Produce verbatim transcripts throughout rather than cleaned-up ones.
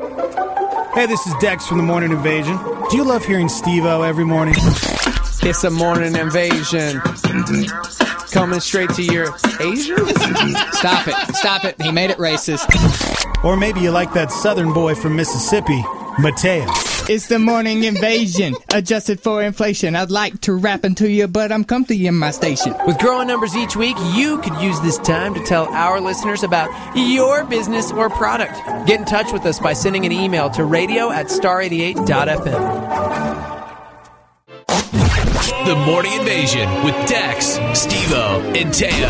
Hey, this is Dex from the Morning Invasion. Do you love hearing Steve-O every morning? It's a morning invasion. Coming straight to your Asians? Stop it. Stop it. He made it racist. Or maybe you like that southern boy from Mississippi, Mateo. It's the morning invasion, adjusted for inflation. I'd like to rap into you, but I'm comfy in my station. With growing numbers each week, you could use this time to tell our listeners about your business or product. Get in touch with us by sending an email to radio at star eighty-eight dot f m. The Morning Invasion with Dex, Steve-O, and Teo.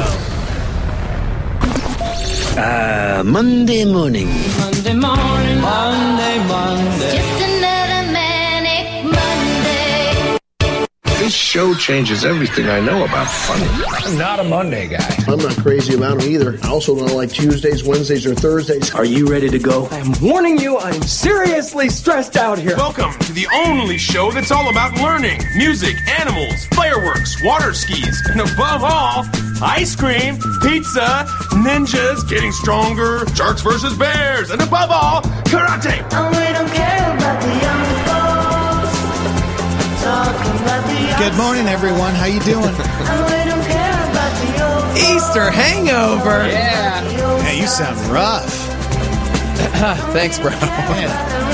Ah, uh, Monday morning. Monday morning, Monday, Monday. Just another manic Monday. This show changes everything I know about funny. I'm not a Monday guy. I'm not crazy about them either. I also don't like Tuesdays, Wednesdays, or Thursdays. Are you ready to go? I'm warning you, I'm seriously stressed out here. Welcome to the only show that's all about learning, music, animals, fireworks, water skis, and above all, ice cream, pizza, ninjas getting stronger, sharks versus bears, and above all, karate. Oh, we don't care about the young folks. Talking about the young Good morning, everyone. How you doing? Oh, we don't care about the old Easter hangover. Yeah. Hey, you sound rough. Thanks, bro. Man.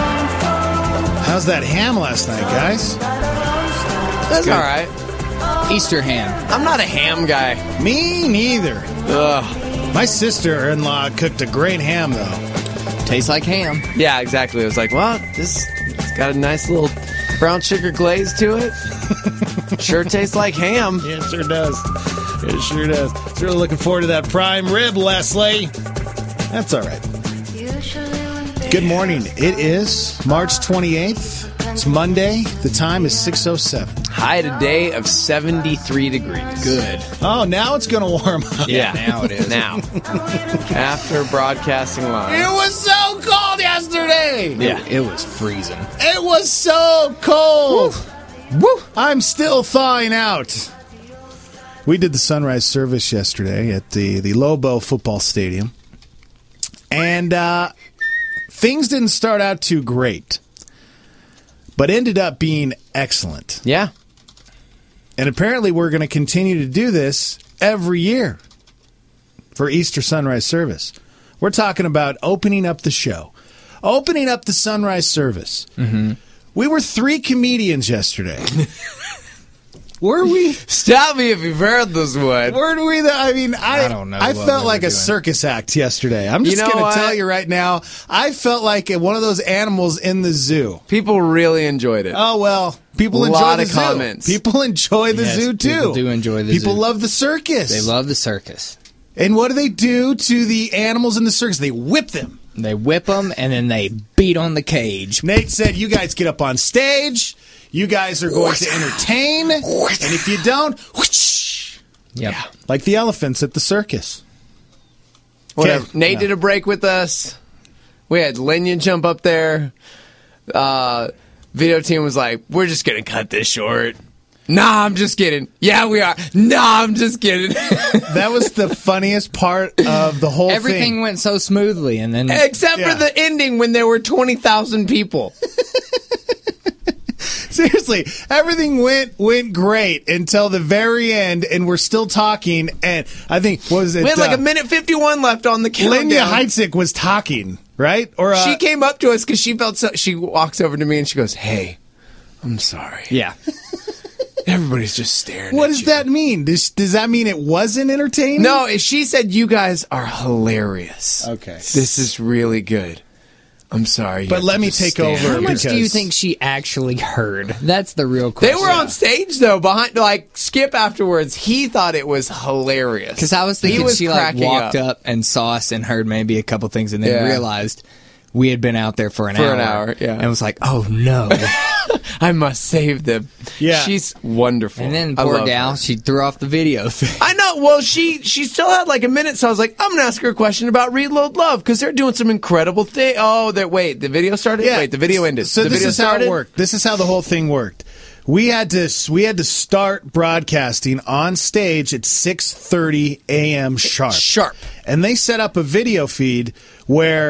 How's that ham last night, guys? That's all right. Easter ham. I'm not a ham guy. Me neither. Ugh. My sister-in-law cooked a great ham, though. Tastes like ham. Yeah, exactly. I was like, well, this it's got a nice little brown sugar glaze to it. Sure tastes like ham. Yeah, it sure does. It sure does. It's really looking forward to that prime rib, Leslie. That's all right. Good morning. It is March twenty-eighth. It's Monday. The time is six oh seven. High today of seventy-three degrees. Good. Oh, now it's going to warm up. Yeah, now it is. Now. After broadcasting live. It was so cold yesterday. Yeah. It, it was freezing. It was so cold. Woo. Woo. I'm still thawing out. We did the sunrise service yesterday at the, the Lobo football stadium. And uh, things didn't start out too great, but ended up being excellent. Yeah. And apparently we're going to continue to do this every year for Easter sunrise service. We're talking about opening up the show, opening up the sunrise service. Mm-hmm. We were three comedians yesterday. Were we? Stop me if you've heard this one. Weren't we? The, I mean, I, I don't know I what felt we like were a doing. circus act yesterday. I'm just You know going what? to tell you right now, I felt like one of those animals in the zoo. People really enjoyed it. Oh, well, people enjoy Lot the of zoo. comments. People enjoy the Yes, zoo, too. people do enjoy the People zoo. love the circus. They love the circus. And what do they do to the animals in the circus? They whip them. They whip them, and then they beat on the cage. Nate said, you guys get up on stage. You guys are going to entertain. And if you don't, whoosh, Yep. yeah, like the elephants at the circus. Whatever. Okay. Nate No. did a break with us. We had Linya jump up there. Uh, video team was like, we're just going to cut this short. Nah, I'm just kidding. Yeah, we are. Nah, I'm just kidding. That was the funniest part of the whole Everything thing. went so smoothly, and then Except Yeah. for the ending when there were twenty thousand people. Seriously, everything went went great until the very end, and we're still talking. And I think what was it? We had like uh, a minute fifty-one left on the countdown. Linya Heitzig was talking, right? Or uh, She came up to us because she felt so. She walks over to me and she goes, "Hey, I'm sorry." yeah. Everybody's just staring. What at does you. that mean? Does, does that mean it wasn't entertaining? No, she said you guys are hilarious. Okay. This is really good. I'm sorry. you But have let to me just take stand. over. How much do you because- think she actually heard? That's the real They question. were on stage though, behind like Skip afterwards. He thought it was hilarious Because I was He thinking was she like cracking walked up. up. and saw us and heard maybe a couple things, and then Yeah. realized we had been out there for an For hour. an hour, yeah. And was like, oh no. I must save them. Yeah. she's wonderful. And then I poor love gal, her. she threw off the video thing. I know. Well, she she still had like a minute, so I was like, I'm gonna ask her a question about Reload Love because they're doing some incredible thing. Oh, that wait, the video started. Yeah. Wait, the video ended. So the this video is started? how it worked. This is how the whole thing worked. We had to we had to start broadcasting on stage at six thirty a.m. sharp. Sharp. And they set up a video feed where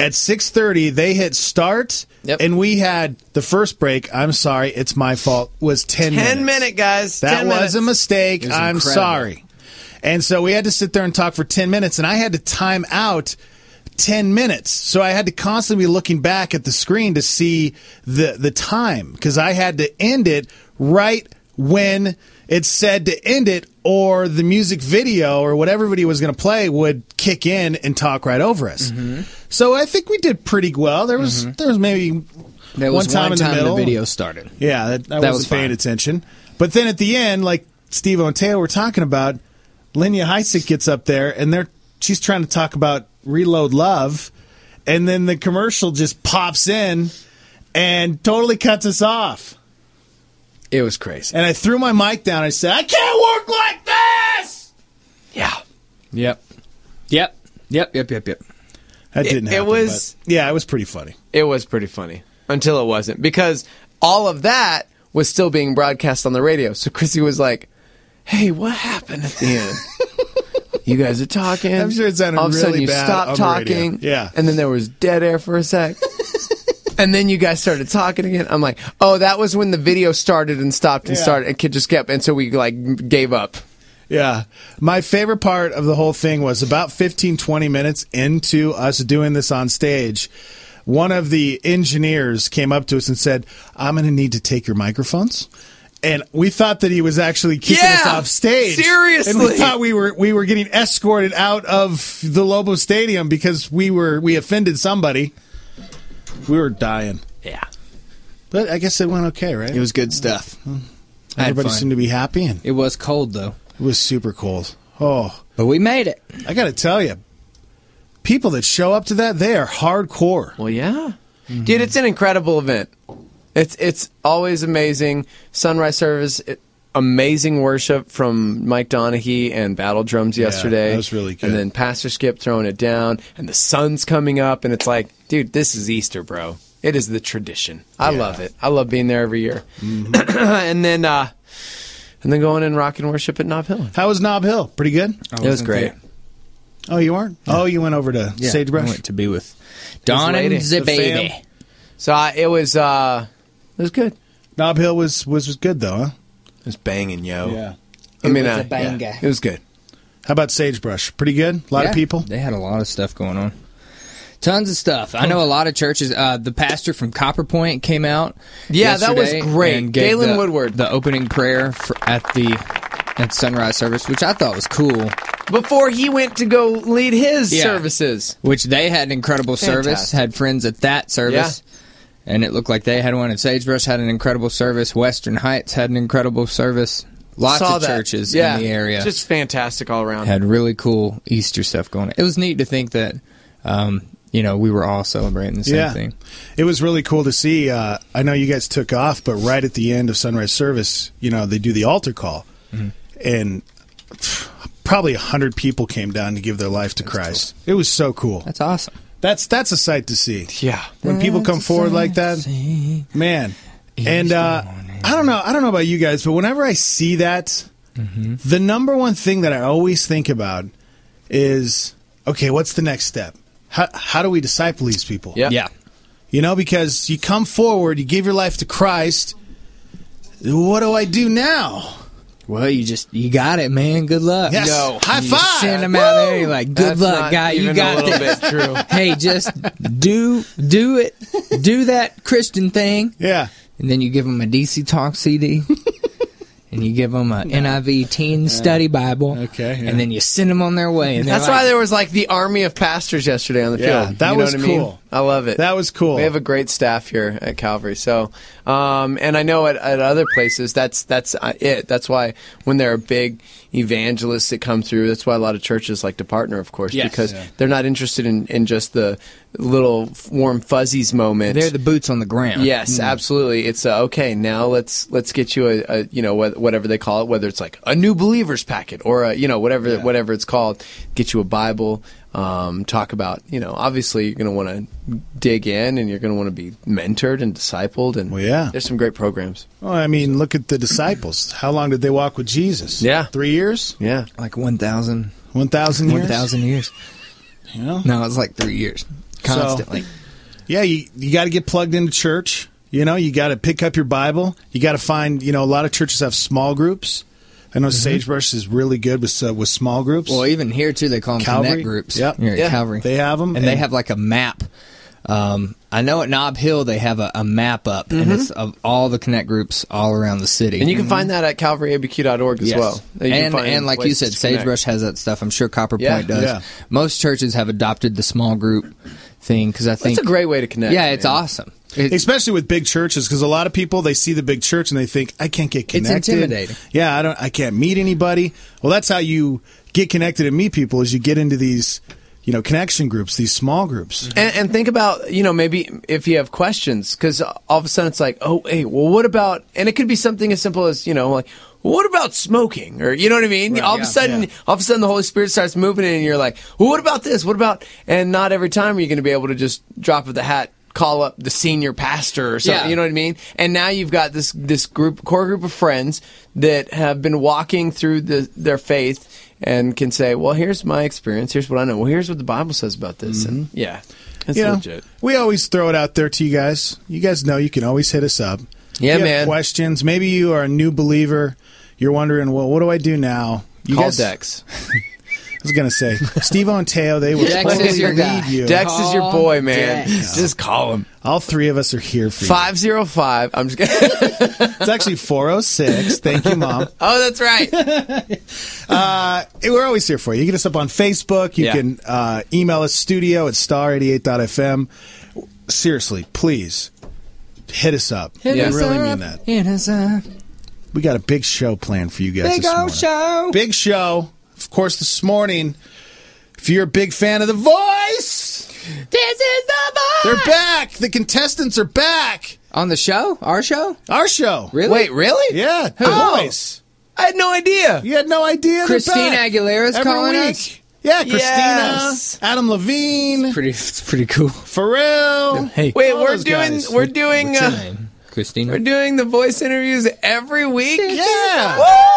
At six thirty, they hit start, Yep. and we had the first break. I'm sorry, it's my fault. Was ten, minutes. Ten minute, guys. That ten was minutes. a mistake. was I'm incredible. sorry. And so we had to sit there and talk for ten minutes, and I had to time out ten minutes. So I had to constantly be looking back at the screen to see the the time because I had to end it right when it said to end it, or the music video or whatever video was going to play would kick in and talk right over us. Mm-hmm. So I think we did pretty well. There was there was maybe There was one time one in the time middle. the video started. Yeah, that, I That wasn't was paying fine. attention. But then at the end, like Steve and Taylor were talking about, Linya Heisek gets up there, and they're she's trying to talk about Reload Love, and then the commercial just pops in and totally cuts us off. It was crazy. And I threw my mic down. I said, I can't work like this! Yeah. Yep. Yep. Yep. Yep. Yep. Yep. That It- didn't it happen. was- but yeah, it was pretty funny. It was pretty funny until it wasn't because all of that was still being broadcast on the radio. So Chrissy was like, hey, what happened at the end? You guys are talking. I'm sure it sounded all of a sudden really you bad stopped on the radio. talking. Yeah. And then there was dead air for a sec. And then you guys started talking again. I'm like, oh, that was when the video started and stopped and Yeah. started. And kid just kept. And so we like gave up. Yeah. My favorite part of the whole thing was about fifteen, twenty minutes into us doing this on stage, one of the engineers came up to us and said, I'm going to need to take your microphones. And we thought that he was actually keeping Yeah, us off stage. seriously. And we thought we were we were getting escorted out of the Lobo Stadium because we were we offended somebody. We were dying. Yeah. But I guess it went okay, right? It was good stuff. I had Everybody fun. seemed to be happy, and It was cold though, it was super cold. Oh, but we made it. I got to tell you, people that show up to that, they are hardcore. Well, yeah. Dude, it's an incredible event. It's it's always amazing. Sunrise service, it, amazing worship from Mike Donaghy and Battle Drums yesterday. that was really good. And then Pastor Skip throwing it down, and the sun's coming up, and it's like, dude, this is Easter, bro. It is the tradition. I Yeah. love it. I love being there every year. and then uh, and then going and rocking worship at Nob Hill. How was Nob Hill? Pretty good? It was great. Oh, you weren't? Oh, you went over to Yeah, Sagebrush? I went to be with Don lady. and the The baby. fam. So I, it was uh, it was good. Nob Hill was, was, was good, though, huh? It was banging, yo. Yeah. I mean, was a uh, banger. yeah, it was good. How about Sagebrush? Pretty good? A lot Yeah, of people? They had a lot of stuff going on. Tons of stuff. I know a lot of churches. Uh, the pastor from Copper Point came out. Yeah, that was yesterday great. and gave Galen the- Woodward. the opening prayer for, at the at sunrise service, which I thought was cool. Before he went to go lead his Yeah. services. Which they had an incredible service. Fantastic. Had friends at that service, and it looked like they had one. And Sagebrush had an incredible service. Western Heights had an incredible service. Lots Saw of that. churches Yeah, in the area Just fantastic all around. had really cool Easter stuff going on. It was neat to think that, um, you know, we were all celebrating the same Yeah. thing. It was really cool to see. Uh, I know you guys took off, but right at the end of sunrise service, you know, they do the altar call. Mm-hmm. And probably a hundred people came down to give their life to Christ. It was so cool. That's awesome. That's that's a sight to see. Yeah. When people come forward like that, man. And uh, I don't know, I don't know about you guys, but whenever I see that, Mm-hmm. the number one thing that I always think about is, okay, what's the next step? How how do we disciple these people? Yeah. Yeah. You know, because you come forward, you give your life to Christ. What do I do now? Well, you just you got it, man. Good luck. Yes. Yo, High You five. Send them out there. You're like, good That's luck, not guy. You even got a little this. bit true. Hey, just do do it. Do that Christian thing, Yeah. and then you give them a D C Talk C D. And you give them a N I V Teen Study Bible. Okay, yeah. And then you send them on their way. And they're That's like, why there was like the army of pastors yesterday on the Yeah, field. that You know was what I mean? cool. I love it. That was cool. We have a great staff here at Calvary. So, um, and I know at, at other places that's that's uh, it. That's why when there are big evangelists that come through, that's why a lot of churches like to partner, of course, Yes. because Yeah. they're not interested in, in just the little warm fuzzies moment. they're the boots on the ground. Yes, absolutely. It's uh, okay. Now let's let's get you a, a you know wh- whatever they call it, whether it's like a new believers packet or a, you know whatever Yeah. whatever it's called. Get you a Bible. Um, talk about you know obviously you're going to want to dig in and you're going to want to be mentored and discipled and Well, yeah. there's some great programs. Well, I mean, look at the disciples. How long did they walk with Jesus? Yeah. Three years? Yeah, Like one thousand. One thousand years? one thousand years. You know? No, it's like three years. constantly. So, yeah, you, you got to get plugged into church. You know, you got to pick up your Bible. You got to find, you know, a lot of churches have small groups. I know mm-hmm. Sagebrush is really good with uh, with small groups. Well, even here, too, they call them Calvary. Connect groups. Yep. Here at yeah. Calvary. They have them. And, and they have like a map. Um, I know at Nob Hill they have a, a map up, mm-hmm. and it's of all the Connect groups all around the city. And you can mm-hmm. find that at calvary a b q dot org as yes. well. And, and like you said, Sagebrush has that stuff. I'm sure Copper yeah. Point does. Yeah. Most churches have adopted the small group thing because I think it's a great way to connect. Yeah, it's man. awesome. It, Especially with big churches, because a lot of people, they see the big church and they think, I can't get connected. It's intimidating. Yeah, I don't. I can't meet anybody. Well, that's how you get connected and meet people, is you get into these, you know, connection groups, these small groups. And, and think about, you know, maybe if you have questions, because all of a sudden it's like, oh, hey, well, what about, and it could be something as simple as, you know, like, well, what about smoking? Or, you know what I mean? Right, all yeah, of a sudden, yeah. all of a sudden the Holy Spirit starts moving in and you're like, well, what about this? What about, and not every time are you going to be able to just drop of the hat, call up the senior pastor or something, yeah. you know what I mean? And now you've got this this group, core group of friends that have been walking through the, their faith and can say, well, here's my experience, here's what I know, well, here's what the Bible says about this. Mm-hmm. And yeah, it's you know, legit. We always throw it out there to you guys. You guys know you can always hit us up. Yeah, if you man. have questions. Maybe you are a new believer. You're wondering, well, what do I do now? You Call guys, Dex. I was going to say, Steve-O and Teo, they will Dex totally is your lead guy. you. Dex is your boy, man. Dex. Just call him. All three of us are here for you. five oh five. I'm just kidding. It's actually four oh six. Thank you, Mom. Oh, that's right. uh, we're always here for you. You can get us up on Facebook. You Yeah. can uh, email us, studio at star eighty-eight dot f m. Seriously, please, hit us up. Hit we us really up, mean that. Hit us up. We got a big show planned for you guys Big this old morning. show. Big show. Of course, this morning, if you're a big fan of The Voice, This is the voice. they're back. The contestants are back. On the show? Our show? Our show. Really? Wait, really? Yeah, The Oh. Voice. I had no idea. You had no idea. They're Christina back. Aguilera's Every calling week. us? Yeah, Christina, Yes. Adam Levine, Pretty, it's pretty cool. Pharrell. Hey. Wait, all we're those doing guys. we're doing What's your uh, name? Christina? we're doing the voice interviews every week. Yeah.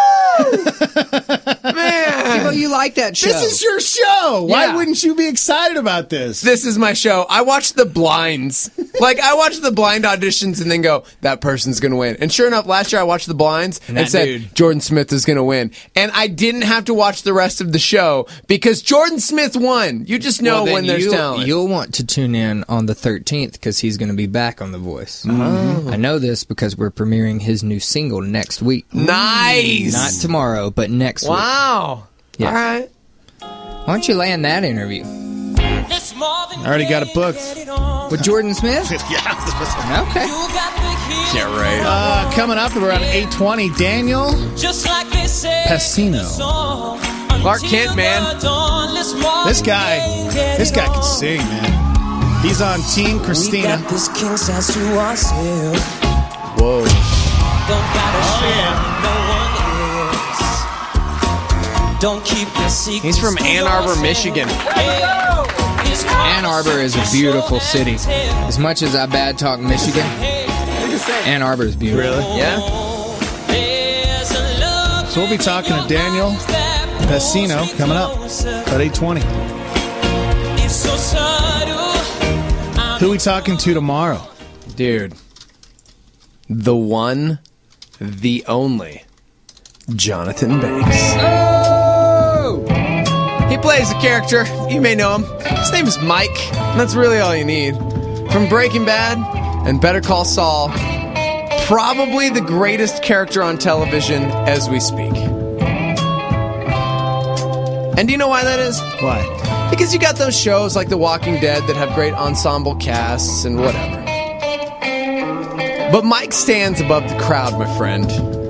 Man. Well, you like that show. This is your show. Why Yeah. wouldn't you be excited about this? This is my show. I watch the blinds. Like, I watch the blind auditions and then go, that person's going to win. And sure enough, last year I watched the blinds and, And that said, dude. Jordan Smith is going to win. And I didn't have to watch the rest of the show because Jordan Smith won. You just know Well, then when there's you'll, talent. You'll want to tune in on the thirteenth because he's going to be back on The Voice. Oh. I know this because we're premiering his new single next week. Nice. Not tomorrow, but next week. Wow. Yeah. All right. Why don't you land that interview? I already got it booked. With Jordan Smith? yeah. Okay. Yeah, right. Uh, coming up around eight twenty, Daniel Pacino. Clark Kent, man. This guy, this guy can sing, man. He's on Team Christina. Whoa. He's from Ann Arbor, Michigan. Ann Arbor is a beautiful city. As much as I bad talk Michigan, Ann Arbor is beautiful. Really? Yeah. So we'll be talking to Daniel Pacino coming up at eight twenty. Who are we talking to tomorrow? Dude. The one, the only, Jonathan Banks. Oh! He plays a character. You may know him. His name is Mike. And that's really all you need. From Breaking Bad and Better Call Saul, probably the greatest character on television as we speak. And do you know why that is? Why? Because you got those shows like The Walking Dead that have great ensemble casts and whatever. But Mike stands above the crowd, my friend.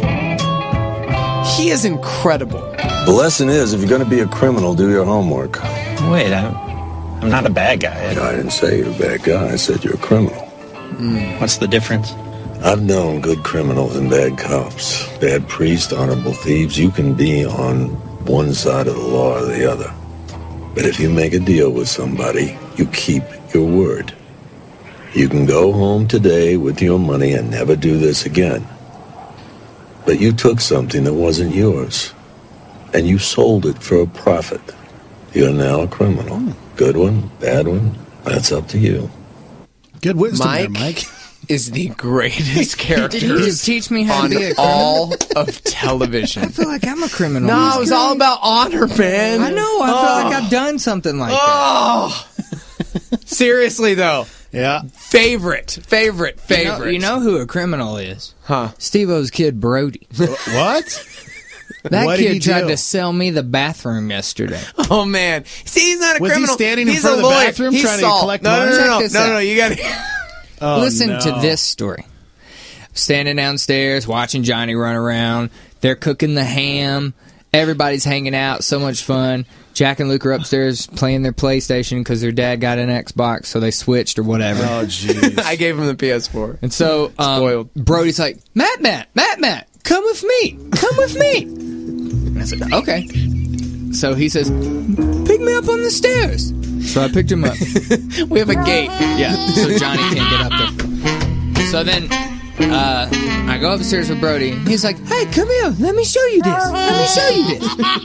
He is incredible. The lesson is, if you're going to be a criminal, do your homework. Wait, I'm, I'm not a bad guy. No, I didn't say you're a bad guy. I said you're a criminal. Mm. What's the difference? I've known good criminals and bad cops, bad priests, honorable thieves. You can be on one side of the law or the other. But if you make a deal with somebody, you keep your word. You can go home today with your money and never do this again. But you took something that wasn't yours, and you sold it for a profit. You're now a criminal. Good one, bad one, That's up to you. Good wisdom Mike, there, Mike. is the greatest character Did you just teach me how on to be a criminal? all of television. I feel like I'm a criminal. No, it was all about honor, man. I know. I Oh. feel like I've done something like Oh, seriously though, Yeah. favorite, favorite, that. You know, favorite. you know who a criminal is? huh? Steve-O's kid, Brody. What? That What did he kid tried do? to sell me the bathroom yesterday. Oh man, see, he's not a Was he criminal. standing in he's front a of the lawyer. bathroom he's trying to Saul. collect no, money? No, no, Check no, this no, out. no, no. You got Oh, Listen no. to this story. Standing downstairs, watching Johnny run around. They're cooking the ham. Everybody's hanging out. So much fun. Jack and Luke are upstairs playing their PlayStation because their dad got an Xbox, so they switched or whatever. Oh, jeez. I gave him the P S four. And so um, Spoiled. Brody's like, Matt, Matt, Matt, Matt, come with me. Come with me. And I said, okay. So he says, pick me up on the stairs. So I picked him up. We have a gate. Yeah, so Johnny can't get up there. So then uh, I go upstairs with Brody. And he's like, hey, come here. Let me show you this. Let me show you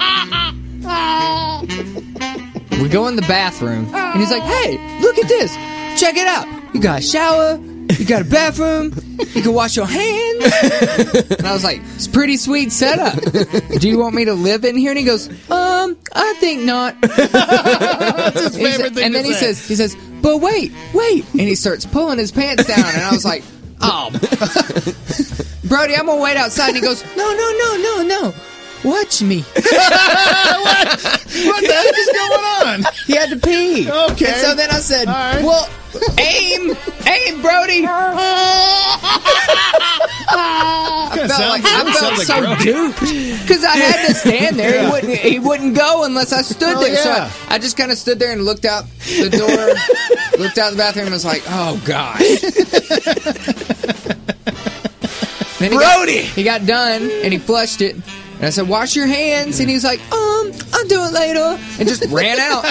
this. We go in the bathroom. And he's like, hey, look at this. Check it out. You got a shower. You got a bathroom. You can wash your hands. And I was like, it's a pretty sweet setup. Do you want me to live in here? And he goes, um, I think not. That's his He's- favorite thing and to then he say. says, he says, but wait, wait. And he starts pulling his pants down. And I was like, oh. Brody, I'm going to wait outside. And he goes, no, no, no, no, no. Watch me. what? What the heck is going on? He had to pee. Okay. And so then I said, All right. well, aim, aim, Brody. I Kinda felt sounds- like, it I really felt sounds like so Brody. duped because I had to stand there. Yeah. He wouldn't. He wouldn't go unless I stood Oh, there. So yeah. I, I just kind of stood there and looked out the door, looked out the bathroom, and was like, "Oh gosh." Then he Brody! got, he got done and he flushed it. And I said, wash your hands. And he was like, um, I'll do it later. And just ran out.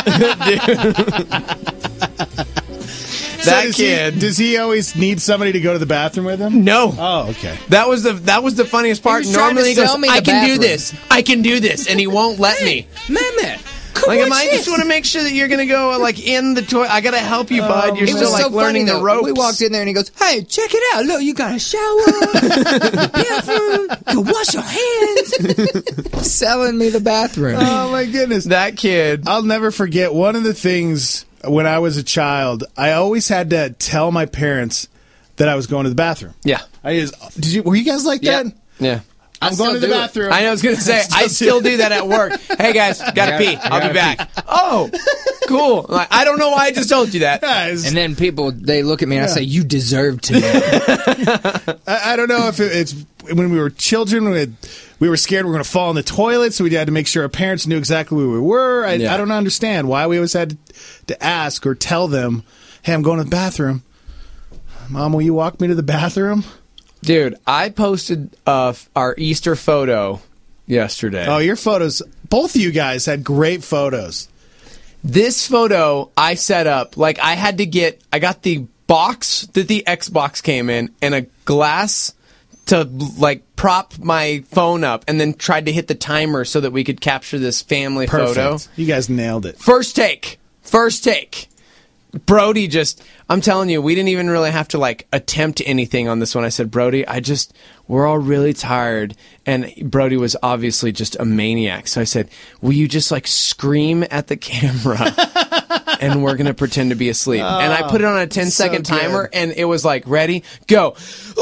So That does he- kid. does he always need somebody to go to the bathroom with him? No. Oh, okay. That was the that was the funniest part. was trying to Normally he goes, sell me I the can do bathroom." this. I can do this. And he won't let me. Man, man. Come Like, watch am I this. just want to make sure that you're going to go, like, in the toilet. I got to help you, bud. You're It still, was like, so learning funny, the though. ropes. We walked in there and he goes, hey, check it out. Look, you got a shower, bathroom, you can wash your hands. Selling me the bathroom. Oh, my goodness. That kid. I'll never forget one of the things when I was a child. I always had to tell my parents that I was going to the bathroom. Yeah. I just, did you? Were you guys like Yeah. that? Yeah. I'm still going to the do it. bathroom. I know, I was going to say, I still do that at work. Hey, guys, got to gotta- pee. I I'll gotta be back. Oh, cool. I'm like, I don't know why I just told you that. Guys, And then people, they look at me and I Yeah. say, you deserve to know. I, I don't know if it, it's when we were children. We, had, we were scared we were going to fall in the toilet, so we had to make sure our parents knew exactly where we were. I, Yeah. I don't understand why we always had to ask or tell them, "Hey, I'm going to the bathroom." Mom, will you walk me to the bathroom? Dude, I posted uh, our Easter photo yesterday. Oh, your photos. Both of you guys had great photos. This photo I set up, like I had to get, I got the box that the Xbox came in and a glass to like prop my phone up and then tried to hit the timer so that we could capture this family Perfect. photo. You guys nailed it. First take. First take. Brody just, I'm telling you, we didn't even really have to like attempt anything on this one. I said, Brody, I just, we're all really tired. And Brody was obviously just a maniac. So I said, will you just like scream at the camera and we're going to pretend to be asleep. Oh, and I put it on a ten so second timer good. and it was like, ready, go.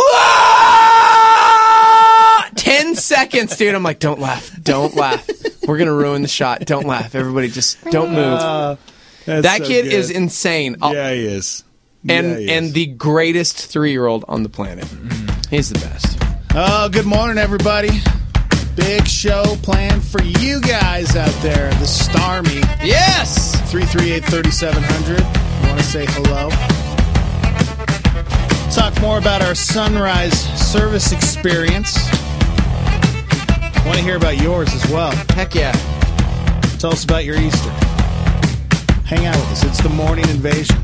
ten seconds, dude. I'm like, don't laugh. Don't laugh. We're going to ruin the shot. Don't laugh. Everybody just don't move. Uh, that's That so kid good. is insane. I'll- Yeah, he is. and Yeah, he and is. the greatest three-year-old on the planet. He's the best. Oh, good morning, everybody. Big show planned for you guys out there. The Star Meet. Yes! three three eight, three seven zero zero. You want to say hello? Talk more about our sunrise service experience. Want to hear about yours as well. Heck yeah. Tell us about your Easter. Hang out with us. It's the Morning Invasion.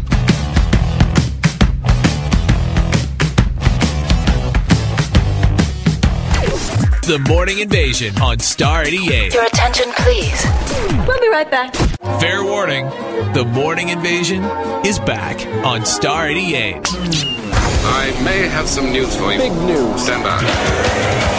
The Morning Invasion on Star eighty-eight. Your attention, please. We'll be right back. Fair warning, the morning invasion is back on Star eighty-eight. I may have some news for you. Big news. Stand by.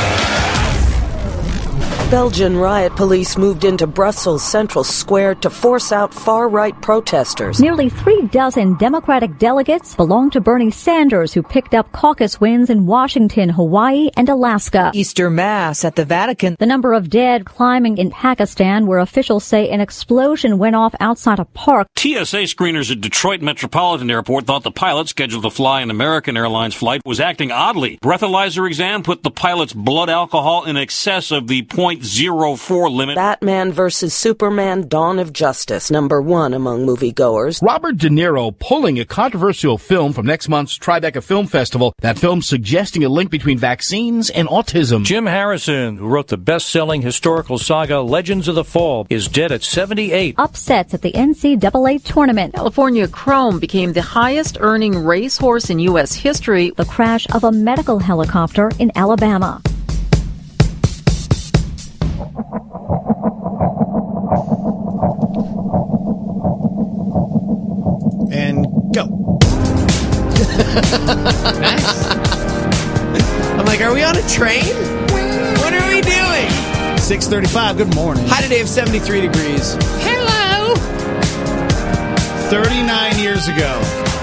Belgian riot police moved into Brussels Central Square to force out far-right protesters. Nearly three dozen Democratic delegates belong to Bernie Sanders, who picked up caucus wins in Washington, Hawaii, and Alaska. Easter Mass at the Vatican. The number of dead climbing in Pakistan, where officials say an explosion went off outside a park. T S A screeners at Detroit Metropolitan Airport thought the pilot scheduled to fly an American Airlines flight was acting oddly. Breathalyzer exam put the pilot's blood alcohol in excess of the point zero four limit. Batman versus Superman: Dawn of Justice, number one among moviegoers. Robert De Niro pulling a controversial film from next month's Tribeca Film Festival. That film suggesting a link between vaccines and autism. Jim Harrison, who wrote the best-selling historical saga Legends of the Fall, is dead at seventy-eight. Upsets at the N C double A tournament. California Chrome became the highest-earning racehorse in U S history. The crash of a medical helicopter in Alabama. And go. Nice. I'm like, are we on a train? What are we doing? six thirty-five, good morning. High today of seventy-three degrees. Hello. thirty-nine years ago,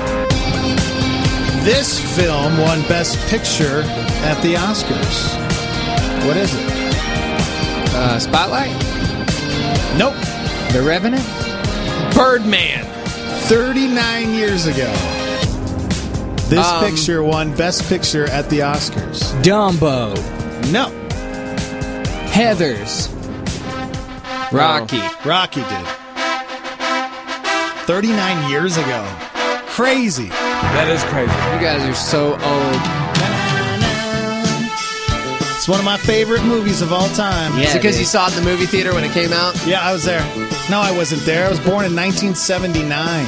this film won Best Picture at the Oscars. What is it? Uh, Spotlight? Nope. The Revenant? Birdman. thirty-nine years ago, this Um, picture won Best Picture at the Oscars. Dumbo. No. Heathers. Rocky. Rocky did. thirty-nine years ago. Crazy. That is crazy. You guys are so old. It's one of my favorite movies of all time. Is it because you saw it in the movie theater when it came out? Yeah, I was there. No, I wasn't there. I was born in nineteen seventy-nine.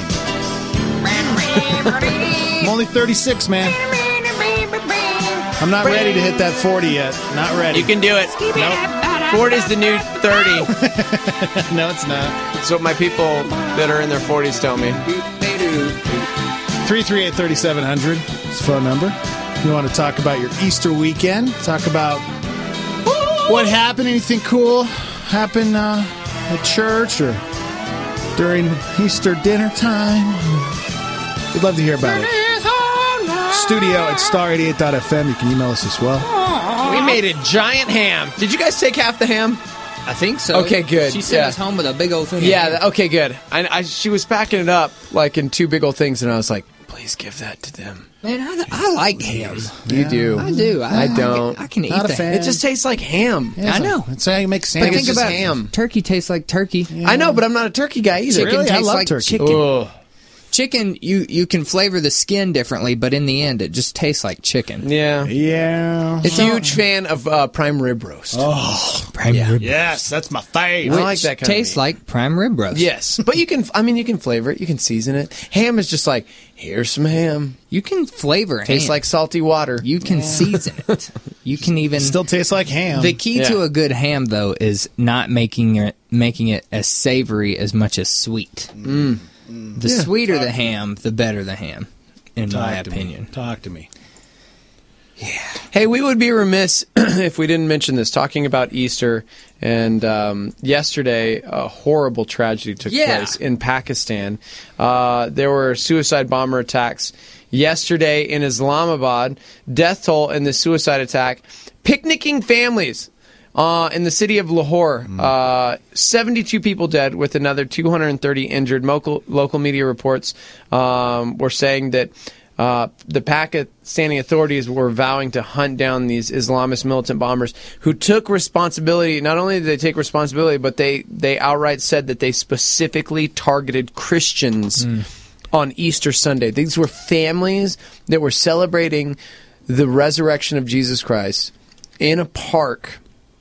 I'm only thirty-six, man. I'm not ready to hit that forty yet. Not ready. You can do it. Nope. forty's the new thirty. No, it's not. That's what my people that are in their forties tell me. three three eight, three seven zero zero is the phone number. You want to talk about your Easter weekend? Talk about what happened? Anything cool happen uh, at church or during Easter dinner time? We'd love to hear about it. Studio at star eighty-eight dot f m. You can email us as well. We made a giant ham. Did you guys take half the ham? I think so. Okay, good. She sent Yeah. us home with a big old thing. Yeah, th- okay, good. I, I, she was packing it up like in two big old things, and I was like, please give that to them. Man, I, I like ham. You do. I do. I, I don't. I can, I can eat Not a that. fan. It just tastes like ham. Yeah, I know. That's how you make Like sandwiches. it's think just about ham. Turkey tastes like turkey. I know, but I'm not a turkey guy either. Chicken Really? I tastes love like turkey. chicken. Ugh. Chicken, you, you can flavor the skin differently, but in the end, it just tastes like chicken. Yeah. Yeah. It's huge fan of uh, prime rib roast. Oh, Prime Yeah. rib. yes, that's my I favorite. like that kind of tastes meat. like prime rib roast. Yes, but you can. I mean, you can flavor it. You can season it. Ham is just like, here's some ham. You can flavor ham. Tastes like salty water. You can season it. You can even Still tastes like ham. The key Yeah. to a good ham, though, is not making it making it as savory as much as sweet. Mm. The Yeah. sweeter the ham, the better the ham, in Talk my to opinion. Me. Talk to me. Hey, we would be remiss if we didn't mention this. Talking about Easter, and um, yesterday a horrible tragedy took Yeah. place in Pakistan. Uh, there were suicide bomber attacks yesterday in Islamabad. Death toll in the suicide attack. Picnicking families. Uh, in the city of Lahore, uh, seventy-two people dead with another two hundred thirty injured. Local, local media reports um, were saying that uh, the Pakistani authorities were vowing to hunt down these Islamist militant bombers who took responsibility. Not only did they take responsibility, but they, they outright said that they specifically targeted Christians on Easter Sunday. These were families that were celebrating the resurrection of Jesus Christ in a park.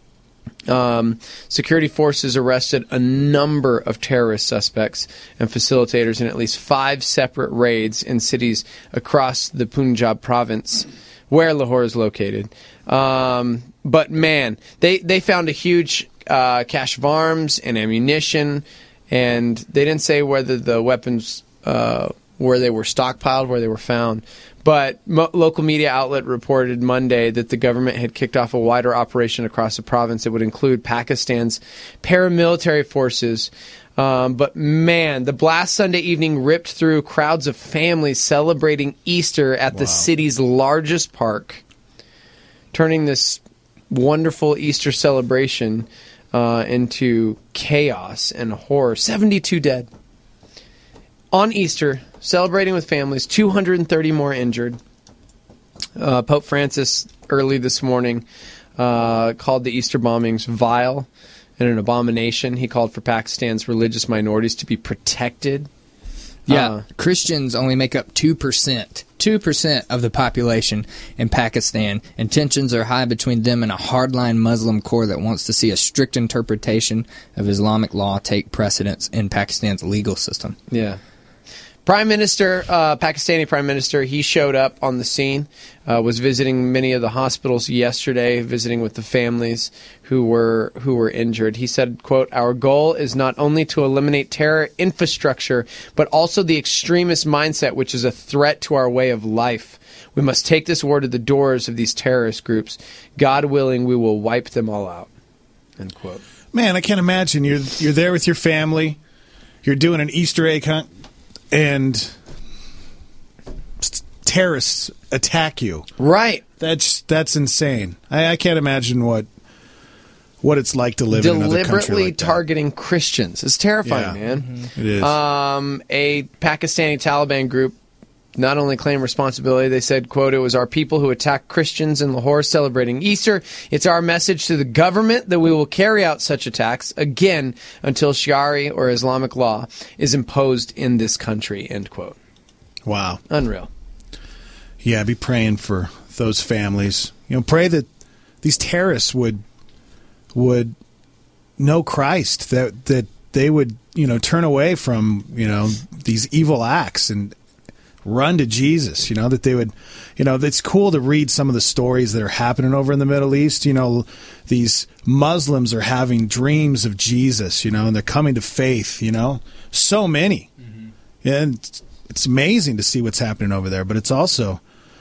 Um, security forces arrested a number of terrorist suspects and facilitators in at least five separate raids in cities across the Punjab province where Lahore is located. Um, but man, they, they found a huge uh, cache of arms and ammunition and they didn't say whether the weapons uh, where they were stockpiled, where they were found. But mo- local media outlet reported Monday that the government had kicked off a wider operation across the province that would include Pakistan's paramilitary forces. Um, but man, the blast Sunday evening ripped through crowds of families celebrating Easter at the Wow. city's largest park, turning this wonderful Easter celebration uh, into chaos and horror. seventy-two dead. On Easter, celebrating with families, two hundred thirty more injured. Uh, Pope Francis, early this morning, uh, called the Easter bombings vile and an abomination. He called for Pakistan's religious minorities to be protected. Yeah, Uh, Christians only make up two percent. two percent of the population in Pakistan, and tensions are high between them and a hardline Muslim core that wants to see a strict interpretation of Islamic law take precedence in Pakistan's legal system. Yeah. Prime Minister, uh, Pakistani Prime Minister, he showed up on the scene, uh, was visiting many of the hospitals yesterday, visiting with the families who were who were injured. He said, quote, "Our goal is not only to eliminate terror infrastructure, but also the extremist mindset, which is a threat to our way of life. We must take this war to the doors of these terrorist groups. God willing, we will wipe them all out." End quote. Man, I can't imagine. You're you're there with your family. You're doing an Easter egg hunt, and terrorists attack you. Right. That's that's insane. I, I can't imagine what what it's like to live in another country Deliberately like that. targeting Christians. It's terrifying, Yeah. man. Mhm. It is. Um, a Pakistani Taliban group not only claimed responsibility, they said, quote, "It was our people who attacked Christians in Lahore celebrating Easter. It's our message to the government that we will carry out such attacks again until Sharia or Islamic law is imposed in this country," end quote. Wow. Unreal. Yeah, be praying for those families. You know, pray that these terrorists would would know Christ, that that they would, you know, turn away from, you know, these evil acts and run to Jesus, you know, that they would, you know, it's cool to read some of the stories that are happening over in the Middle East. You know, these Muslims are having dreams of Jesus, you know, and they're coming to faith, you know, so many. Mm-hmm. And it's, it's amazing to see what's happening over there, but it's also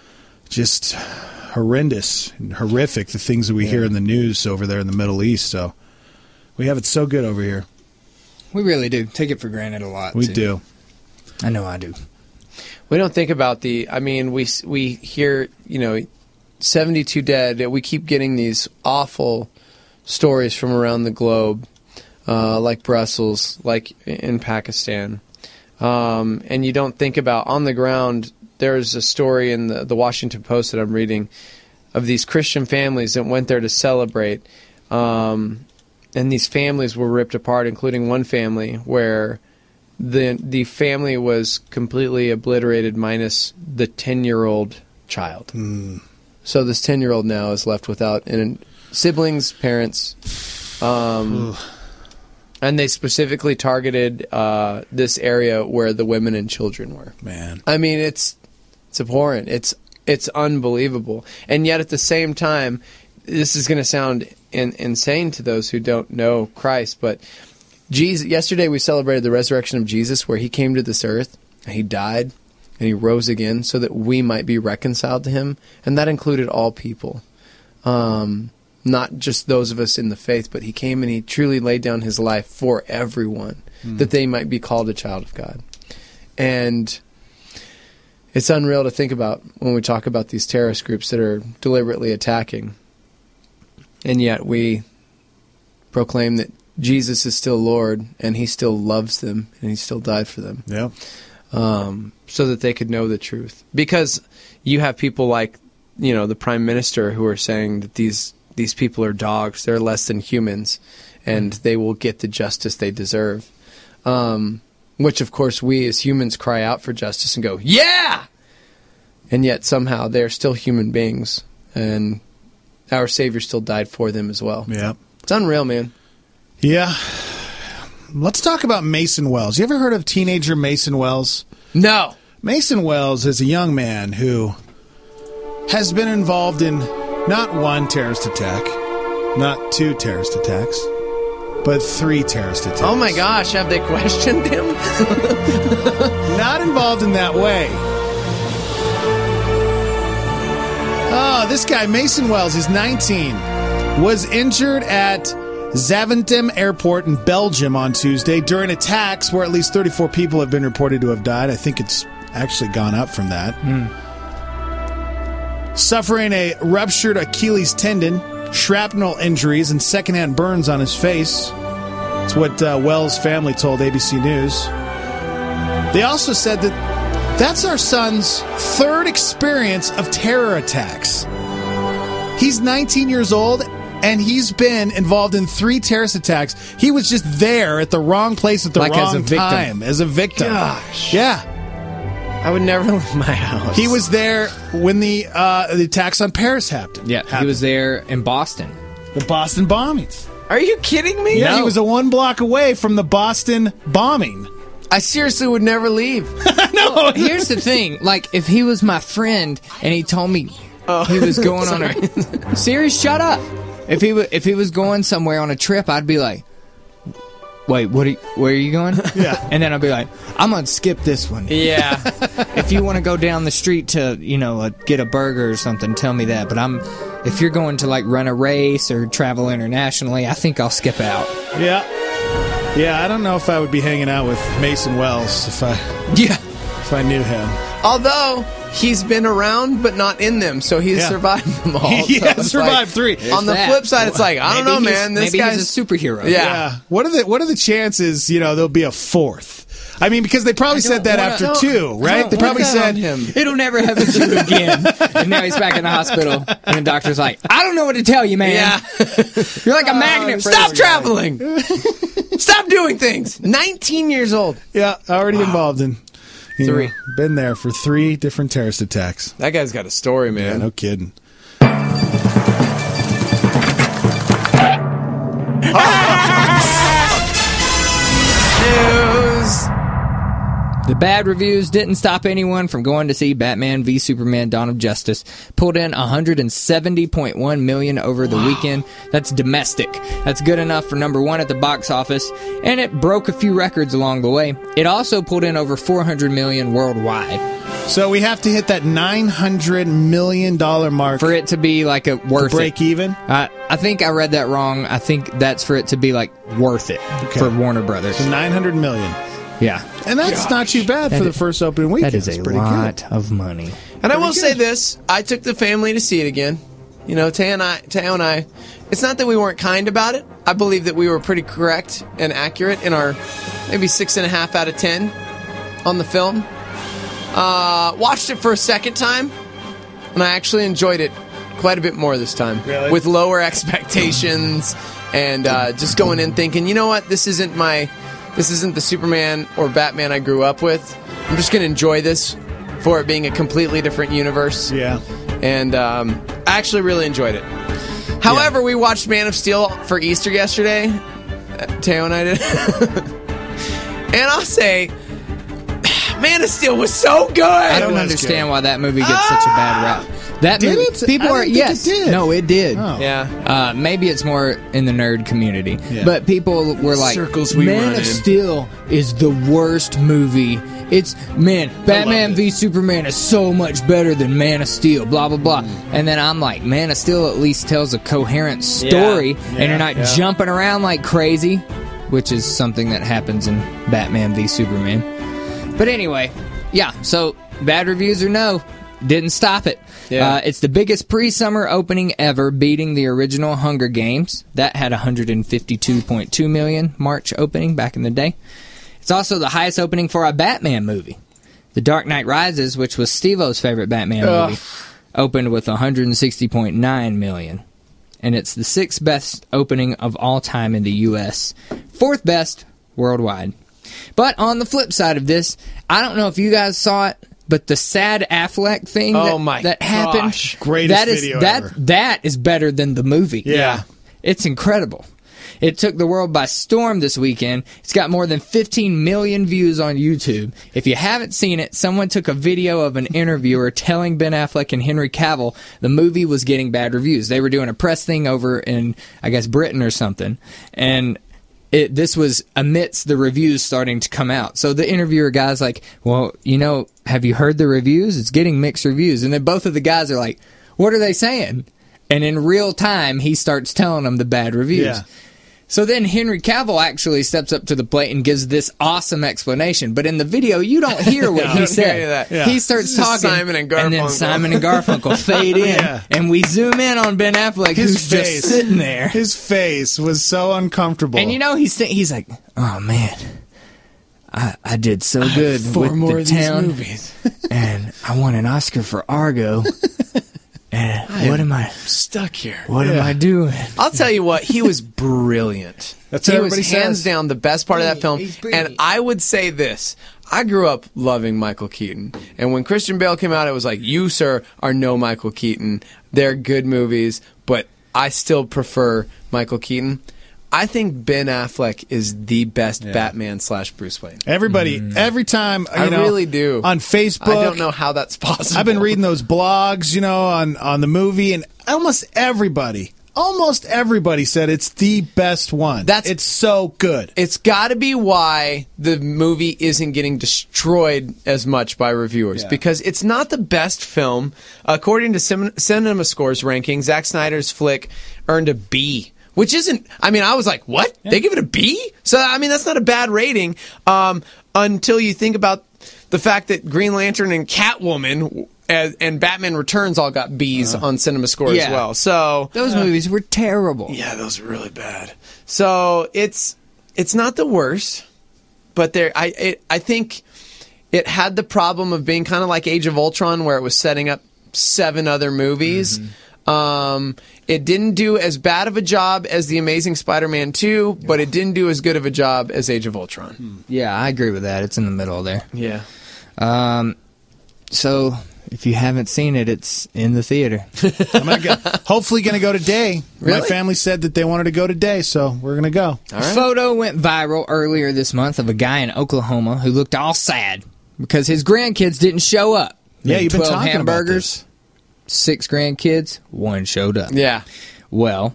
just horrendous and horrific, the things that we Yeah. hear in the news over there in the Middle East. So we have it so good over here. We really do. Take it for granted a lot. We too. do. I know I do. We don't think about the, I mean, we we hear, you know, seventy-two dead. We keep getting these awful stories from around the globe, uh, like Brussels, like in Pakistan. Um, and you don't think about, on the ground, there's a story in the, the Washington Post that I'm reading of these Christian families that went there to celebrate. Um, and these families were ripped apart, including one family where the the family was completely obliterated minus the ten-year-old child. Mm. So this ten-year-old now is left without and siblings, parents. Um, and they specifically targeted uh, this area where the women and children were. Man. I mean, it's it's abhorrent. It's it's unbelievable. And yet at the same time, this is going to sound in, insane to those who don't know Christ, but Jesus, yesterday we celebrated the resurrection of Jesus, where he came to this earth, and he died, and he rose again so that we might be reconciled to him, and that included all people. Um, not just those of us in the faith, but he came and he truly laid down his life for everyone, Mm. that they might be called a child of God. And it's unreal to think about when we talk about these terrorist groups that are deliberately attacking, and yet we proclaim that Jesus is still Lord, and he still loves them, and he still died for them. Yeah. Um, so that they could know the truth. Because you have people like, you know, the Prime Minister who are saying that these these people are dogs, they're less than humans, and they will get the justice they deserve. Um, which, of course, we as humans cry out for justice and go, yeah! And yet somehow they're still human beings, and our Savior still died for them as well. Yeah. It's unreal, man. Yeah. Let's talk about Mason Wells. You ever heard of teenager Mason Wells? No. Mason Wells is a young man who has been involved in not one terrorist attack, not two terrorist attacks, but three terrorist attacks. Oh my gosh, have they questioned him? Not involved in that way. Oh, this guy, Mason Wells, is nineteen. Was injured at Zaventem Airport in Belgium on Tuesday during attacks where at least thirty-four people have been reported to have died. I think it's actually gone up from that. Mm. Suffering a ruptured Achilles tendon, shrapnel injuries, and secondhand burns on his face. That's what uh, Wells' family told A B C News. They also said that that's our son's third experience of terror attacks. He's nineteen years old, and he's been involved in three terrorist attacks. He was just there at the wrong place at the Like wrong as a victim. time as a victim. Gosh. Yeah. I would never leave my house. He was there when the uh, the attacks on Paris happened. Yeah, happened. he was there in Boston. The Boston bombings. Are you kidding me? Yeah, No. he was a one block away from the Boston bombing. I seriously would never leave. No, here's the thing. Like, if he was my friend and he told me Oh, he was going on sorry. a... Sirius, shut up. If he, wa if he was going somewhere on a trip, I'd be like, wait, what? Are you, where are you going? Yeah. And then I'd be like, I'm going to skip this one. Yeah. If you want to go down the street to, you know, uh, get a burger or something, tell me that. But I'm... If you're going to, like, run a race or travel internationally, I think I'll skip out. Yeah. Yeah, I don't know if I would be hanging out with Mason Wells if I Yeah. if I knew him. Although he's been around but not in them, so he's Yeah. survived them all. He So has it's survived like- three. On the that. flip side, it's like, I don't Maybe know, he's- man. This maybe guy's he's a superhero. Yeah. What are the what are the chances, you know, there'll be a fourth? I mean, because they probably said that wanna- after don't- two, right? They Put probably that said on him. It'll never happen to you again. And now he's back in the hospital. And the doctor's like, I don't know what to tell you, man. Yeah. You're like a magnet. for Stop this guy." traveling. Stop doing things. nineteen years old. Yeah, already involved in you Three. know, been there for three different terrorist attacks. That guy's got a story, Yeah, man. no kidding. News. The bad reviews didn't stop anyone from going to see Batman v Superman Dawn of Justice. Pulled in one hundred seventy point one million dollars over the weekend. That's domestic. That's good enough for number one at the box office, and it broke a few records along the way. It also pulled in over four hundred million dollars worldwide. So we have to hit that nine hundred million dollars mark For it to be like a worth to break it. even? I, I think I read that wrong. I think that's for it to be like worth it Okay. for Warner Brothers. So nine hundred million dollars. Yeah. And that's not too bad That for the is- first opening weekend. That is That's a pretty lot good. of money. And I will Pretty say good. this: I took the family to see it again. You know, Taya and I, Taya and I. It's not that we weren't kind about it. I believe that we were pretty correct and accurate in our maybe six and a half out of ten on the film. Uh, watched it for a second time, and I actually enjoyed it quite a bit more this time. Really? With lower expectations and uh, just going in thinking, you know what, this isn't my, this isn't the Superman or Batman I grew up with. I'm just going to enjoy this for it being a completely different universe. Yeah. And um, I actually really enjoyed it. However, we watched Man of Steel for Easter yesterday. Uh, Teo and I did. And I'll say, Man of Steel was so good. I don't was understand good. why that movie gets such a bad rap. That Did movie, it? people I are didn't think yes, it did. no, it did. Oh. Yeah. Uh, maybe it's more in the nerd community, Yeah. but people were like, Circles we "Man run of in." Steel is the worst movie. It's man, Batman it. v Superman is so much better than Man of Steel." Blah blah blah. And then I'm like, Man of Steel at least tells a coherent story, Yeah. and Yeah, you're not yeah. jumping around like crazy, which is something that happens in Batman v Superman. But anyway, yeah. So bad reviews or no, didn't stop it. Yeah. Uh, it's the biggest pre-summer opening ever, beating the original Hunger Games. That had one hundred fifty-two point two million dollars March opening back in the day. It's also the highest opening for a Batman movie. The Dark Knight Rises, which was Steve-O's favorite Batman Ugh. movie, opened with one hundred sixty point nine million dollars. And it's the sixth best opening of all time in the U S Fourth best worldwide. But on the flip side of this, I don't know if you guys saw it, but the sad Affleck thing Oh that, my that happened, gosh. Greatest that is, video that, ever. that is better than the movie. Yeah. It's incredible. It took the world by storm this weekend. It's got more than fifteen million views on YouTube. If you haven't seen it, someone took a video of an interviewer telling Ben Affleck and Henry Cavill the movie was getting bad reviews. They were doing a press thing over in, I guess, Britain or something. And it, this was amidst the reviews starting to come out. So the interviewer guy's like, well, you know, have you heard the reviews? It's getting mixed reviews. And then both of the guys are like, what are they saying? And in real time, he starts telling them the bad reviews. Yeah. So then Henry Cavill actually steps up to the plate and gives this awesome explanation. But in the video, you don't hear what No, he I said. hear that. Yeah. He starts This is talking, Simon and and then Garfunkel. Simon and Garfunkel fade in, Yeah. and we zoom in on Ben Affleck, His who's face. just sitting there. His face was so uncomfortable. And you know, he's th- he's like, oh man, I I did so good Four with more the of these town, movies. and I won an Oscar for Argo. And what am I stuck here? What Yeah. am I doing? I'll tell you what, he was brilliant. That's he what was everybody hands says. down the best part of that film. he's And brilliant. I would say this. I grew up loving Michael Keaton. And when Christian Bale came out, it was like, you, sir, are no Michael Keaton. They're good movies, but I still prefer Michael Keaton. I think Ben Affleck is the best Batman slash Bruce Wayne. Everybody, every time, you I know, really do. on Facebook. I don't know how that's possible. I've been reading those blogs, you know, on, on the movie, and almost everybody, almost everybody said it's the best one. That's- it's so good. It's got to be why the movie isn't getting destroyed as much by reviewers, Yeah. because it's not the best film. According to Cin- Cinema Scores ranking, Zack Snyder's flick earned a B, which isn't, I mean, I was like, what? They give it a B? So, I mean, that's not a bad rating um, until you think about the fact that Green Lantern and Catwoman and, and Batman Returns all got B's on Cinema Score Yeah. as well. So Those movies were terrible. yeah, those are really bad. So it's it's not the worst, but there I it, I think it had the problem of being kind of like Age of Ultron, where it was setting up seven other movies. Mm-hmm. Um, it didn't do as bad of a job as The Amazing Spider-Man two, but it didn't do as good of a job as Age of Ultron. Yeah, I agree with that. It's in the middle there. Yeah. Um, so if you haven't seen it, it's in the theater. I'm gonna go, hopefully going to go today. My Really? family said that they wanted to go today, so we're going to go. All right. A photo went viral earlier this month of a guy in Oklahoma who looked all sad because his grandkids didn't show up. Yeah, Made you've been twelve talking about hamburgers, this. six grandkids, one showed up. Yeah. Well,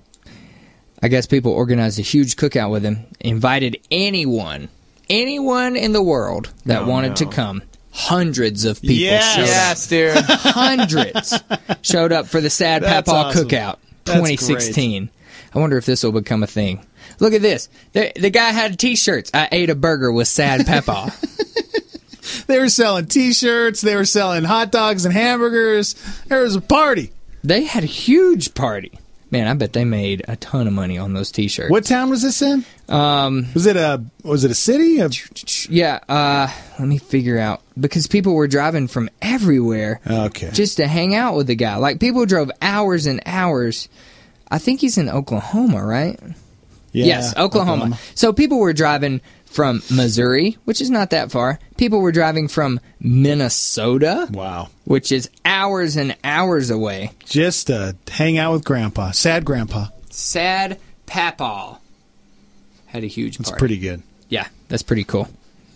I guess people organized a huge cookout with him, invited anyone, anyone in the world that Oh, wanted no. to come. Hundreds of people Yes. showed up. Yes, dude. Hundreds showed up for the Sad That's Papa awesome. Cookout That's twenty sixteen. I wonder if this will become a thing. Look at this. The, the guy had T-shirts. I ate a burger with Sad Papa. They were selling T-shirts. They were selling hot dogs and hamburgers. There was a party. They had a huge party. Man, I bet they made a ton of money on those T-shirts. What town was this in? Um, Was it a was it a city? A, yeah, uh, let me figure out. Because people were driving from everywhere okay. just to hang out with the guy. Like, people drove hours and hours. I think he's in Oklahoma, right? Yeah, Yes, Oklahoma. So people were driving from Missouri, which is not that far. People were driving from Minnesota, Wow. which is hours and hours away. Just to hang out with Grandpa. Sad Grandpa. Sad Papa had a huge It's party. pretty good. Yeah, that's pretty cool.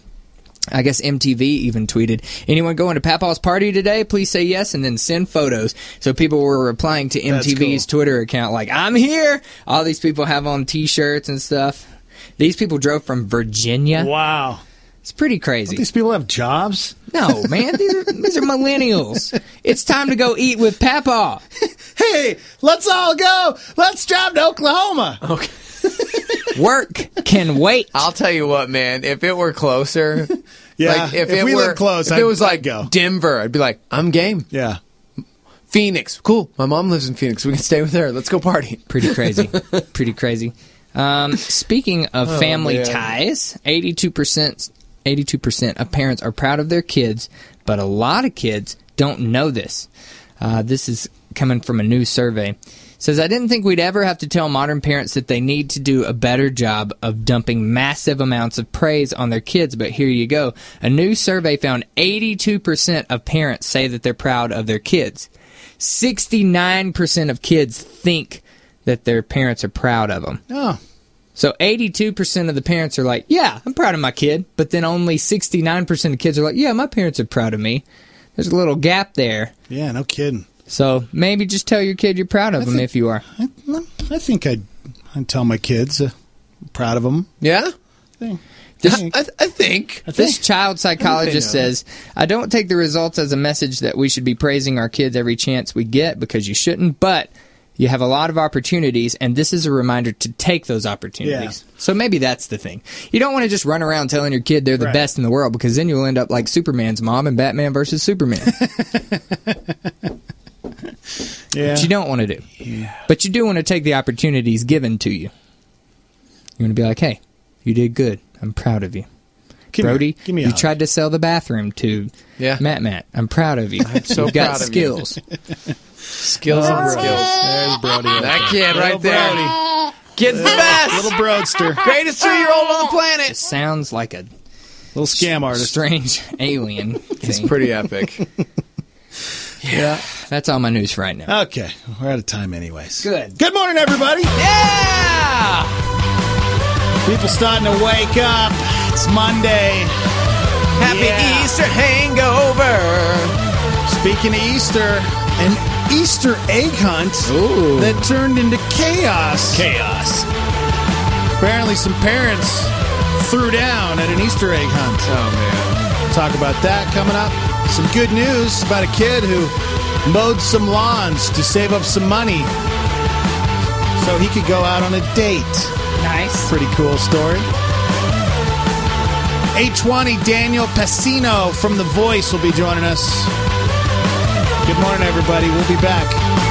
I guess M T V even tweeted, anyone going to Papa's party today? Please say yes and then send photos. So people were replying to M T V's cool. Twitter account like, I'm here. All these people have on T-shirts and stuff. These people drove from Virginia. Wow. It's pretty crazy. These people have jobs? No, man. These are, these are millennials. It's time to go eat with Papa. Hey, let's all go. Let's drive to Oklahoma. Okay. Work can wait. I'll tell you what, man. If it were closer, Yeah, like if, if it we were lived close, if I'd- it was I'd like go. Denver, I'd be like, I'm game. Yeah. Phoenix, cool. My mom lives in Phoenix. We can stay with her. Let's go party. Pretty crazy. Pretty crazy. Um, speaking of Oh, family man. ties, eighty-two percent, eighty-two percent of parents are proud of their kids, but a lot of kids don't know this. Uh, this is coming from a new survey. It says, I didn't think we'd ever have to tell modern parents that they need to do a better job of dumping massive amounts of praise on their kids, but here you go. A new survey found eighty-two percent of parents say that they're proud of their kids. sixty-nine percent of kids think that their parents are proud of them. Oh. So eighty-two percent of the parents are like, yeah, I'm proud of my kid. But then only sixty-nine percent of kids are like, yeah, my parents are proud of me. There's a little gap there. Yeah, no kidding. So maybe just tell your kid you're proud of I them think- if you are. I, I think I'd, I'd tell my kids. Uh, proud of them. Yeah? This, I, I, I think. This child psychologist says, I don't take the results as a message that we should be praising our kids every chance we get, because you shouldn't, but you have a lot of opportunities, and this is a reminder to take those opportunities. Yeah. So maybe that's the thing. You don't want to just run around telling your kid they're the right. best in the world, because then you'll end up like Superman's mom in Batman versus Superman. Yeah. Which you don't want to do. Yeah. But you do want to take the opportunities given to you. You want to be like, hey, you did good. I'm proud of you. Give Brody, me, give me a you hug. Tried to sell the bathroom to yeah. Matt Matt. I'm proud of you. I'm so You've got proud skills. Of you. Skills and skills. There's Brody. Right that kid right there. Brody. Kid's the best. Little Broadster. Greatest three-year-old on the planet. It sounds like a little scam artist. Strange alien thing. It's pretty epic. Yeah. yeah. That's all my news for right now. Okay. We're out of time anyways. Good. Good morning, everybody. Yeah! People starting to wake up. It's Monday. Happy yeah. Easter hangover. Speaking of Easter, an Easter egg hunt Ooh. that turned into chaos. Chaos. Apparently some parents threw down at an Easter egg hunt. Oh, man. We'll talk about that coming up. Some good news about a kid who mowed some lawns to save up some money so he could go out on a date. Nice. Pretty cool story. eight twenty, Daniel Pacino from The Voice will be joining us. Good morning, everybody. We'll be back.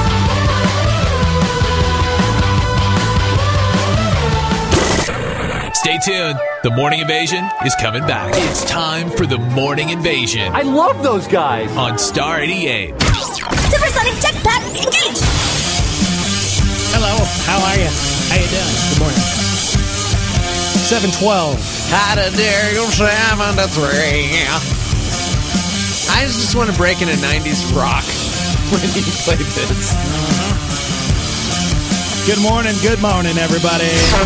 Stay tuned. The Morning Invasion is coming back. It's time for the Morning Invasion. I love those guys. On Star eighty-eight. Supersonic jetpack engaged. Hello. How are you? How you doing? Good morning. seven twelve. How to deal seven to three. I just want to break into nineties rock when you play this. Uh-huh. Good morning, good morning, everybody.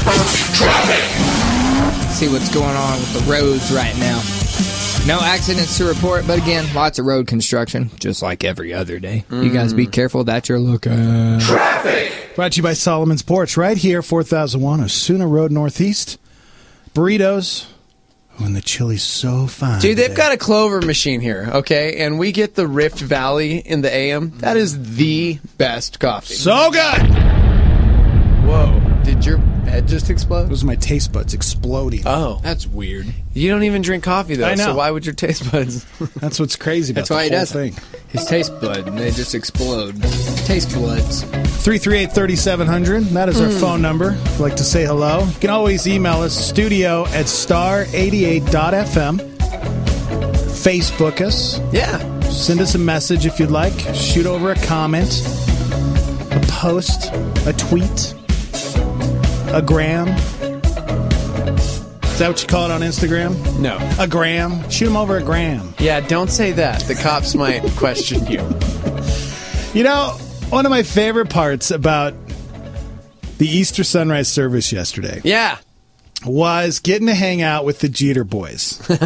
Traffic. See what's going on with the roads right now. No accidents to report, but again, lots of road construction, just like every other day. Mm. You guys be careful that you're looking. Traffic. Brought to you by Solomon's Porch, right here, four thousand one Osuna Road Northeast. Burritos. Oh, and the chili's so fine. Dude, they've today. got a Clover machine here, okay? And we get the Rift Valley in the A M. That is the best coffee. So good! Whoa. Did your head just explode? Those are my taste buds exploding. Oh. That's weird. You don't even drink coffee, though, I know. so why would your taste buds? That's what's crazy about That's why the he whole does thing. His taste bud, and they just explode. Taste buds. three three eight, three seven zero zero. That is our mm. phone number. If you'd like to say hello, you can always email us, studio at star eighty-eight dot f m. Facebook us. Yeah. Send us a message if you'd like. Shoot over a comment, a post, a tweet, a gram. Is that what you call it on Instagram? No. A gram? Shoot them over a gram. Yeah, don't say that. The cops might question you. You know, one of my favorite parts about the Easter sunrise service yesterday. Yeah. Was getting to hang out with the Jeter boys. the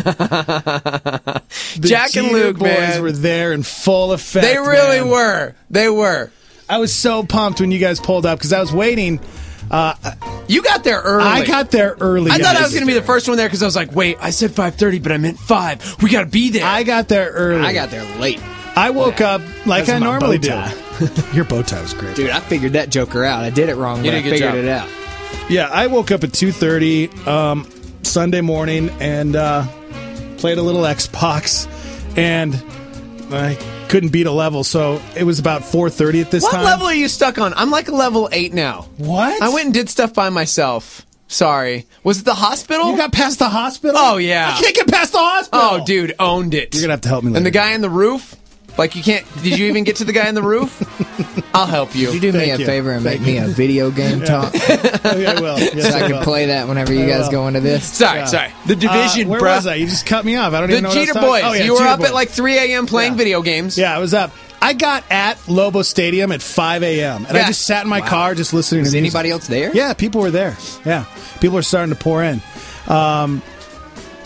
Jack Jeter and Luke, boys man. were there in full effect. They really man. were. They were. I was so pumped when you guys pulled up because I was waiting. Uh, you got there early. I got there early. I guys. thought I was going to be the first one there because I was like, wait, I said five thirty, but I meant five. We got to be there. I got there early. I got there late. I woke yeah. up like That's I normally do. tie. Your bow tie was great. Dude, I figured that joker out. I did it wrong, you but I did figured job. it out. Yeah, I woke up at two thirty um, Sunday morning and uh, played a little Xbox, and I couldn't beat a level, so it was about four thirty at this what time. What level are you stuck on? I'm like a level eight now. What? I went and did stuff by myself. Sorry. Was it the hospital? You got past the hospital? Oh, yeah. I can't get past the hospital. Oh, dude, owned it. You're going to have to help me later. And the guy on the roof? Like, you can't... Did you even get to the guy on the roof? I'll help you. Could you do Thank me a you. favor and Thank make you. me a video game talk? I will. Yes, so I, I can will. play that whenever you I guys will. go into this? Sorry, Yeah. sorry. The Division, uh, where bruh. was I? You just cut me off. I don't the even know Jeter what I was Boys. talking. Oh, yeah, you were Jeter up Boys. at like three a.m. playing Yeah. video games. Yeah, I was up. I got at Lobo Stadium at five a.m. and Yeah. I just sat in my Wow. car just listening Was to music. anybody else there? Yeah, people were there. Yeah, people were starting to pour in. Um,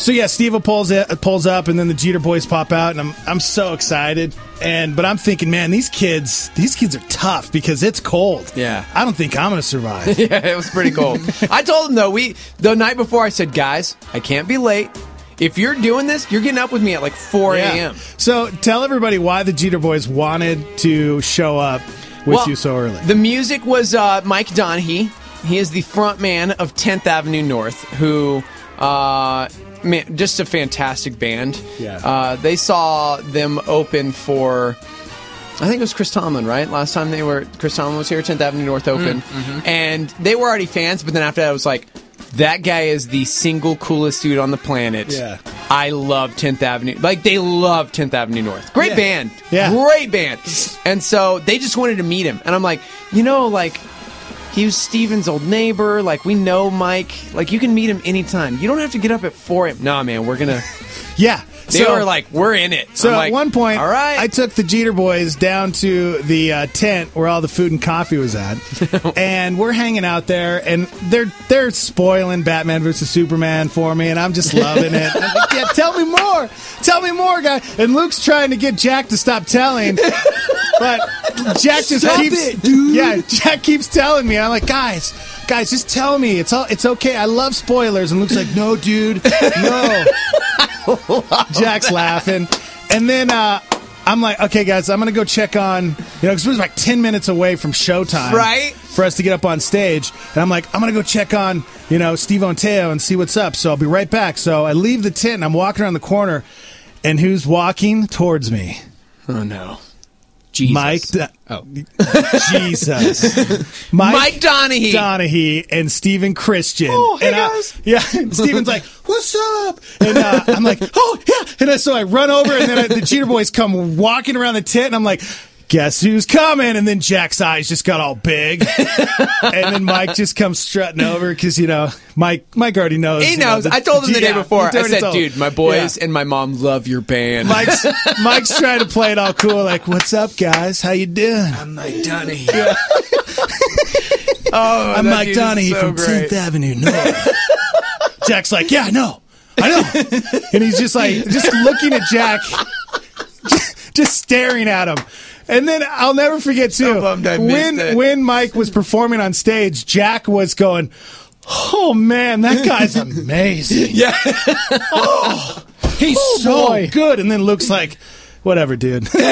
So yeah, Steve pulls it, pulls up, and then the Jeter boys pop out, and I'm I'm so excited. And but I'm thinking, man, these kids these kids are tough because it's cold. Yeah, I don't think I'm going to survive. Yeah, it was pretty cold. I told them though, we the night before I said, guys, I can't be late. If you're doing this, you're getting up with me at like four a.m. Yeah. So tell everybody why the Jeter boys wanted to show up with well, you so early. The music was uh, Mike Donahue. He is the front man of tenth Avenue North, who, uh, man, just a fantastic band. Yeah. Uh, they saw them open for, I think it was Chris Tomlin, right? Last time they were, Chris Tomlin was here, tenth Avenue North open. Mm-hmm. And they were already fans, but then after that, I was like, that guy is the single coolest dude on the planet. Yeah. I love tenth Avenue. Like, they love tenth Avenue North. Great Yeah. band. Yeah. Great band. And so they just wanted to meet him. And I'm like, you know, like, he was Steven's old neighbor. Like, we know Mike. Like, you can meet him anytime. You don't have to get up at four a.m. Nah, man, we're going to... Yeah. They so, were like, we're in it. So I'm at like, one point, all right. I took the Jeter boys down to the uh, tent where all the food and coffee was at, and we're hanging out there, and they're they're spoiling Batman versus Superman for me, and I'm just loving it. I'm like, yeah, tell me more, tell me more, guy. And Luke's trying to get Jack to stop telling, but Jack just Stop keeps, it, dude. yeah, Jack keeps telling me. I'm like, guys, guys, just tell me. It's all, it's okay. I love spoilers. And Luke's like, no, dude, no. Jack's laughing. And then uh, I'm like, okay, guys, I'm going to go check on, you know, because it was like ten minutes away from showtime. Right. For us to get up on stage. And I'm like, I'm going to go check on, you know, Steve Onteo and see what's up. So I'll be right back. So I leave the tent and I'm walking around the corner. And who's walking towards me? Oh, no. Jesus. Mike. Do- oh. Jesus. Mike, Mike Donahue. Donahue and Steven Christian. Oh, hey, and I, guys. yeah. And Steven's like, what's up? And uh, I'm like, oh, yeah. And so I run over, and then I, the Jeter boys come walking around the tent, and I'm like, guess who's coming? And then Jack's eyes just got all big. And then Mike just comes strutting over because, you know, Mike Mike already knows. He you know, knows. the- I told him the yeah, day before. he I already said, told. dude, my boys Yeah. and my mom love your band. Mike's, Mike's trying to play it all cool, like, what's up, guys? How you doing? I'm Mike Donahue. Yeah. Oh, I'm that Mike dude is Donahue so from great. tenth Avenue North. Jack's like, yeah, I know. I know. And he's just like, just looking at Jack, just staring at him. And then I'll never forget, too, So bummed I missed when, it. when Mike was performing on stage, Jack was going, oh, man, that guy's amazing. Yeah. Oh, he's Oh, so boy. good. And then Luke's like, whatever, dude. Dude,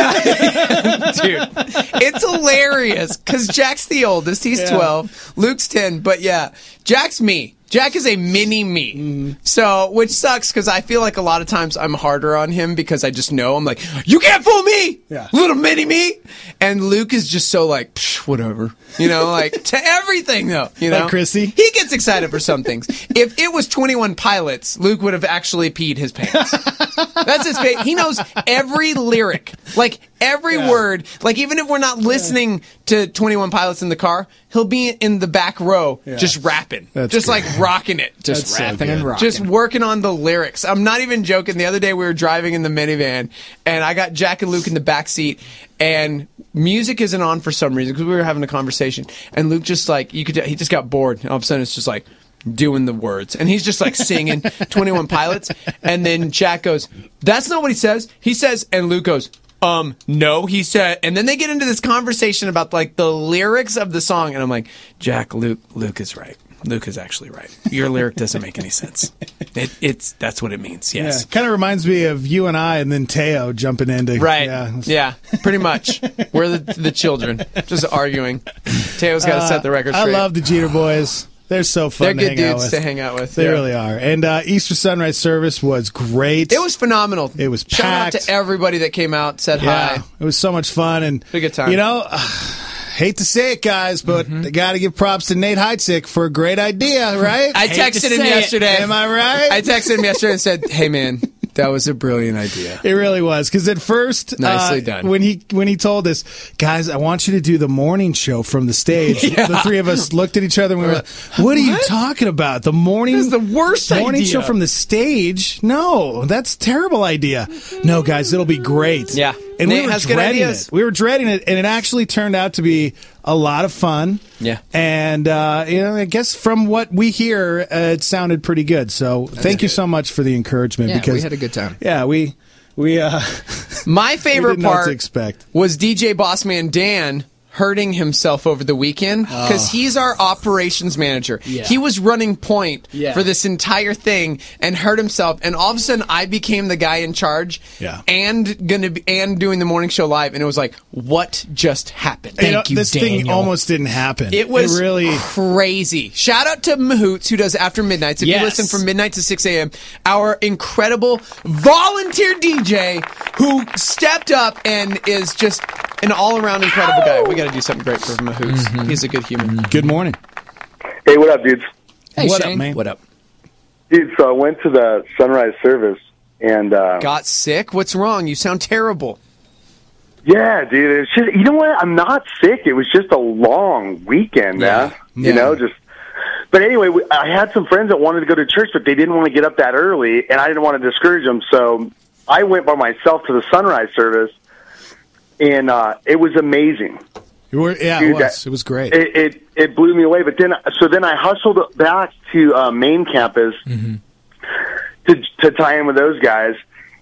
it's hilarious because Jack's the oldest. He's Yeah. twelve. Luke's ten. But yeah, Jack's me. Jack is a mini me. Mm-hmm. So, which sucks because I feel like a lot of times I'm harder on him because I just know I'm like, you can't fool me, Yeah. little mini me. And Luke is just so like, Psh, whatever, you know, like to everything though. You know, Like Chrissy? he gets excited for some things. If it was twenty-one Pilots, Luke would have actually peed his pants. That's his face. He knows every lyric, like every Yeah. word. Like even if we're not listening to twenty-one Pilots in the car, he'll be in the back row Yeah. just rapping, That's just great. like rocking it, Just That's so rapping good. and rocking. just working on the lyrics. I'm not even joking. The other day we were driving in the minivan, and I got Jack and Luke in the back seat, and music isn't on for some reason because we were having a conversation, and Luke just like you could, he just got bored, and all of a sudden it's just like doing the words, and he's just like singing twenty-one Pilots, and then Jack goes, "That's not what he says." He says, and Luke goes, Um, no, he said, and then they get into this conversation about like the lyrics of the song, and I'm like, Jack, Luke, Luke is right. Luke is actually right. Your lyric doesn't make any sense. It, it's that's what it means. Yes, Yeah, kind of reminds me of you and I, and then Teo jumping into right. Yeah, Yeah, pretty much. We're the the children just arguing. Teo's got to set the record Uh, I straight. love the Jeter boys. They're so fun. They're to good hang out dudes with. to hang out with. They yeah. really are. And uh, Easter sunrise service was great. It was phenomenal. It was Shout out packed. to everybody that came out, said Yeah, hi. it was so much fun, and Had a good time. You know, uh, hate to say it, guys, but Mm-hmm. I got to give props to Nate Heitzik for a great idea, right? I Hate to texted him say it. yesterday. Am I right? I texted him yesterday and said, "Hey, man, that was a brilliant idea." It really was, because at first, Nicely uh, done. when he when he told us, guys, I want you to do the morning show from the stage. Yeah. The three of us looked at each other and we were like, "What are you talking about? The morning This is the worst morning idea. show from the stage? No, that's a terrible idea. No, guys, it'll be great." Yeah. and Nate we were has good dreading ideas. it. We were dreading it, and it actually turned out to be a lot of fun. Yeah. And, uh, you know, I guess from what we hear, uh, it sounded pretty good. So thank you so much for the encouragement. Yeah, because we had a good time. Yeah, we, we, uh, My we favorite didn't know what part to expect. was D J Bossman Dan hurting himself over the weekend because Oh. he's our operations manager. Yeah. He was running point Yeah. for this entire thing and hurt himself, and all of a sudden I became the guy in charge Yeah. and gonna be, and doing the morning show live, and it was like, what just happened? You know, this thing almost didn't happen. It was really crazy. Shout out to Mahoots, who does After Midnights. If Yes. you listen from midnight to six a.m., our incredible volunteer D J who stepped up and is just an all-around incredible guy. We got to do something great for Mahoots. Mm-hmm. He's a good human. Good morning. Hey, what up, dudes? Hey, What Shane. up, man? What up? Dude, so I went to the sunrise service, and uh, Got sick? What's wrong? You sound terrible. yeah, dude, it's just, you know what? I'm not sick. It was just a long weekend, man. Yeah. You know, just. But anyway, we, I had some friends that wanted to go to church, but they didn't want to get up that early, and I didn't want to discourage them, so I went by myself to the sunrise service, and uh, it was amazing. You were, yeah, Dude, it was. that- It was great. It, it it blew me away. But then, so then I hustled back to uh, main campus Mm-hmm. to to tie in with those guys,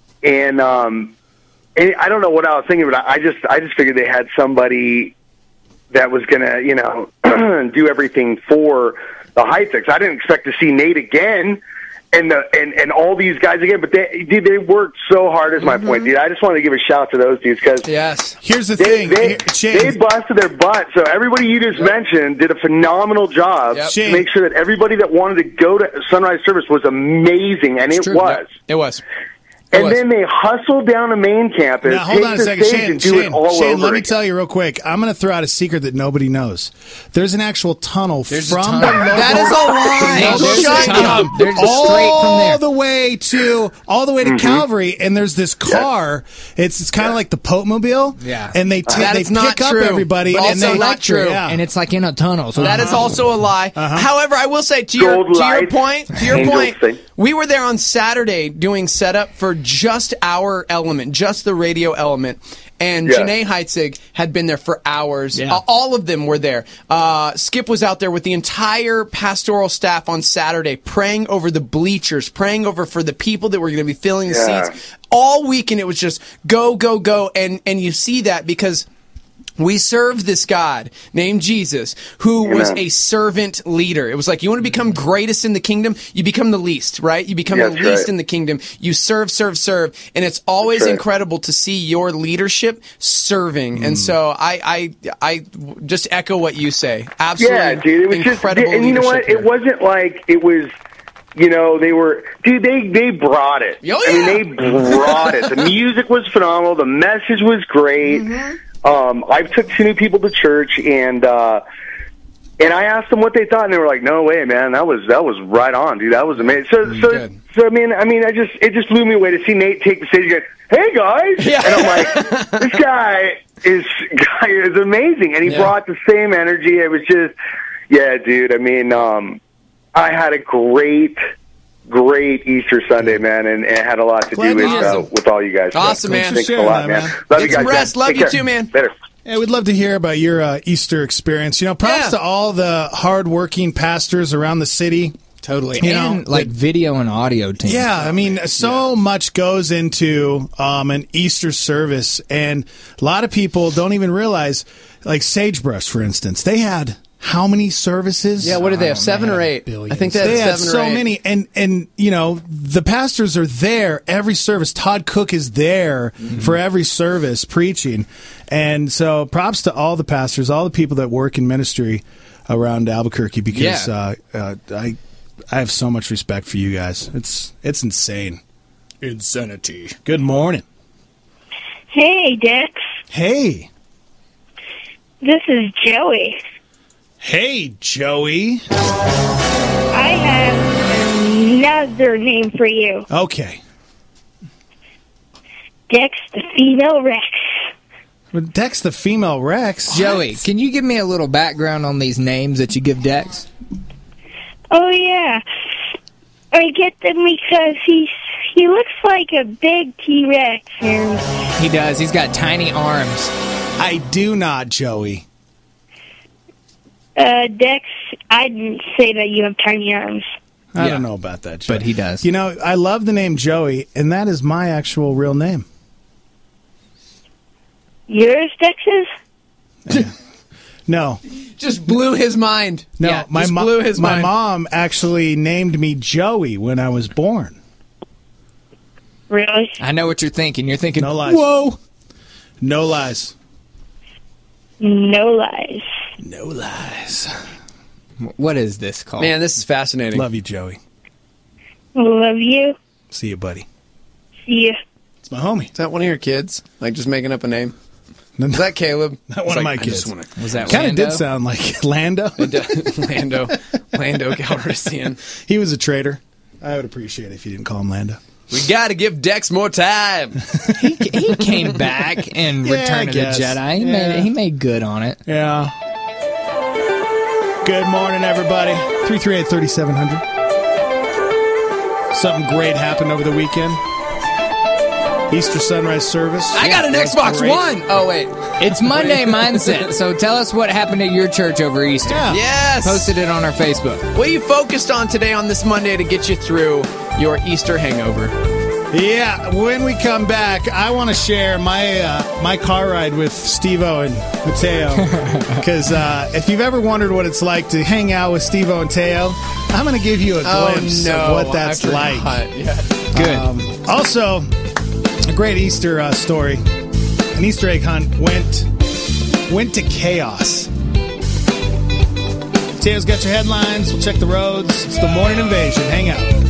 and um, and I don't know what I was thinking, but I, I just I just figured they had somebody that was gonna, you know, do everything for the Heights. I didn't expect to see Nate again. And the and, and all these guys again, but they dude, they worked so hard. Is my Mm-hmm. point, dude. I just wanted to give a shout out to those dudes because Yes. Here's the they, thing. they, Here- Shane, they busted their butt. So everybody you just mentioned did a phenomenal job Yep. to Shane. make sure that everybody that wanted to go to sunrise service was amazing, and it true. was. It was. And was. then they hustled down to main campus, now, hold take on a the second. stage Shane, and do Shane, it all Shane over let me again. tell you real quick. I'm going to throw out a secret that nobody knows. There's an actual tunnel There's a from tunnel. the local... That is a lie. No, there's Shut a tunnel. up. There's a straight from all there. the way to all the way to Calvary, and there's this car. It's it's kind of like the Pope Mobile. Yeah. and they t- That they is not pick up true, everybody but and also they not true. Yeah. And it's like in a tunnel. So That is also a lie. However, I will say to your Gold to your lights, point, to your angels point, sing. we were there on Saturday doing setup for just our element, just the radio element. And Yeah. Janae Heitzig had been there for hours. Yeah. Uh, all of them were there. Uh, Skip was out there with the entire pastoral staff on Saturday, praying over the bleachers, praying over for the people that were going to be filling the Yeah. seats. All weekend, it was just go, go, go. And, and you see that because we serve this God named Jesus who was Amen. a servant leader. It was like, you want to become greatest in the kingdom? You become the least, right? You become That's the least right. in the kingdom. You serve, serve, serve. And it's always That's right. incredible to see your leadership serving. And so I, I, I just echo what you say. Absolutely Yeah, dude, it was just, incredible and you know what? leadership It here. wasn't like it was. You know, they were, dude, they, they brought it. Oh, I yeah. mean, they brought it. The music was phenomenal. The message was great. Mm-hmm. Um, I took two new people to church, and uh, and I asked them what they thought, and they were like, "No way, man, that was that was right on, dude. That was amazing." So, so, Good. so, I mean, I mean, I just it just blew me away to see Nate take the stage and go, "Hey guys," Yeah. and I'm like, "This guy is guy is amazing," and he Yeah. brought the same energy. It was just, yeah, dude. I mean, um, I had a great. Great Easter Sunday, man, and, and had a lot to Glad do with, you- uh, with all you guys. Awesome, man. Thanks a Sharing lot, that, man. man. Love Get you guys. some rest. man. Love Take you care. too, man. Later. Yeah, we'd love to hear about your uh, Easter experience. You know, props Yeah. to all the hardworking pastors around the city. totally. You and know, like video and audio team. Yeah, I mean, so much goes into um, an Easter service, and a lot of people don't even realize, like Sagebrush, for instance, they had how many services? Yeah, what did they have? Oh, Seven man, or eight? billions. I think they had They had seven or so eight. many, and and you know the pastors are there every service. Todd Cook is there Mm-hmm. for every service preaching, and so props to all the pastors, all the people that work in ministry around Albuquerque, because Yeah. uh, uh, I I have so much respect for you guys. It's it's insane. Insanity. Good morning. Hey, Dix. Hey. This is Joey. Hey, Joey. I have another name for you. Okay. Dix the Female Rex. Well, Dex the female Rex. Joey, can you give me a little background on these names that you give Dex? Oh, yeah. I get them because he's He looks like a big T-Rex, and He does. He's got tiny arms. I do not, Joey. uh, Dex, I didn't say that you have tiny arms. I Yeah. don't know about that, Joey. But he does. You know, I love the name Joey, and that is my actual real name. Yours, Dex's? No. Just blew his mind. No, Yeah, my, just mo- blew his my mind. mom actually named me Joey when I was born. Really? I know what you're thinking. You're thinking, No lies. whoa. No lies. No lies. No lies. What is this called? Man, this is fascinating. Love you, Joey. Love you. See you, buddy. See ya. It's my homie. Is that one of your kids? Like just making up a name? Is that Caleb? Not one It's of like, my I kids. just wanna- Was that Kind of Lando? did sound like Lando. Lando, Lando Calrissian. He was a traitor. I would appreciate it if you didn't call him Lando. We got to give Dex more time. he, he came back in Yeah, I Return of the guess. Jedi. He, Yeah. made, he made good on it. Yeah. Good morning, everybody. three three eight, three seven zero zero. Something great happened over the weekend. Easter sunrise service. I got an That was Xbox great. One. Oh, wait. It's Monday Mindset, so tell us what happened at your church over Easter. Yeah. Yes. Posted it on our Facebook. What are you focused on today on this Monday to get you through your Easter hangover? Yeah, when we come back, I want to share my uh, my car ride with Steve-O and Mateo. Because uh, if you've ever wondered what it's like to hang out with Steve-O and Teo, I'm going to give you a glimpse oh, no. of what that's I like. forgot. Yeah. Good. Um, also, a great Easter uh, story. An Easter egg hunt went went to chaos. Teo's got your headlines. We'll check the roads. It's the Morning Invasion. Hang out.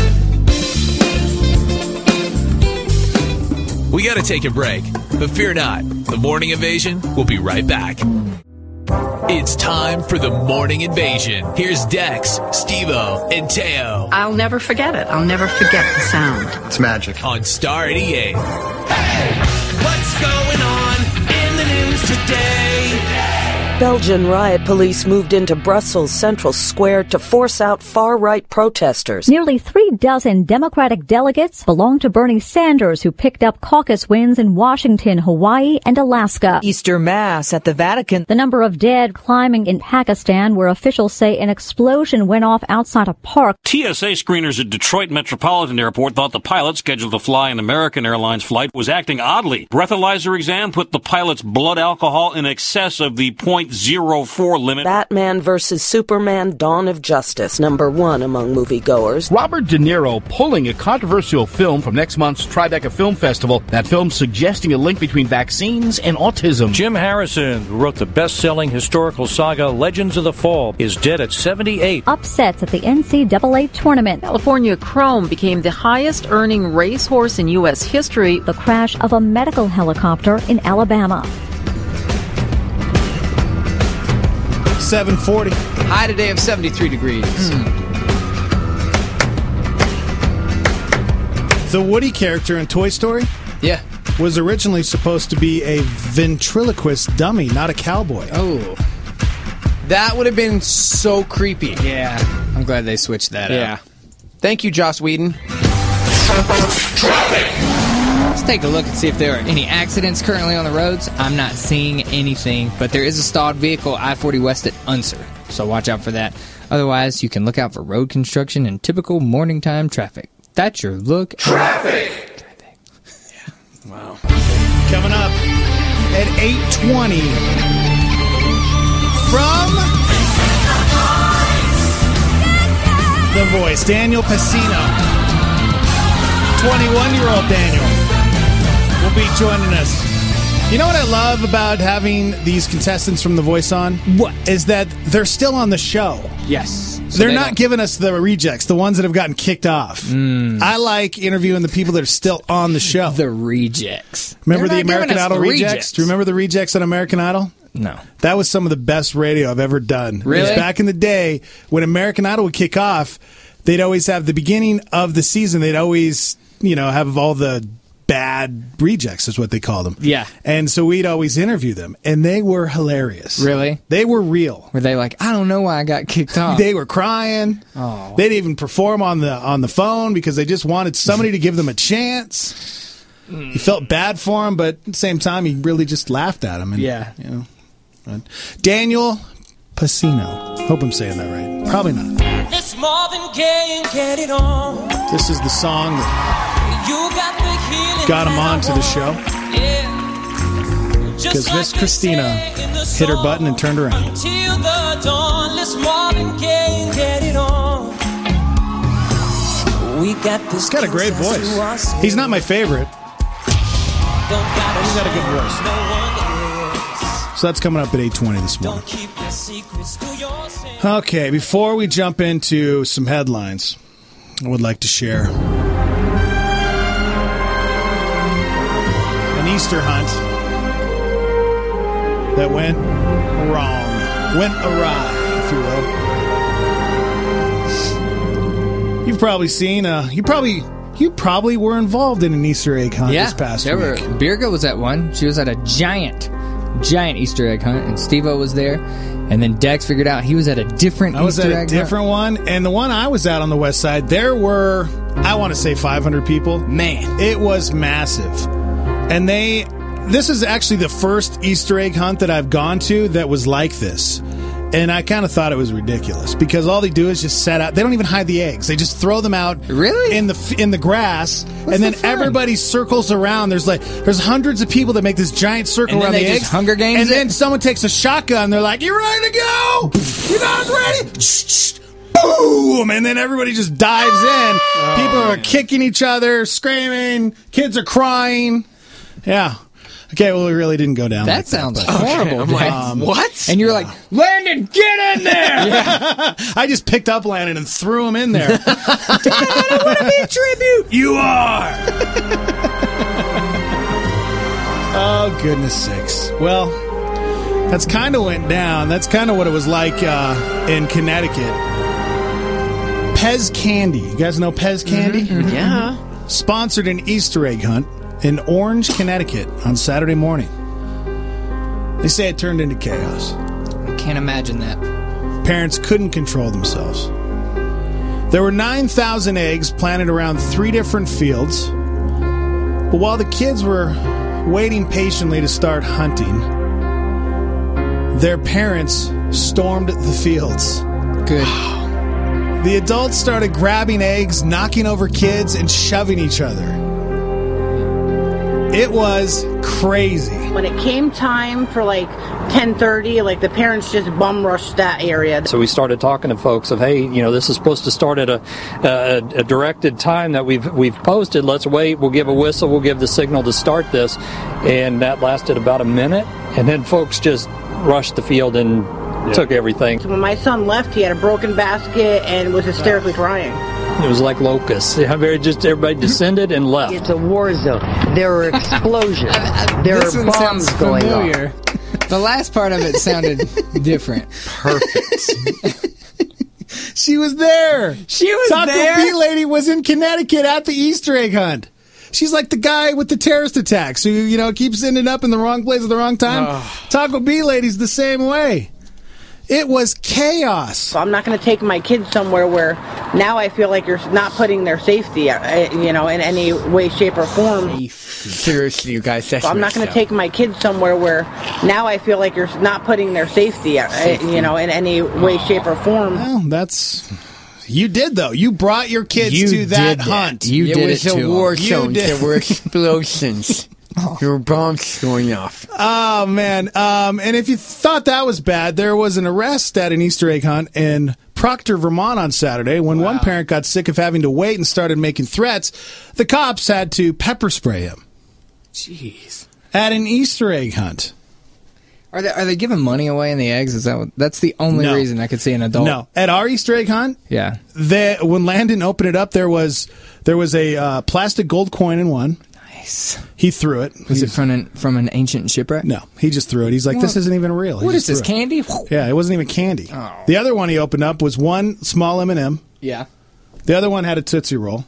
We got to take a break, but fear not. The Morning Invasion will be right back. It's time for the Morning Invasion. Here's Dex, Steve-O, and Teo I'll never forget it. I'll never forget the sound. It's magic. on Star eighty-eight. What's going on in the news today? Belgian riot police moved into Brussels Central Square to force out far-right protesters. Nearly three dozen Democratic delegates belong to Bernie Sanders, who picked up caucus wins in Washington, Hawaii, and Alaska. Easter Mass at the Vatican. The number of dead climbing in Pakistan, where officials say an explosion went off outside a park. T S A screeners at Detroit Metropolitan Airport thought the pilot scheduled to fly an American Airlines flight was acting oddly. Breathalyzer exam put the pilot's blood alcohol in excess of the point zero four limit. Batman versus Superman Dawn of Justice, number one among moviegoers. Robert De Niro pulling a controversial film from next month's Tribeca Film Festival. That film suggesting a link between vaccines and autism. Jim Harrison, who wrote the best-selling historical saga Legends of the Fall, is dead at seventy-eight. Upsets at the N C double A tournament. California Chrome became the highest earning racehorse in U S history. The crash of a medical helicopter in Alabama. seven forty. High today of seventy-three degrees. The Woody character in Toy Story Yeah. was originally supposed to be a ventriloquist dummy, not a cowboy. Oh. That would have been so creepy. Yeah. I'm glad they switched that Yeah. up. Thank you, Joss Whedon. Let's take a look and see if there are any accidents currently on the roads. I'm not seeing anything, but there is a stalled vehicle I forty west at Unser, so watch out for that. Otherwise, you can look out for road construction and typical morning time traffic. That's your look. Traffic. Yeah. Wow. Coming up at eight twenty from The Voice, Daniel Pacino. twenty-one-year-old Daniel will be joining us. You know what I love about having these contestants from The Voice on? What? Is that they're still on the show. Yes. So they're they not don't- giving us the rejects, the ones that have gotten kicked off. Mm. I like interviewing the people that are still on the show. The rejects. Remember They're the not giving American us Idol the rejects? rejects. Do you remember the rejects on American Idol? No. That was some of the best radio I've ever done. Really? It was back in the day when American Idol would kick off, they'd always have the beginning of the season, they'd always, you know, have all the bad rejects is what they call them. Yeah. And so we'd always interview them, and they were hilarious. Really? They were real. Were they like, I don't know why I got kicked off? They were crying. Oh. They'd even perform on the on the phone because they just wanted somebody to give them a chance. He felt bad for him, but at the same time, he really just laughed at him. And, Yeah. You know, but Daniel Pacino. Hope I'm saying that right. Probably not. It's more than gay and get it on. This is the song that You got the healing got him that I on to the show. want. Yeah. Because Miss Christina hit her button and turned around. Till the dawn, it's more than gay and get it on. We got this. He's got a great voice. He's not my favorite. But he's got a good voice. So that's coming up at eight twenty this morning. Okay, before we jump into some headlines, I would like to share an Easter hunt that went wrong, went awry, if you will. You've probably seen, uh, you probably, you probably were involved in an Easter egg hunt yeah, this past there week. Were, Birga was at one. She was at a giant, giant Easter egg hunt, and Steve-O was there. And then Dex figured out he was at a different I was Easter at a egg different hunt. one, and the one I was at on the west side, there were, I want to say five hundred people. Man. It was massive. And they, this is actually the first Easter egg hunt that I've gone to that was like this. And I kind of thought it was ridiculous because all they do is just set out. They don't even hide the eggs. They just throw them out really in the in the grass, What's and then the fun? Everybody circles around. There's like there's hundreds of people that make this giant circle And then around they the just eggs. Hunger Games and it? then someone takes a shotgun. They're like, "You ready to go? You guys ready?" Boom! And then everybody just dives in. Oh, People are kicking each other, screaming. Kids are crying. Yeah. Okay, well, it really didn't go down. That like sounds that, but- horrible. I'm like, Um, what? And you're like, Landon, get in there! Yeah. I just picked up Landon and threw him in there. Dad, I want to be a tribute. You are. Oh, goodness sakes. Well, that's kind of went down. That's kind of what it was like uh, in Connecticut. Pez Candy. You guys know Pez Candy? Mm-hmm. Yeah. Sponsored an Easter egg hunt in Orange, Connecticut on Saturday morning. They say it turned into chaos. I can't imagine that. Parents couldn't control themselves. There were nine thousand eggs planted around three different fields. But while the kids were waiting patiently to start hunting, their parents stormed the fields. Good. The adults started grabbing eggs, knocking over kids, and shoving each other. It was crazy. When it came time for like ten thirty, like the parents just bum rushed that area. So we started talking to folks of, hey, you know, this is supposed to start at a, a, a directed time that we've we've posted. Let's wait. We'll give a whistle. We'll give the signal to start this. And that lasted about a minute. And then folks just rushed the field and yeah. took everything. So when my son left, he had a broken basket and was hysterically crying. It was like locusts. Very just everybody descended and left. It's a war zone. There are explosions. There this are one bombs sounds going familiar. off. The last part of it sounded different. Perfect. She was there. She was Taco there? Bee lady was in Connecticut at the Easter egg hunt. She's like the guy with the terrorist attacks who, you know, keeps ending up in the wrong place at the wrong time. Oh. Taco Bee lady's the same way. It was chaos. So I'm not going to take my kids somewhere where now I feel like you're not putting their safety, uh, you know, in any way, shape, or form. Seriously, you guys. That's So I'm not going to take my kids somewhere where now I feel like you're not putting their safety, uh, Safety. you know, in any way, shape, or form. Well, that's... You did, though. You brought your kids You to that did that. hunt. You it did was it a to war him. You zone. did. There were explosions. There were bombs going off. Oh, man. Um, and if you thought that was bad, there was an arrest at an Easter egg hunt in Proctor, Vermont on Saturday when wow. one parent got sick of having to wait and started making threats. The cops had to pepper spray him. Jeez. At an Easter egg hunt. Are they are they giving money away in the eggs? Is that what, that's the only No. reason I could see an adult? No. At our Easter egg hunt, Yeah. the, when Landon opened it up, there was there was a uh, plastic gold coin in one. Nice. He threw it. Was He- it from an from an ancient shipwreck? No, he just threw it. He's like, What? this isn't even real. He What is just this, threw it. candy? Yeah, it wasn't even candy. Oh. The other one he opened up was one small M and M. Yeah. The other one had a Tootsie Roll.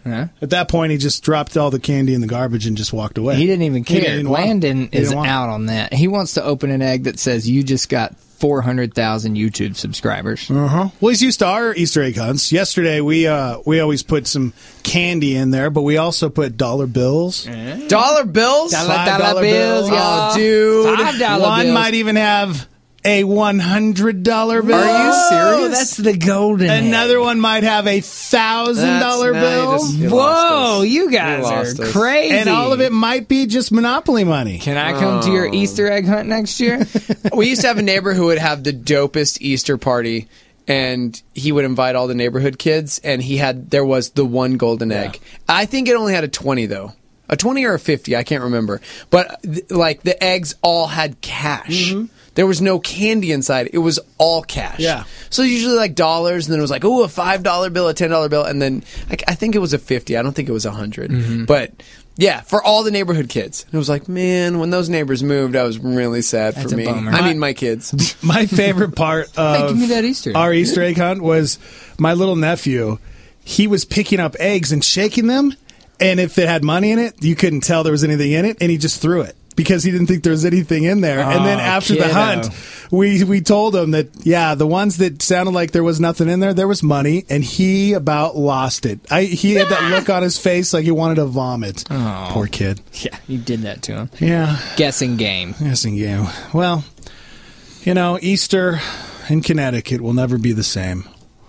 Huh? At that point, he just dropped all the candy in the garbage and just walked away. He didn't even care. He didn't want- Landon he is didn't want- out on that. He wants to open an egg that says you just got four hundred thousand YouTube subscribers. Uh-huh. Well, he's used to our Easter egg hunts. Yesterday, we uh, we always put some candy in there, but we also put dollar bills. Dollar bills? Dollar, Five dollar dollar bills, bills. y'all. Oh, dude. Five dollar One bills. might even have a one hundred dollar bill. Are you serious? Oh, that's the golden egg. Another one might have a one thousand dollar That's- no, you bill. just- you Whoa, lost us. you guys You lost are us. crazy. And all of it might be just Monopoly money. Can I come to your Easter egg hunt next year? We used to have a neighbor who would have the dopest Easter party, and he would invite all the neighborhood kids, and he had there was the one golden egg. I think it only had a twenty though. A twenty or a fifty, I can't remember. But th- like the eggs all had cash. There was no candy inside. It was all cash. Yeah. So usually like dollars, and then it was like, oh, a five dollar bill, a ten dollar bill, and then I, I think it was a fifty. I don't think it was a hundred. But yeah, for all the neighborhood kids. And it was like, man, when those neighbors moved, I was really sad That's for a me. bummer. I mean, my kids. My favorite part of give me that Easter egg. our Easter egg hunt was my little nephew. He was picking up eggs and shaking them, and if it had money in it, you couldn't tell there was anything in it, and he just threw it because he didn't think there was anything in there. and then Oh, after the kiddo. hunt, we we told him that, yeah, the ones that sounded like there was nothing in there, there was money, and he about lost it. I He had that look on his face like he wanted to vomit. Oh. Poor kid. Yeah, you did that to him. Yeah. Guessing game. Guessing game. Well, you know, Easter in Connecticut will never be the same.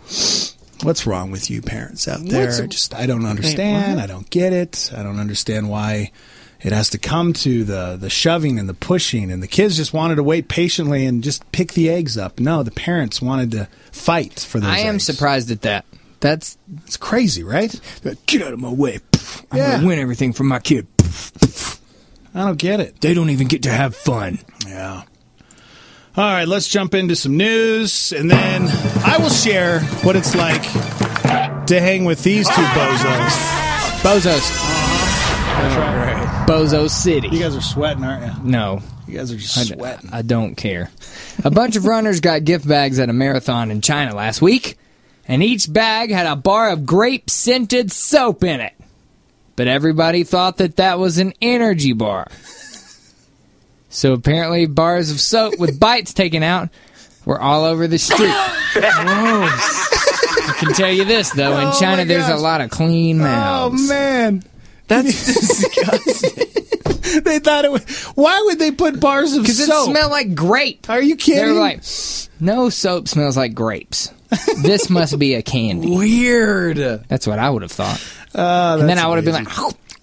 What's wrong with you parents out there? What's- Just I don't understand. I don't get it. I don't understand why it has to come to the, the shoving and the pushing, and the kids just wanted to wait patiently and just pick the eggs up. No, the parents wanted to fight for those I am eggs. surprised at that. That's It's crazy, right? get out of my way. I'm Yeah. gonna win everything for my kid. I don't get it. They don't even get to have fun. Yeah. All right, let's jump into some news, and then I will share what it's like to hang with these two bozos. Bozos. That's right. Bozo City. You guys are sweating, aren't you? No. You guys are just I, sweating. I don't care. A bunch of runners got gift bags at a marathon in China last week, and each bag had a bar of grape-scented soap in it. But everybody thought that that was an energy bar. So apparently bars of soap with bites taken out were all over the street. I can tell you this, though. In Oh, China, my there's a gosh. lot of clean Oh, mouths. man. That's disgusting. They thought it was... Why would they put bars of Because it soap? smelled like grape. Are you kidding? They're like, no soap smells like grapes. This must be a candy. Weird. That's what I would have thought. Uh, And then I would have been like,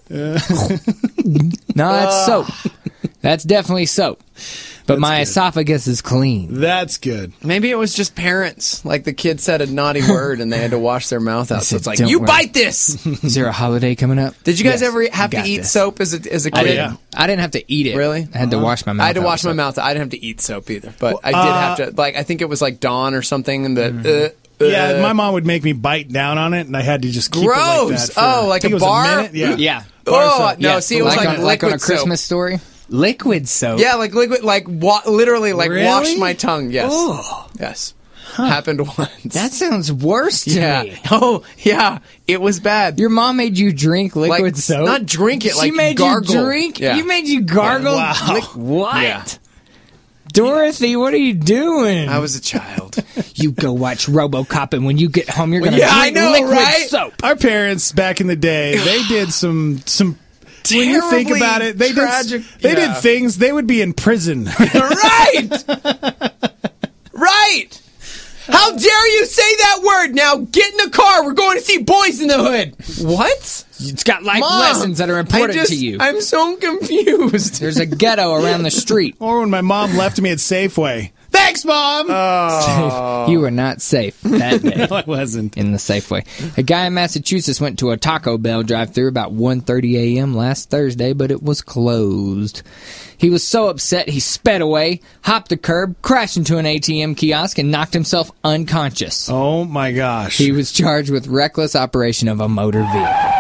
no, that's soap. That's definitely soap. But That's my good. esophagus is clean. That's good. Maybe it was just parents. Like the kid said a naughty word and they had to wash their mouth out. So it's like, "Don't you worry." bite this. Is there a holiday coming up? Did you guys Yes, ever have to got eat this. soap as a, as a I kid? didn't. I didn't have to eat it. Really? I had to wash my mouth I had to out wash with my soap. mouth. I didn't have to eat soap either. But I did Uh, have to, like, I think it was like Dawn or something. And the, uh, Yeah, uh, my mom would make me bite down on it, and I had to just keep it like Gross. that. For, Oh, I like think a it was bar? minute. Yeah. Yeah. Bar Oh, soap. no, Yeah, see, it was like, like on, like on a liquid soap. Christmas story. Liquid soap. Yeah, like liquid, like wa- literally, like Really? washed my tongue. Yes, Oh. yes, happened once. That sounds worse to yeah. me. Oh, yeah, it was bad. Your mom made you drink liquid Like, soap? not drink it, She like made gargle. you drink? Yeah. You made you gargle? Wow. Lick- what? Yeah. Dorothy, what are you doing? I was a child. You go watch RoboCop, and when you get home, you're going to Yeah, I drink know, liquid right? soap. Our parents back in the day, they did some some. When you think Terribly about it, they tragic- did they yeah. did things. They would be in prison. Right, right. How dare you say that word? Now get in the car. We're going to see Boys in the Hood. What? It's got life Mom, lessons that are I important just- to you. I'm so confused. There's a ghetto around the street. Or when my mom left me at Safeway. Thanks, Mom. Oh. You were not safe that day. No, I wasn't. In the Safeway. A guy in Massachusetts went to a Taco Bell drive-thru about one thirty a.m. last Thursday, but it was closed. He was so upset he sped away, hopped the curb, crashed into an A T M kiosk, and knocked himself unconscious. Oh my gosh. He was charged with reckless operation of a motor vehicle.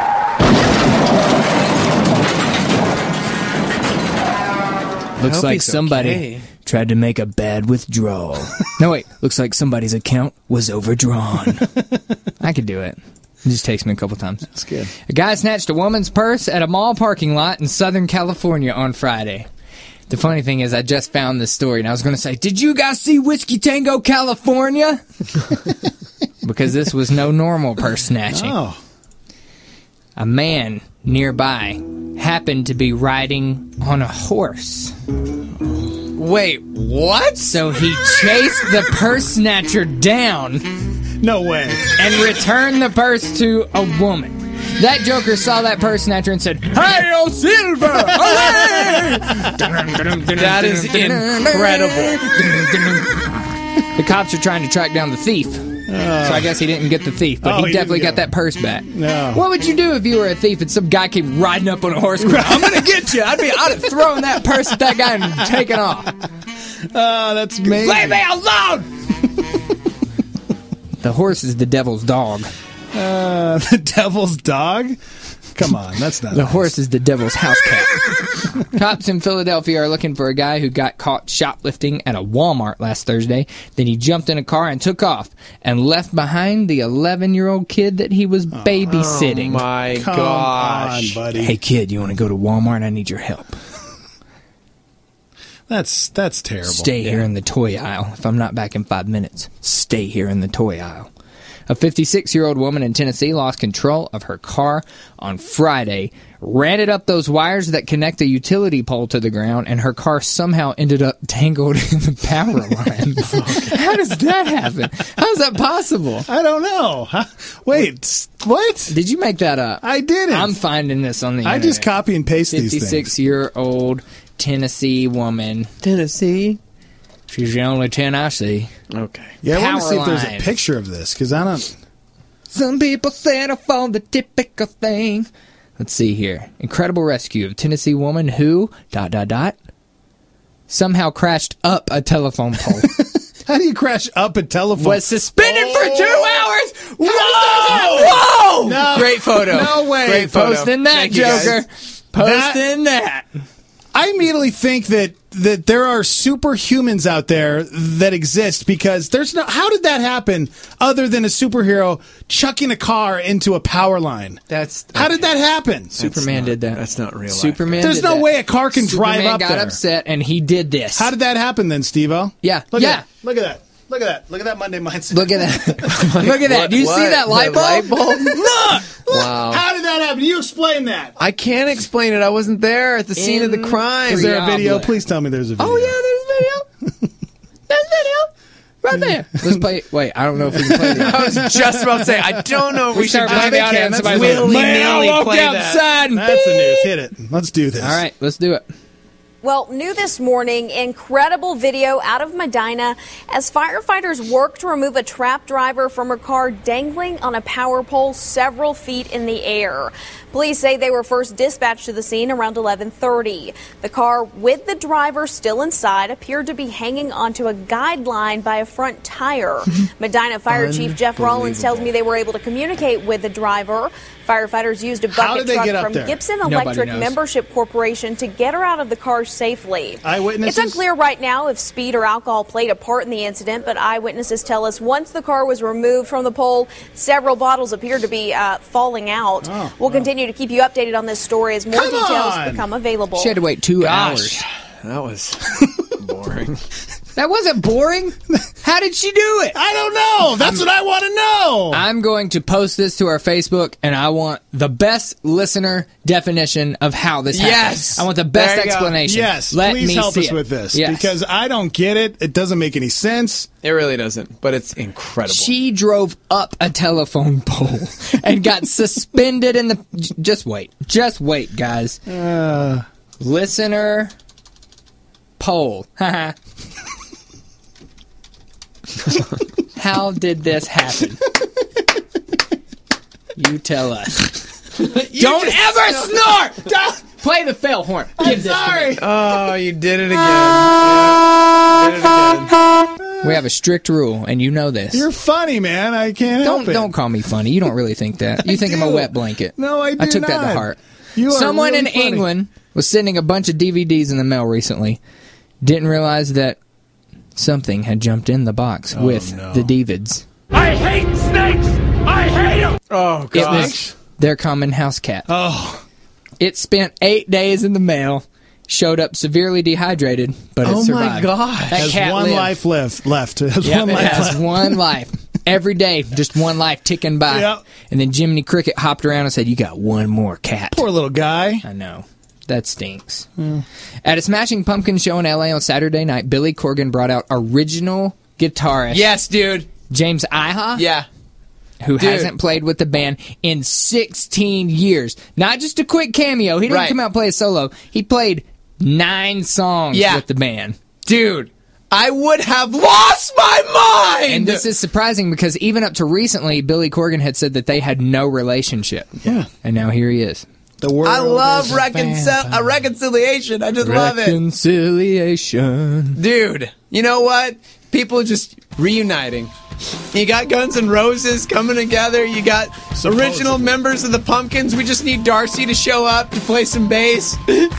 Looks hope like he's somebody okay. tried to make a bad withdrawal. No, wait. Looks like somebody's account was overdrawn. I could do it. It just takes me a couple times. That's good. A guy snatched a woman's purse at a mall parking lot in Southern California on Friday. The funny thing is, I just found this story, and I was going to say, did you guys see Whiskey Tango, California? Because this was no normal purse snatching. Oh. A man nearby happened to be riding on a horse. Wait, what? So he chased the purse snatcher down. No way. And returned the purse to a woman. That joker saw that purse snatcher and said, "Hey, oh, Silver! That is incredible. The cops are trying to track down the thief. Uh, so I guess he didn't get the thief, but oh, he, he definitely didn't got that purse back. No. What would you do if you were a thief and some guy came riding up on a horse? I'm going to get you. I'd be, I'd have thrown that purse at that guy and taken off. Oh, that's amazing. Leave me alone! The horse is the devil's dog. Uh, the devil's dog? Come on, that's not The nice. horse is the devil's house cat. Cops in Philadelphia are looking for a guy who got caught shoplifting at a Walmart last Thursday. Then he jumped in a car and took off and left behind the eleven-year-old kid that he was babysitting. Oh, my Come gosh. on, buddy. Hey, kid, you want to go to Walmart? I need your help. That's that's terrible. Stay here in the toy aisle. If I'm not back in five minutes, stay here in the toy aisle. A fifty-six-year-old woman in Tennessee lost control of her car on Friday, ran it up those wires that connect a utility pole to the ground, and her car somehow ended up tangled in the power line. How does that happen? How is that possible? I don't know. Huh? Wait, what? Did you make that up? I didn't. I'm finding this on the I internet. just copy and paste these things. fifty-six-year-old Tennessee woman. Tennessee? She's the only ten I see. Okay. Yeah, I want to see if there's Powerline. a picture of this, because I don't... Some people settle for the typical thing. Let's see here. Incredible rescue of Tennessee woman who, dot, dot, dot, somehow crashed up a telephone pole. How do you crash up a telephone? Was suspended Oh. for two hours. Whoa! Whoa! No. Great photo. No way. Great photo. Posting that, Thank you, guys. Joker. Posting that. I immediately think that that there are superhumans out there that exist, because there's no... How did that happen other than a superhero chucking a car into a power line? That's How did that happen? Superman not- did that. That's not real life. Superman There's did no that. way a car can drive Superman up got there. upset and he did this. How did that happen then, Steve-O? Yeah. Look yeah. at that. Look at that. Look at that. Look at that Monday mindset. Look at that. Look at that. What- Do you see what? that light The light bulb? bulb? Look! Wow. How did that happen? You explain that. I can't explain it. I wasn't there at the scene of the crime. Is there a video? Diablo. Please tell me there's a video. Oh, yeah, there's video. There's video. Right there. Let's play. Wait, I don't know if we can play that. I was just about to say, I don't know if we, We should start just playing the audience. That's Somebody's like, willy-nilly "Man, I walked play that. outside and That's the news. Hit it. Let's do this. All right, let's do it. Well, new this morning, incredible video out of Medina as firefighters work to remove a trapped driver from her car dangling on a power pole several feet in the air. Police say they were first dispatched to the scene around eleven thirty. The car with the driver still inside appeared to be hanging onto a guideline by a front tire. Medina Fire Chief Jeff Rollins tells me they were able to communicate with the driver. Firefighters used a How bucket did they truck get up from there? Gibson Nobody Electric knows. Membership Corporation to get her out of the car safely. Eyewitnesses? It's unclear right now if speed or alcohol played a part in the incident, but eyewitnesses tell us once the car was removed from the pole, several bottles appeared to be uh, falling out. Oh, we'll continue to keep you updated on this story as more Come details on! become available. She had to wait two Gosh, hours. that was boring. That wasn't boring. How did she do it? I don't know. That's what I want to know. I'm going to post this to our Facebook, and I want the best listener definition of how this happened. Yes. I want the best There you go. explanation. Yes, Let please me help see us it. with this, Yes. because I don't get it. It doesn't make any sense. It really doesn't, but it's incredible. She drove up a telephone pole and got suspended in the... j- Just wait. Just wait, guys. Uh, Listener poll. Haha. How did this happen? You tell us. Don't ever snort! Don't play the fail horn. Give I'm this to me. sorry. Oh, you did it again. Yeah, you did it again. We have a strict rule, and you know this. You're funny, man. I can't don't help it. don't call me funny. You don't really think that. You I think I'm a do. wet blanket. No, I do I took that to not. heart. You are Someone really in funny. England was sending a bunch of D V Ds in the mail recently. Didn't realize that something had jumped in the box Oh, with no. the D V Ds. I hate snakes! I hate him! Oh, It was their common house cat. Oh. It spent eight days in the mail, showed up severely dehydrated, but it Oh, my survived. gosh. That Has cat one lived. life left. left. It has Yep, one it life has left. one life. Every day, just one life ticking by. Yep. And then Jiminy Cricket hopped around and said, "You got one more cat." Poor little guy. I know. That stinks. At a Smashing Pumpkins show in L A on Saturday night, Billy Corgan brought out original guitarist Yes, dude. James Iha, Yeah. who Dude. hasn't played with the band in sixteen years. Not just a quick cameo. He didn't Right. come out and play a solo. He played nine songs Yeah. with the band. Dude, I would have lost my mind! And this is surprising because even up to recently, Billy Corgan had said that they had no relationship. Yeah. And now here he is. The world I love is a reconcil- a reconciliation. I just love it. Reconciliation. Dude, you know what? People just reuniting. You got Guns N' Roses coming together. You got original members of the Pumpkins. We just need Darcy to show up to play some bass. Good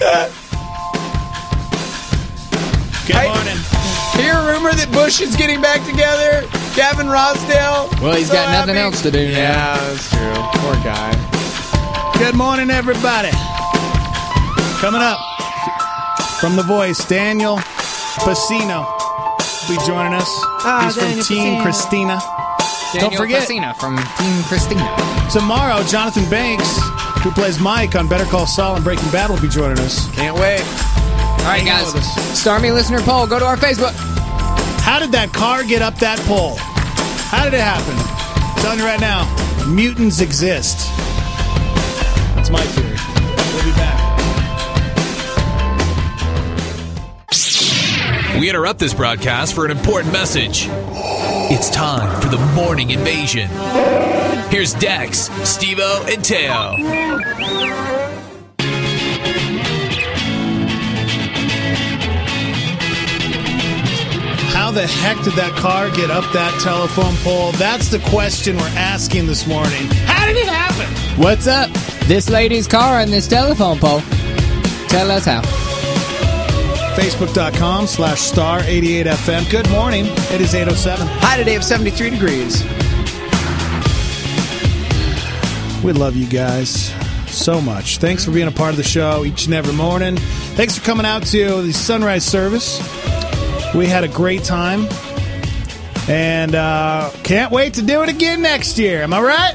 I morning. hear a rumor that Bush is getting back together. Gavin Rossdale. Well, he's So got nothing happy. else to do now. Yeah, that's true. Poor guy. Good morning, everybody. Coming up from The Voice, Daniel Pacino will be joining us. Ah, He's from Daniel Team Pacino. Christina. Daniel Don't forget, Christina from Team Christina. tomorrow, Jonathan Banks, who plays Mike on Better Call Saul and Breaking Bad, will be joining us. Can't wait. All right, Hang out guys. with us. Stormy listener poll. Go to our Facebook. How did that car get up that pole? How did it happen? I'm telling you right now, mutants exist. That's my theory. We'll be back. We interrupt this broadcast for an important message. It's time for the Morning Invasion. Here's Dex, Steve-O, and Teo. How the heck did that car get up that telephone pole? That's the question we're asking this morning. How did it happen? What's up? This lady's car and this telephone pole. Tell us how. Facebook.com slash star 88 FM. Good morning. It is eight oh seven. High today of seventy-three degrees. We love you guys so much. Thanks for being a part of the show each and every morning. Thanks for coming out to the sunrise service. We had a great time. And uh, can't wait to do it again next year. Am I right?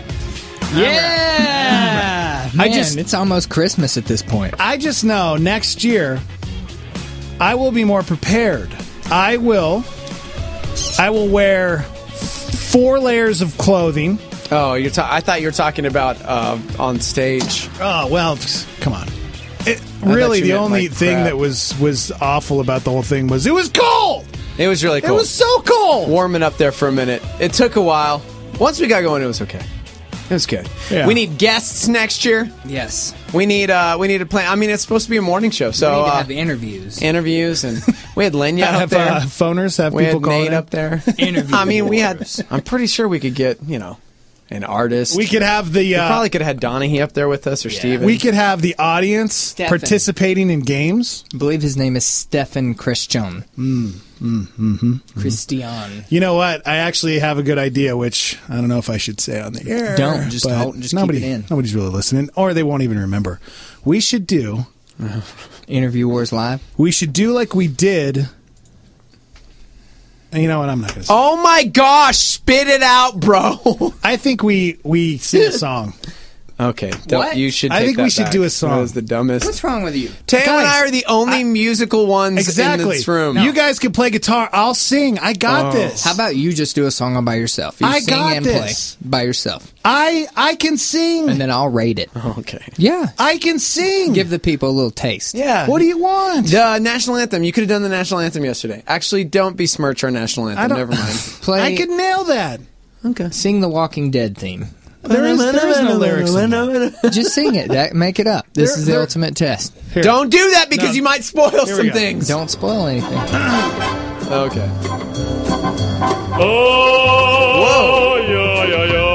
Yeah! Man, I just- it's almost Christmas at this point. I just know next year I will be more prepared. I will I will wear four layers of clothing. Oh, you're ta- I thought you were talking about uh, on stage. Oh, well, just- come on. It, thought really, you the meant, only like, thing crap. that was, was awful about the whole thing was it was cold! It was really It cool. was so cold! Warming up there for a minute. It took a while. Once we got going, it was okay. It was good. Yeah. We need guests next year. Yes. We need uh we need to plan. I mean, it's supposed to be a morning show, so we need to uh, have interviews. interviews, and we had Lenya up Have there. uh, phoners, have we people had call Nate in. up there. Interview I mean, we had. wars. I'm pretty sure we could get you know an artist. We could have the We uh, probably could have had Donahue up there with us or Steven. we could have the audience Stefan. participating in games. I believe his name is Stefan Christian. Mm, mm, mm-hmm. Christian. You know what? I actually have a good idea, which I don't know if I should say on the air. Don't. Just but hold- just keep nobody, it in. Nobody's really listening, or they won't even remember. We should do. Interview Wars Live. We should do like we did. And you know what? I'm not going to say. Oh my gosh! Spit it out, bro. I think we we sing a song. Okay, don't, What? you should. I take think that we should back. do a song. That was the dumbest. What's wrong with you? Teo and Guys, I are the only musical ones Exactly. in this room. You guys can play guitar. I'll sing. I got Oh. this. How about you just do a song all by yourself? You I sing got and this. play by yourself. I I can sing. And then I'll rate it. Okay. Yeah. I can sing. Give the people a little taste. Yeah. What do you want? The national anthem. You could have done the national anthem yesterday. Actually, don't besmirch our national anthem. I don't- Never mind. Play. I could nail that. Okay. Sing the Walking Dead theme. There is, there is no lyrics in that. Just sing it. That, make it up. This There- is the there- ultimate test. Here. Don't do that because No. you might spoil Here we some go. things. Don't spoil anything. Okay. Oh, yeah, yeah, yeah.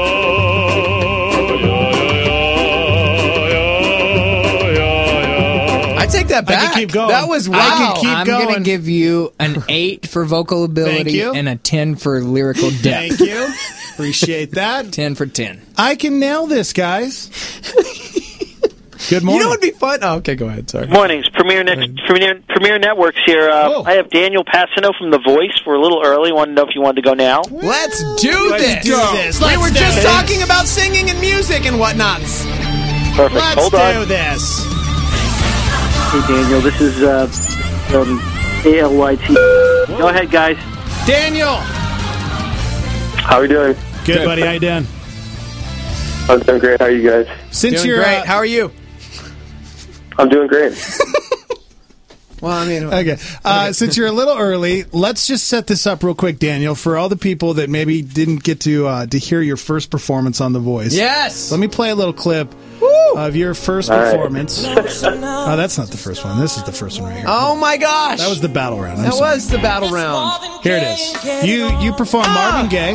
I take that I back. can keep going. That was wow. I can keep I'm going. going to give you an eight for vocal ability you. and a ten for lyrical depth. Thank you. Appreciate that. ten for ten. I can nail this, guys. Good morning. You know what would be fun? Oh, okay, go ahead. Sorry. Mornings, Premier, ne- Premier, Premier Networks here. Uh, Oh. I have Daniel Passano from The Voice. We're a little early. Want to know if you wanted to go now? Let's do Let's this. do this. We Let's were do just this. talking about singing and music and whatnots. Perfect. Let's Hold do on. this. Hey, Daniel. This is uh, um, A L Y T. Go ahead, guys. Daniel. How are we doing? Good, Good. buddy. How you doing? I'm doing great. How are you guys? Since Doing you're great. uh, How are you? I'm doing great. Well, I mean, Okay. Uh, since you're a little early, let's just set this up real quick, Daniel, for all the people that maybe didn't get to uh, to hear your first performance on The Voice. Yes. Let me play a little clip of your first All right. performance. Oh, that's not the first one. This is the first one right here. Oh my gosh. That was the battle round. I'm That sorry. was the battle round. Here it is. You you performed Marvin Gaye,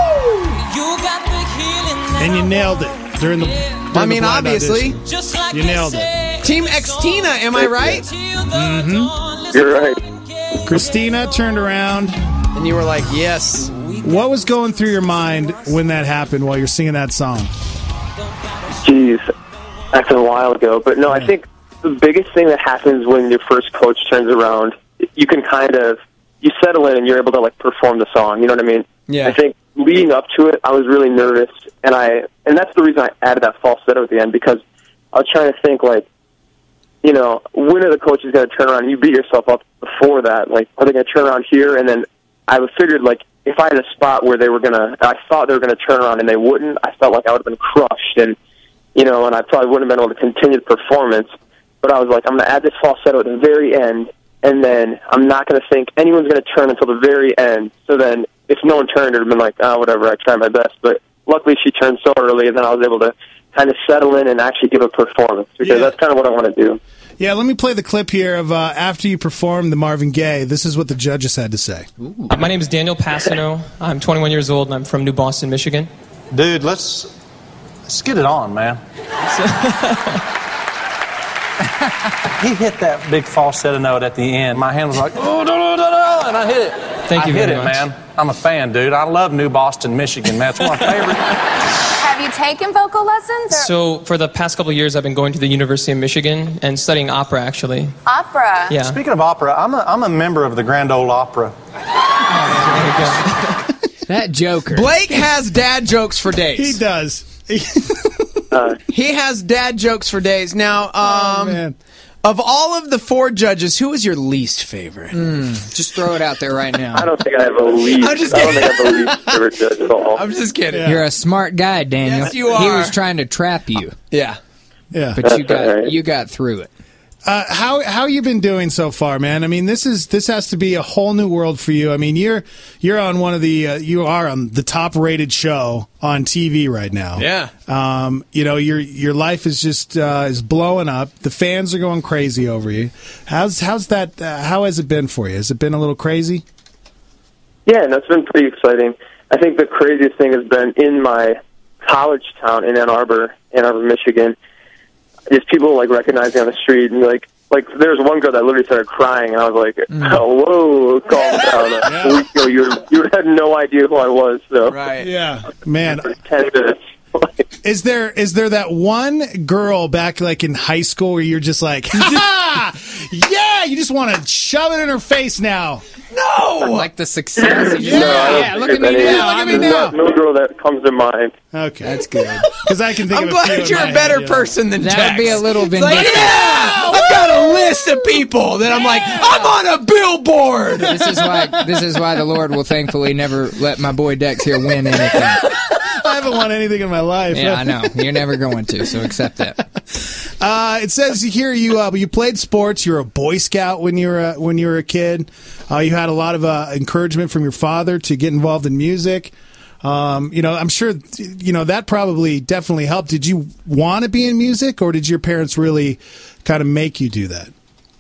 and you nailed it during the. During I mean, the blind obviously. audition. You nailed it. Team Xtina, am I right? Mm-hmm. You're right. Christina turned around. And you were like, yes. What was going through your mind when that happened while you're singing that song? Jeez, that's been a while ago. But no, I think the biggest thing that happens when your first coach turns around, you can kind of, you settle in and you're able to, like, perform the song. You know what I mean? Yeah. I think leading up to it, I was really nervous. And I, and that's the reason I added that falsetto at the end, because I was trying to think, like, you know, when are the coaches going to turn around? And you beat yourself up before that. Like, are they going to turn around here? And then I figured, like, if I had a spot where they were going to, I thought they were going to turn around and they wouldn't, I felt like I would have been crushed. And, you know, and I probably wouldn't have been able to continue the performance. But I was like, I'm going to add this falsetto at the very end, and then I'm not going to think anyone's going to turn until the very end. So then if no one turned, it would have been like, oh, whatever, I tried my best. But luckily she turned so early, and then I was able to kind of settle in and actually give a performance, because Yeah. that's kind of what I want to do. Yeah, let me play the clip here of uh, after you performed the Marvin Gaye. This is what the judges had to say. My name is Daniel Passano. I'm twenty-one years old, and I'm from New Boston, Michigan. Dude, let's let's get it on, man. He hit that big falsetto note at the end. My hand was like, oh, da, da, da, da, and I hit it. Thank you I hit very it, much. man. I'm a fan, dude. I love New Boston, Michigan, man. It's one of my favorite. Have you taken vocal lessons? Or So, for the past couple of years, I've been going to the University of Michigan and studying opera, actually. opera? Yeah. Speaking of opera, I'm a, I'm a member of the Grand Ole Opera. That Joker. Blake has dad jokes for days. He does. He has dad jokes for days. Now, um, Oh, man. of all of the four judges, who is your least favorite? Mm, just throw it out there right now. I don't think I have a least. I'm just I don't kidding. think I have a least favorite judge at all. I'm just kidding. You're a smart guy, Daniel. Yes, you He are. was trying to trap you, Yeah. Yeah. but you That's got right. you got through it. Uh, how how you been doing so far, man? I mean, this is this has to be a whole new world for you. I mean, you're you're on one of the uh, you are on the top rated show on T V right now. Yeah. Um, you know, your your life is just uh, is blowing up. The fans are going crazy over you. How's how's that? Uh, how has it been for you? Has it been a little crazy? Yeah, and that's been pretty exciting. I think the craziest thing has been in my college town in Ann Arbor, Ann Arbor, Michigan. Just people like recognize me on the street, and like like there was one girl that literally started crying, and I was like, oh, "Whoa, calm down!" A week ago, you you had no idea who I was. So Right. Yeah, man. for ten minutes. Is there is there that one girl back like in high school where you're just like, ha, yeah, you just want to shove it in her face now? No. Like the success. You just- Yeah, No, I don't yeah, think look at there's me any- now. Look at I'm me in now. No, no girl that comes to mind. Okay, That's good. because I can think I'm of a few glad in you're my a better head, yeah. person than That Jax. would be a little It's like, vindictive. yeah, I've got a list of people that I'm like, I'm on a billboard. This is why this is why the Lord will thankfully never let my boy Dex here win anything. I haven't won anything in my life. Yeah, I know. You're never going to, so accept that. Uh, it says here you uh, you played sports. You were a Boy Scout when you were uh, when you were a kid. Uh, you had a lot of uh, encouragement from your father to get involved in music. Um, you know, I'm sure you know that probably definitely helped. Did you want to be in music, or did your parents really kind of make you do that?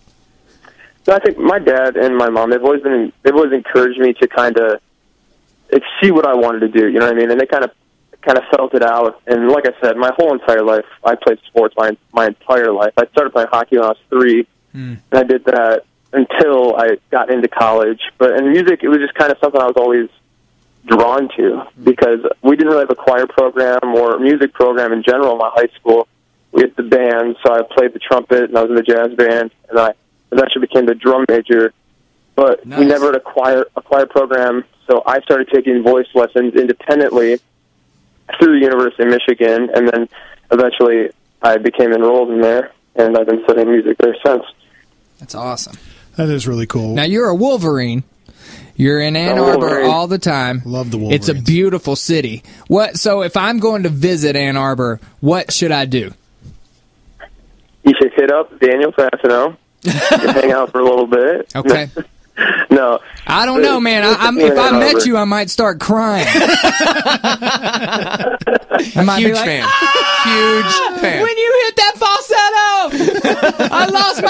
So I think my dad and my mom, they've always been, they've always encouraged me to kind of see what I wanted to do. You know what I mean? And they kind of, kind of felt it out. And like I said, my whole entire life, I played sports my my entire life. I started playing hockey when I was three, Mm. and I did that until I got into college. But in music, it was just kind of something I was always drawn to, because we didn't really have a choir program or music program in general in my high school. We had the band, so I played the trumpet, and I was in the jazz band, and I eventually became the drum major. But Nice. we never had a choir, a choir program, so I started taking voice lessons independently through the University of Michigan, and then eventually I became enrolled in there, and I've been studying music there since. That's awesome. That is really cool. Now, you're a Wolverine. You're in Ann A Arbor Wolverine. all the time. Love the It's a beautiful city. What? So if I'm going to visit Ann Arbor, what should I do? You should hit up Daniel Fasano and hang out for a little bit. Okay. No. I don't know, man. I, I'm, if I met you, I might start crying. I might be Huge like, fan. "Ah, Huge fan. When you hit that falsetto, I lost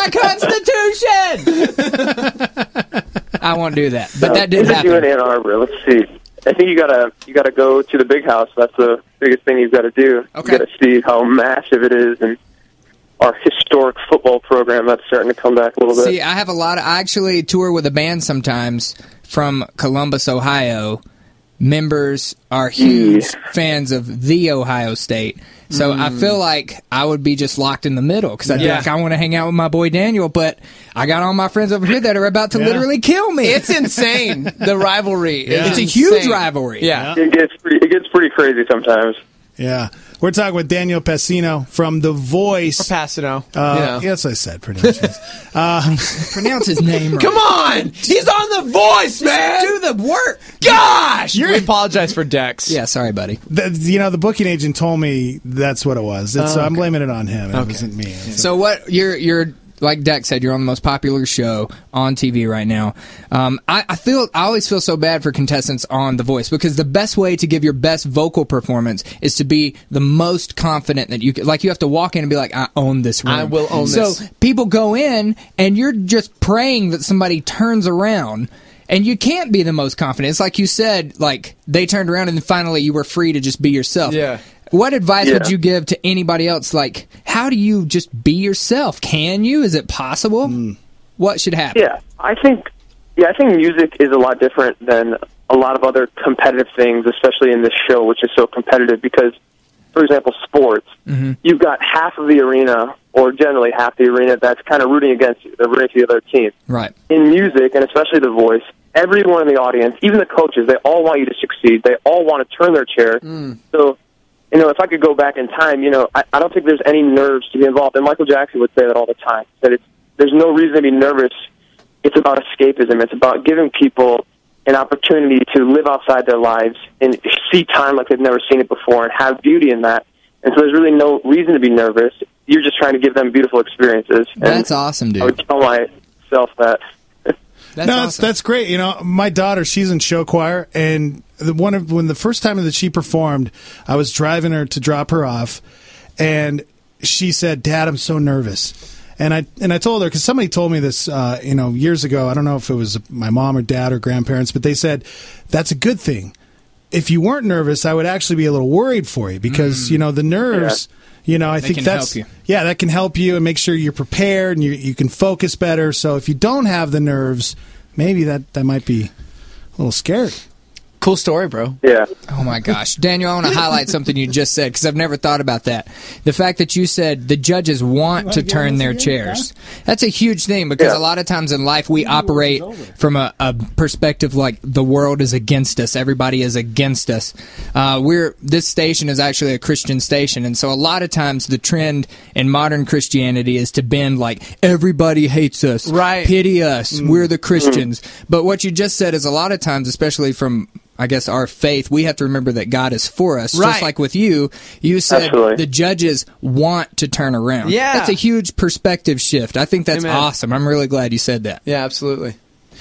my constitution. I won't do that, but No, that did what did you in happen. Ann Arbor? Let's see. I think you gotta you gotta go to the big house. That's the biggest thing you've got to do. Okay. You gotta see how massive it is, and our historic football program that's starting to come back a little bit. See, I have a lot of. I actually tour with a band sometimes from Columbus, Ohio. Members are huge fans of the Ohio State. So I feel like I would be just locked in the middle because I feel Yeah. like I want to hang out with my boy Daniel, but I got all my friends over here that are about to Yeah. literally kill me. It's insane, the rivalry. Yeah. It's a insane. huge rivalry. Yeah. It gets pretty, it gets pretty crazy sometimes. Yeah. We're talking with Daniel Pacino from The Voice. Or Pacino. Uh, Yeah. Yes, I said pronunciations. um, Pronounce his name right. Come on! He's on The Voice, man! Do the work. Gosh! We apologize for Dex. Yeah, sorry, buddy. the, you know, the booking agent told me that's what it was. It's, Oh, I'm okay. blaming it on him. It Okay. wasn't me. So what you're you're like Dex said, you're on the most popular show on T V right now. Um, I, I feel I always feel so bad for contestants on The Voice because the best way to give your best vocal performance is to be the most confident that you can. Like you have to walk in and be like, I own this room. I will own so this. people go in and you're just praying that somebody turns around. And you can't be the most confident. It's like you said, like they turned around and then finally you were free to just be yourself. Yeah. What advice Yeah. would you give to anybody else? Like, how do you just be yourself? Can you? Is it possible? What should happen? Yeah, I think yeah, I think music is a lot different than a lot of other competitive things, especially in this show, which is so competitive because, for example, sports, Mm-hmm. you've got half of the arena, or generally half the arena, that's kind of rooting against you. They're rooting for the other team. Right. In music, and especially The Voice, everyone in the audience, even the coaches, they all want you to succeed. They all want to turn their chair. So, you know, if I could go back in time, you know, I, I don't think there's any nerves to be involved. And Michael Jackson would say that all the time, that it's, there's no reason to be nervous. It's about escapism. It's about giving people an opportunity to live outside their lives and see time like they've never seen it before and have beauty in that. And so there's really no reason to be nervous. You're just trying to give them beautiful experiences. And That's awesome, dude. I would tell myself that. That's no, awesome. that's, that's great. You know, my daughter, she's in show choir, and the one of when the first time that she performed, I was driving her to drop her off, and she said, "Dad, I'm so nervous." And I and I told her because somebody told me this, uh, you know, years ago. I don't know if it was my mom or dad or grandparents, but they said that's a good thing. If you weren't nervous, I would actually be a little worried for you because you know the nerves. You know, I They think can that's help you. yeah, that can help you and make sure you're prepared and you you can focus better. So if you don't have the nerves, maybe that that might be a little scary. Cool story, bro. Yeah. Oh my gosh. Daniel, I want to highlight something you just said because I've never thought about that. The fact that you said the judges want to turn their chairs. That's a huge thing because a Yeah. lot of times in life we operate from a, a perspective like the world is against us. Everybody is against us. Uh, we're this station is actually a Christian station, and so a lot of times the trend in modern Christianity is to bend like everybody hates us. Right. Pity us. We're the Christians. But what you just said is a lot of times, especially from I guess our faith, we have to remember that God is for us. Right. Just like with you, you said Absolutely. the judges want to turn around. Yeah. That's a huge perspective shift. I think that's Amen. awesome. I'm really glad you said that. Yeah, absolutely.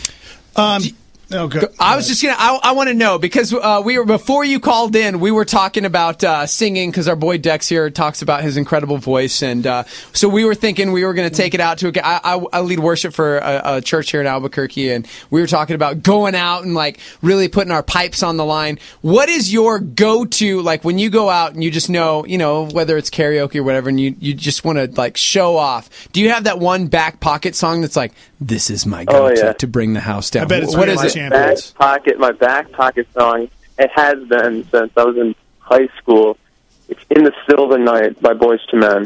Um, oh, go, I was just gonna. I, I want to know because uh, we were before you called in. We were talking about uh, singing because our boy Dex here talks about his incredible voice, and uh, so we were thinking we were going to take it out to. A, I, I, I lead worship for a, a church here in Albuquerque, and we were talking about going out and like really putting our pipes on the line. What is your go-to like when you go out and you just know, you know, whether it's karaoke or whatever, and you you just want to like show off? Do you have that one back pocket song that's like, this is my Oh, go-to yeah. to bring the house down? I bet it's what one of is my it? champions. Back pocket, my back pocket song it has been since I was in high school. It's In the Still of the Night by Boyz two Men.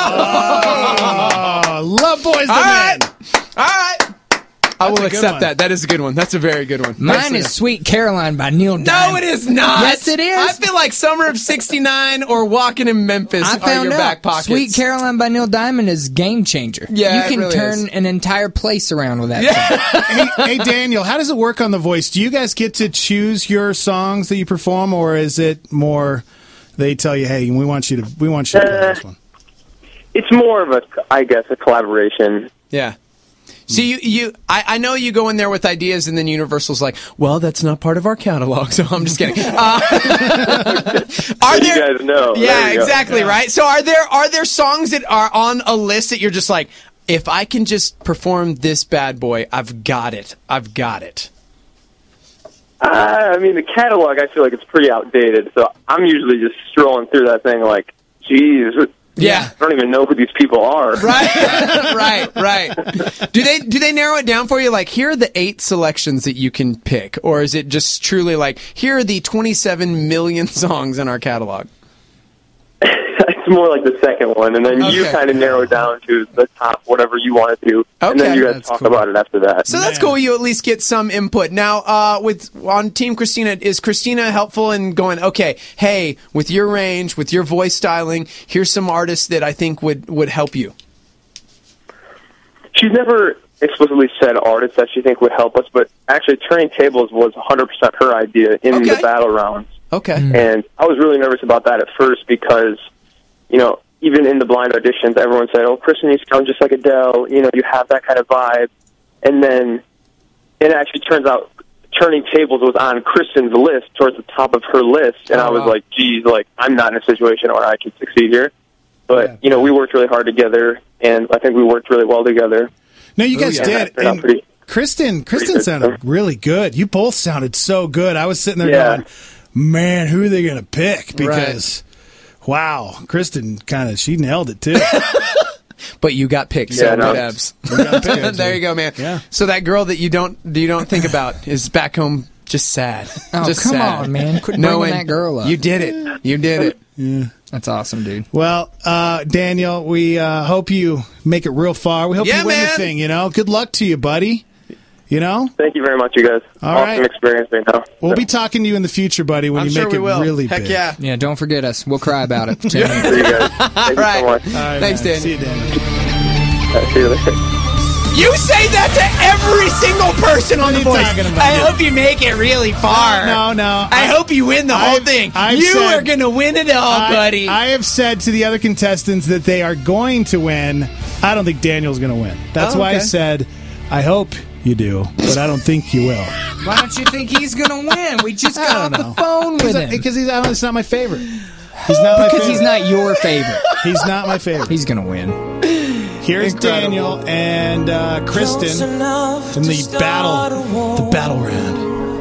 Oh, love Boyz two All Men. right. All right. I That's will a good accept one. that. That is a good one. That's a very good one. Mine Excellent. is Sweet Caroline by Neil Diamond. No, it is not. Yes, it is. I feel like Summer of sixty-nine or Walking in Memphis I are found your out back pockets. Sweet Caroline by Neil Diamond is game changer. Yeah, you it can really turn is. an entire place around with that song. hey, hey, Daniel, how does it work on The Voice? Do you guys get to choose your songs that you perform, or is it more they tell you, "Hey, we want you to, we want you to play Uh, this one"? It's more of a, I guess, a collaboration. Yeah. So you, you I, I know you go in there with ideas, and then Universal's like, well, that's not part of our catalog, so I'm just kidding. Uh, are You there, guys know. Yeah, There you go. exactly, right? So are there are there songs that are on a list that you're just like, if I can just perform this bad boy, I've got it. I've got it. Uh, I mean, the catalog, I feel like it's pretty outdated, so I'm usually just strolling through that thing like, geez, Yeah. I don't even know who these people are. Right, right, right. Do they do they narrow it down for you? Like, here are the eight selections that you can pick, or is it just truly like, here are the twenty-seven million songs in our catalog? It's more like the second one, and then you Okay. kind of narrow it down to the top, whatever you want to do, and then Okay. you guys That's talk cool. about it after that. So that's cool. You at least get some input. Now, uh, with on Team Christina, is Christina helpful in going, okay, hey, with your range, with your voice styling, here's some artists that I think would, would help you? She's never explicitly said artists that she think would help us, but actually Turning Tables was one hundred percent her idea in the battle rounds. Okay. And I was really nervous about that at first because, you know, even in the blind auditions, everyone said, oh, Kristen, you sound just like Adele. You know, you have that kind of vibe. And then it actually turns out Turning Tables was on Kristen's list, towards the top of her list. And Oh, I was wow. like, geez, like, I'm not in a situation where I can succeed here. But, you know, we worked really hard together, and I think we worked really well together. No, you guys yeah. did. Turned out And pretty- Kristen, Kristen good. sounded really good. You both sounded so good. I was sitting there Yeah. going, man, who are they going to pick? Because, wow, Kristen kind of, she nailed it too. But you got picked, Yeah, so no. whatevs. We got picked, There dude. you go, man. Yeah. So that girl that you don't you don't think about is back home just sad. Oh, just come sad. on, man. Quit Knowing bringing that girl up. You did it. You did it. Yeah. That's awesome, dude. Well, uh, Daniel, we uh, hope you make it real far. We hope Yeah, you win man. the thing, you know? Good luck to you, buddy. You know? Thank you very much, you guys. All awesome right. experience right now. We'll be talking to you in the future, buddy, when I'm you sure make we it will. really Heck big. yeah. Yeah, don't forget us. We'll cry about it. See you guys. Thank you Right. so much. All right, Thanks, man. Dan. See you, Daniel. Uh, see you later. You say that to every single person on What The are you Voice. talking about, I dude? hope you make it really far. No, no. I, hope you win the whole I've- thing. I've you said- are going to win it all, I- buddy. I have said to the other contestants that they are going to win. I don't think Daniel's going to win. That's Oh, why I okay. said, I hope you do, but I don't think you will. Why don't you think he's going to win? We just I got don't off know. the phone with Because him. because he's, I don't, it's not my favorite. He's not my Because favorite. he's not your favorite. He's not my favorite. He's going to win. Here's Incredible. Daniel and uh, Kristen in the battle, the battle round.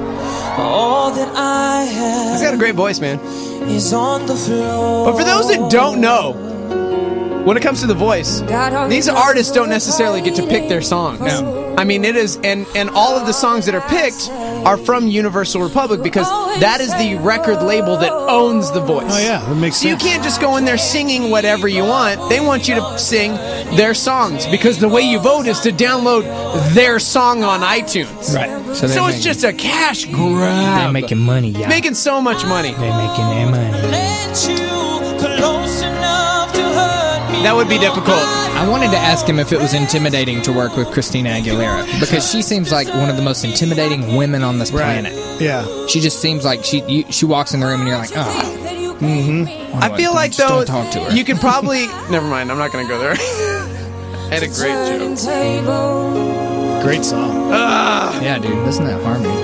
All that I have He's got a great voice, man. is on the floor. But for those that don't know, when it comes to The Voice, these artists don't necessarily get to pick their song. No. I mean, it is, and, and all of the songs that are picked are from Universal Republic because that is the record label that owns The Voice. Oh, yeah, that makes So sense. you can't just go in there singing whatever you want. They want you to sing their songs because the way you vote is to download their song on iTunes. Right. So, they're it's making- just a cash grab. They're making money, yeah. Making so much money. They're making their money. Let you close enough to hurt me. That would be difficult. I wanted to ask him if it was intimidating to work with Christina Aguilera because she seems like one of the most intimidating women on this planet. Yeah. She just seems like she you, she walks in the room and you're like, oh. Mm-hmm. I feel like, just though, don't talk to her. you could probably... Never mind, I'm not going to go there. I had a great joke. Great song. Ah. Yeah, dude, listen to that harmony.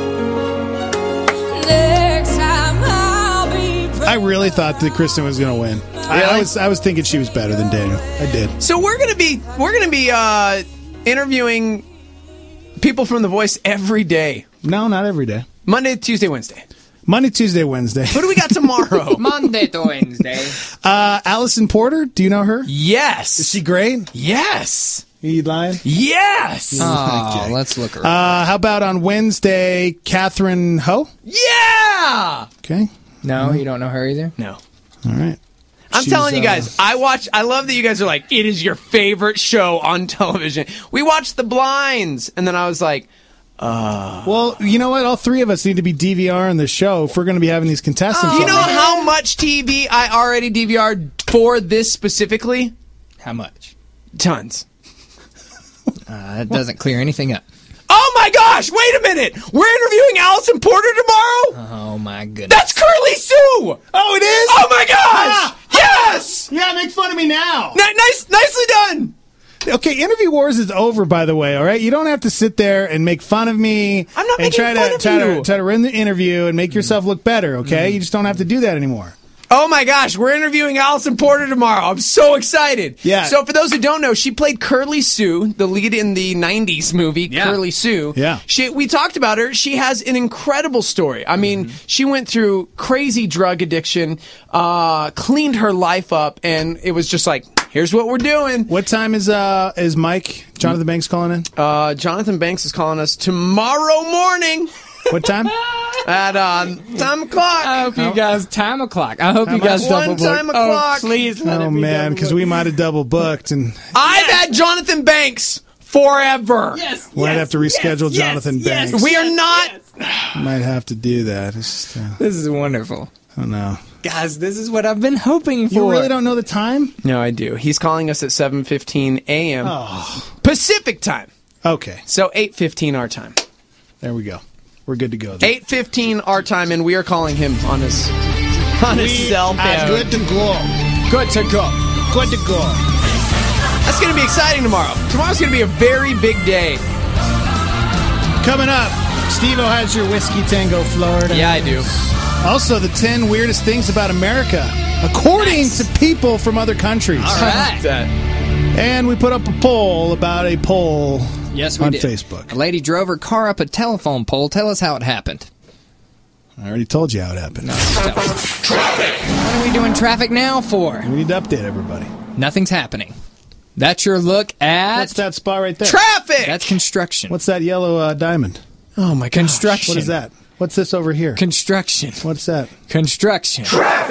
Next time I'll be I really thought that Kristen was going to win. I, I Really? was I was thinking she was better than Daniel. I did. So we're gonna be we're gonna be uh, interviewing people from The Voice every day. No, not every day. Monday, Tuesday, Wednesday. Monday, Tuesday, Wednesday. Who do we got tomorrow? Monday to Wednesday. Uh, Allison Porter. Do you know her? Yes. Is she great? Yes. You lying? Yes! Oh, Okay. let's look her up. Uh, how about on Wednesday, Catherine Ho? Yeah! Okay. No, you don't know her either? No. All right. I'm She's, telling you uh, guys, I watch. I love that you guys are like, it is your favorite show on television. We watched The Blinds, and then I was like, uh. Well, you know what? All three of us need to be DVRing the show if we're going to be having these contestants. You on know there. how much T V I already D V R'd for this specifically? How much? Tons. Uh, that doesn't clear anything up. Oh my gosh! Wait a minute! We're interviewing Allison Porter tomorrow. Oh my goodness! That's Curly Sue. Oh, it is. Oh my gosh! Yes! Yeah, make fun of me now. Ni- nice, nicely done. Okay, Interview Wars is over, by the way, all right? You don't have to sit there and make fun of me. I'm not and making try fun to, of try you. to try to run the interview and make yourself look better, okay? You just don't have to do that anymore. Oh my gosh, we're interviewing Allison Porter tomorrow. I'm so excited. Yeah. So for those who don't know, she played Curly Sue, the lead in the nineties movie Yeah. Curly Sue. Yeah. She we talked about her. She has an incredible story. I mean, she went through crazy drug addiction, uh, cleaned her life up, and it was just like, here's what we're doing. What time is uh is Mike, Jonathan Banks calling in? Uh, Jonathan Banks is calling us tomorrow morning What time? at uh, time o'clock. I hope you guys time o'clock. I hope How you guys much? double One book. time o'clock. Oh, please let Oh, it be man, double because book. we might have double booked and I've had Jonathan Banks forever. Yes, might yes, have to reschedule yes, Jonathan yes, yes. Banks. We are not. Might have to do that. It's just, uh, This is wonderful. I don't know. Guys, this is what I've been hoping for. You really don't know the time? No, I do. He's calling us at seven fifteen a.m. Oh. Pacific time. Okay, So eight fifteen our time. there we go. We're good to go. then. eight fifteen our time, and we are calling him on his on his cell phone. are good to go. Good to go. Good to go. That's going to be exciting tomorrow. Tomorrow's going to be a very big day. Coming up, Steve-O has your Whiskey Tango Florida. Yeah, I do. Also, the ten weirdest things about America, according to people from other countries. All right. And we put up a poll about a poll Yes, we on did. Facebook. A lady drove her car up a telephone pole. Tell us how it happened. I already told you how it happened. Traffic. What are we doing traffic now for? We need to update everybody. Nothing's happening. That's your look at What's that spot right there? Traffic. That's construction. What's that yellow uh, diamond? Oh my gosh. Construction. What is that? What's this over here? Construction. What's that? Construction.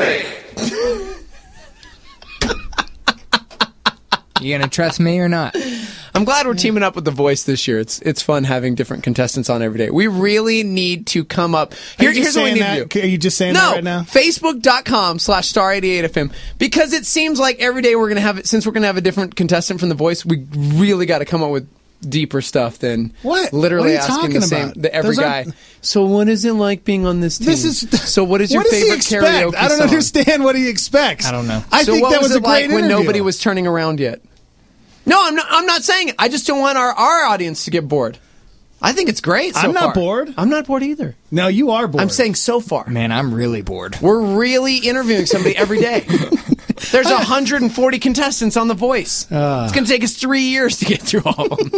You gonna trust me or not? I'm glad we're teaming up with The Voice this year. It's it's fun having different contestants on every day. We really need to come up. Here, Are you here's just what we saying need that? to do. Are you just saying no, that right now? Facebook.com slash Star eighty-eight FM. Because it seems like every day we're going to have it, since we're going to have a different contestant from The Voice, we really got to come up with deeper stuff than What? literally What are you asking the talking same about? the, every Those aren't- guy. So what is it like being on this team? This is so what is your what does he favorite expect? karaoke I don't song? understand what he expects. I don't know. I so think what that was, was, it a great like when interview. nobody was turning around yet? No, I'm not. I'm not saying it. I just don't want our, our audience to get bored. I think it's great. So I'm not far. bored. I'm not bored either. No, you are bored. I'm saying so far. Man, I'm really bored. We're really interviewing somebody every day. There's one hundred forty contestants on The Voice. Uh. It's going to take us three years to get through all of them.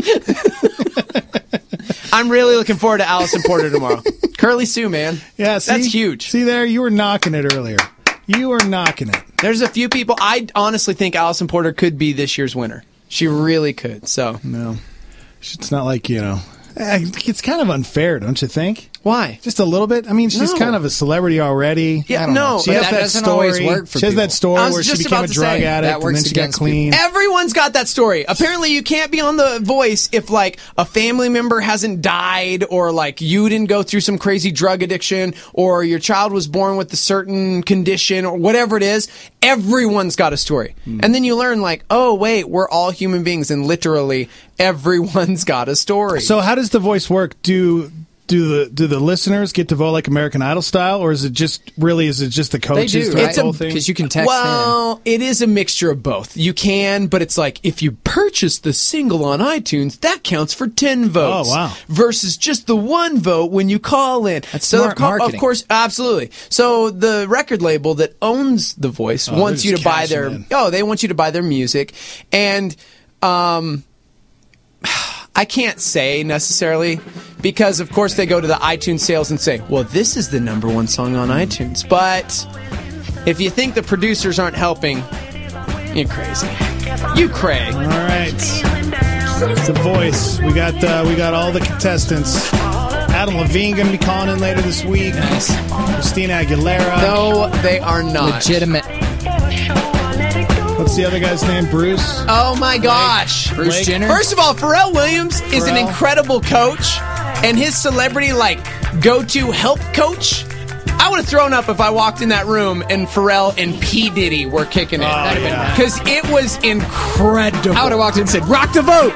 I'm really looking forward to Allison Porter tomorrow. Curly Sue, man. Yeah, see? That's huge. See there, you were knocking it earlier. You were knocking it. There's a few people. I honestly think Allison Porter could be this year's winner. She really could. So No, it's not like, you know. It's kind of unfair, don't you think? Why? Just a little bit. I mean, she's No. kind of a celebrity already. Yeah, I don't no. know. She But has that that doesn't story. always work for she has that people. story I was where she just became about a to drug say, addict that and works then she got against clean. Everyone's got that story. Apparently, you can't be on The Voice if, like, a family member hasn't died, or, like, you didn't go through some crazy drug addiction, or your child was born with a certain condition, or whatever it is. Everyone's got a story. And then you learn, like, oh, wait, we're all human beings, and literally everyone's got a story. So how does The Voice work? Do do the do the listeners get to vote like American Idol style, or is it just really is it just the coaches? do, throughout right? the whole thing? Because you can text Well, it is a mixture of both. You can, but it's like if you purchase the single on iTunes, that counts for ten votes. Oh, wow. Versus just the one vote when you call in. That's so smart of, co- of marketing. course, absolutely. So the record label that owns The Voice Oh, wants they're you to just buy cashing their in. oh, they want you to buy their music, and um. I can't say necessarily because, of course, they go to the iTunes sales and say, well, this is the number one song on iTunes. But if you think the producers aren't helping, you're crazy. You cray. All right. The Voice. We got uh, we got all the contestants. Adam Levine going to be calling in later this week. Nice. Christina Aguilera. No, they are not. Legitimate. What's the other guy's name? Bruce? Oh, my gosh. Bruce Blake? Jenner. First of all, Pharrell Williams is an Pharrell. incredible coach, and his celebrity, like, go-to help coach, I would have thrown up if I walked in that room and Pharrell and P. Diddy were kicking it. Oh, yeah. Because it was incredible. I would have walked in and said, rock the vote.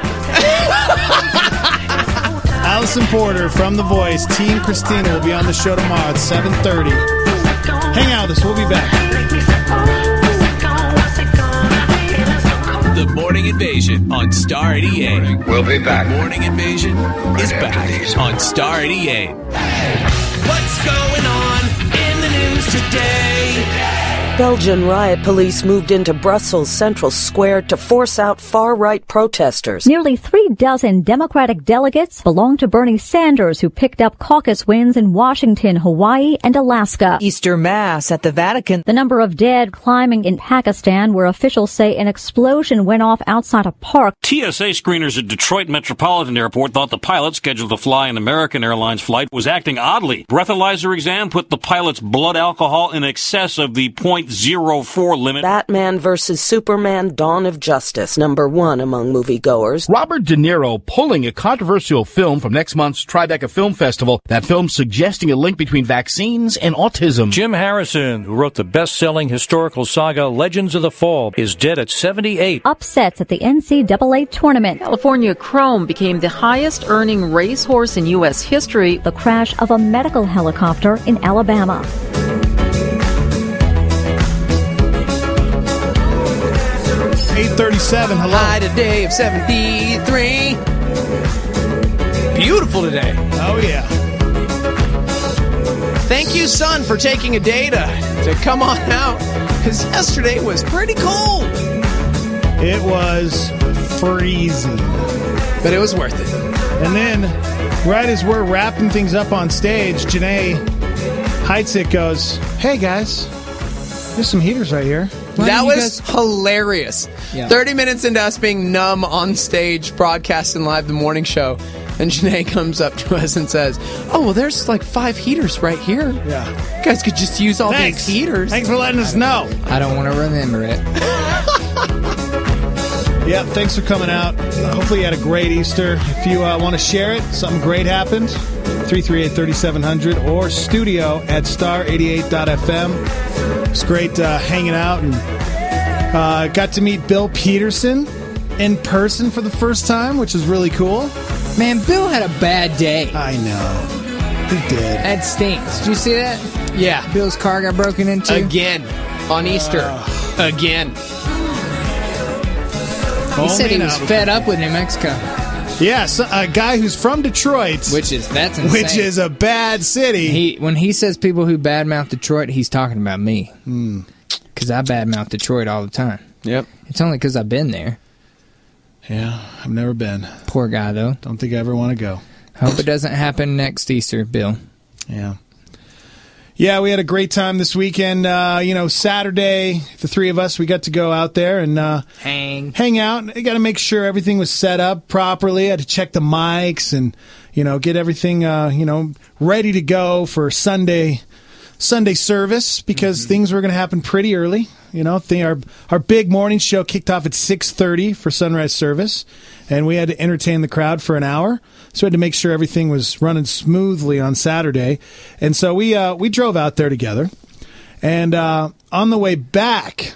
Allison Porter from The Voice. Team Christina will be on the show tomorrow at seven thirty. Hang out with us. We'll be back. The Morning Invasion on Star eighty-eight. We'll be back. The Morning Invasion is back on Star eighty-eight. What's going on in the news today? Belgian riot police moved into Brussels Central Square to force out far-right protesters. Nearly three dozen Democratic delegates belong to Bernie Sanders, who picked up caucus wins in Washington, Hawaii, and Alaska. Easter Mass at the Vatican. The number of dead climbing in Pakistan, where officials say an explosion went off outside a park. T S A screeners at Detroit Metropolitan Airport thought the pilot scheduled to fly an American Airlines flight was acting oddly. Breathalyzer exam put the pilot's blood alcohol in excess of the point zero four limit. Batman versus Superman Dawn of Justice, number one among moviegoers. Robert De Niro pulling a controversial film from next month's Tribeca Film Festival. That film suggesting a link between vaccines and autism. Jim Harrison, who wrote the best-selling historical saga Legends of the Fall, is dead at seventy-eight. Upsets at the N C double A tournament. California Chrome became the highest-earning racehorse in U S history. The crash of a medical helicopter in Alabama. eight thirty-seven, hello. High today of seventy-three. Beautiful today. Oh, yeah. Thank you, son, for taking a day to, to come on out, because yesterday was pretty cold. It was freezing. But it was worth it. And then, right as we're wrapping things up on stage, Janae Heitzig goes, hey, guys, there's some heaters right here. Why that was guys- hilarious. Yeah. thirty minutes into us being numb on stage, broadcasting live the morning show, and Janae comes up to us and says, oh, well, there's like five heaters right here. Yeah. You guys could just use all Thanks. these heaters. Thanks for letting us know. I don't want to remember it. Yeah, thanks for coming out. Uh, hopefully you had a great Easter. If you uh, want to share it, something great happened, three three eight, three seven zero zero or studio at star eighty-eight dot f m. It's great uh, hanging out, and uh, got to meet Bill Peterson in person for the first time, which is really cool. Man, Bill had a bad day. I know. He did. That stinks. Did you see that? Yeah. Bill's car got broken into. Again. On Easter. Uh, Again. He said he was fed up with New Mexico. Yeah, so a guy who's from Detroit. Which is, that's insane. Which is a bad city. He When he says people who badmouth Detroit, he's talking about me. Because I badmouth Detroit all the time. Yep. It's only because I've been there. Yeah, I've never been. Poor guy, though. Don't think I ever want to go. Hope it doesn't happen next Easter, Bill. Yeah. Yeah, we had a great time this weekend. Uh, you know, Saturday, the three of us, we got to go out there and uh, hang hang out. I got to make sure everything was set up properly. I had to check the mics and, you know, get everything, uh, you know, ready to go for Sunday Sunday service because mm-hmm. things were going to happen pretty early. You know, the, our our big morning show kicked off at six thirty for sunrise service, and we had to entertain the crowd for an hour. So we had to make sure everything was running smoothly on Saturday. And so we uh, we drove out there together. And uh, on the way back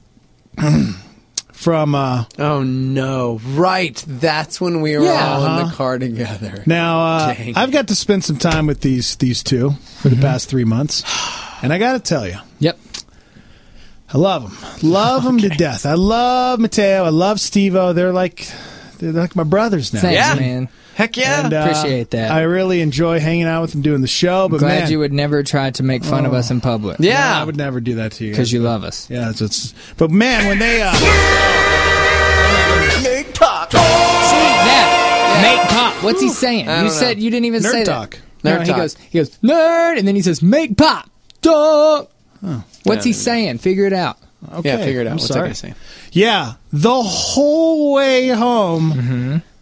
from... Uh, oh, no. Right. That's when we were yeah, all uh-huh. in the car together. Now, uh, I've got to spend some time with these, these two for the mm-hmm. past three months. And I got to tell you. Yep. I love them. Love them okay. to death. I love Mateo. I love Steve-O. They're like, they're like my brothers now. Thanks, yeah. man. Heck yeah. And, uh, appreciate that. I really enjoy hanging out with them doing the show. But I'm glad man, you would never try to make fun oh. of us in public. Yeah. No, I would never do that to you. Because you love us. Yeah. It's, it's, but man, when they... Uh, Make pop. See, that. Yeah. Make pop. What's he saying? I You don't said know. you didn't even nerd say talk. that. Nerd no, talk. He goes, he goes, nerd, and then he says, make pop. Duh. Oh. What's Yeah. he saying? Figure it out. Okay. Yeah, figure it out. I'm What's sorry. that guy saying? Yeah. The whole way home, Mm-hmm.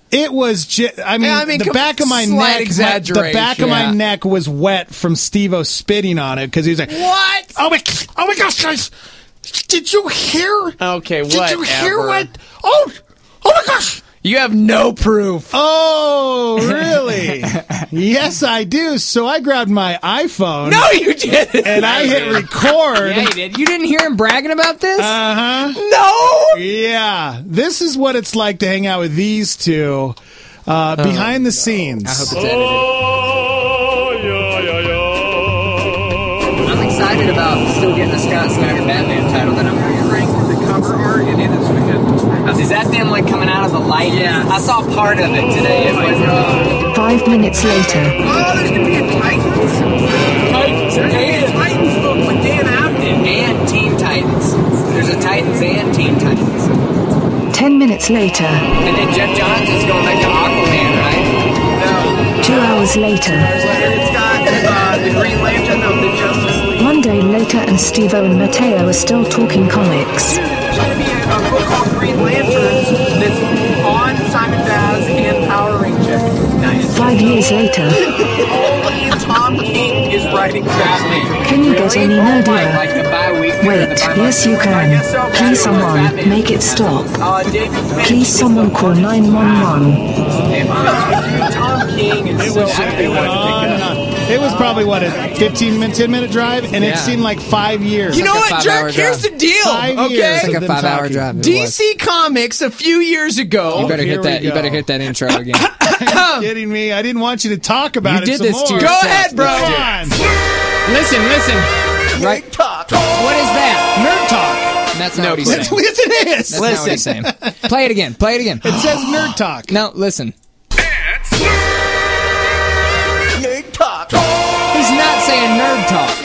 It was just, I mean, Yeah, I mean, the com- back of my slight neck, my- the exaggeration. back of Yeah. my neck was wet from Steve-O spitting on it because he was like, What? Oh my, oh my gosh, guys, did you hear? Okay, Did you hear whatever. what? Oh, oh my gosh. You have no proof. Oh, really? Yes, I do. So I grabbed my iPhone. No, you didn't. And I hit record. Yeah, you did. You didn't hear him bragging about this? Uh-huh. No! Yeah. This is what it's like to hang out with these two uh, behind the scenes. I hope it's edited. I'm excited about still getting the Scott Snyder Batman title that I'm wearing. The cover art, it is wicked. Is that them like coming out of the light? Yeah. I saw part of it today. It was, uh... Five minutes later. Oh, there's going to be a Titans. Titans. There's a Titans book with Dan Abnett. And Teen Titans. There's a Titans and Teen Titans. Ten minutes later. And then Jeff Johns is going back to Aquaman, right? No. Two hours later. It's got uh, the Green Lantern of the Justice League. Monday later, and Steve-O and Mateo are still talking comics. There's going to be a, a book called Green Lanterns that's on Simon Baz and Power Ranger. Nice. Five years later. Only Tom King is writing Batman. Can you get any nerdier? Like the bi-weekly Wait, or the bi-monthly? yes you can. Please someone, make it stop. Uh, David Finch Please someone call nine one one. Hey, Tom King is so active. On and on. It was probably, what, a fifteen minute, ten minute drive? And it Yeah. seemed like five years. You know like a what, five-hour Jerk? Here's drive. the deal, Five okay? years It's like of a them five-hour talking. drive. It D was. C Comics a few years ago. You better here hit that. we You better go. hit that intro again. Are you kidding me? I didn't want you to talk about You it did some this to more. yourself. Go ahead, bro. Come on. Listen, listen. Right. What is that? Nerd talk. That's not No what he's clue. saying. Yes, it is. That's not what he's saying. Play it again. Play it again. It says nerd talk. No, listen. Nerd talk. He's not saying nerd talk.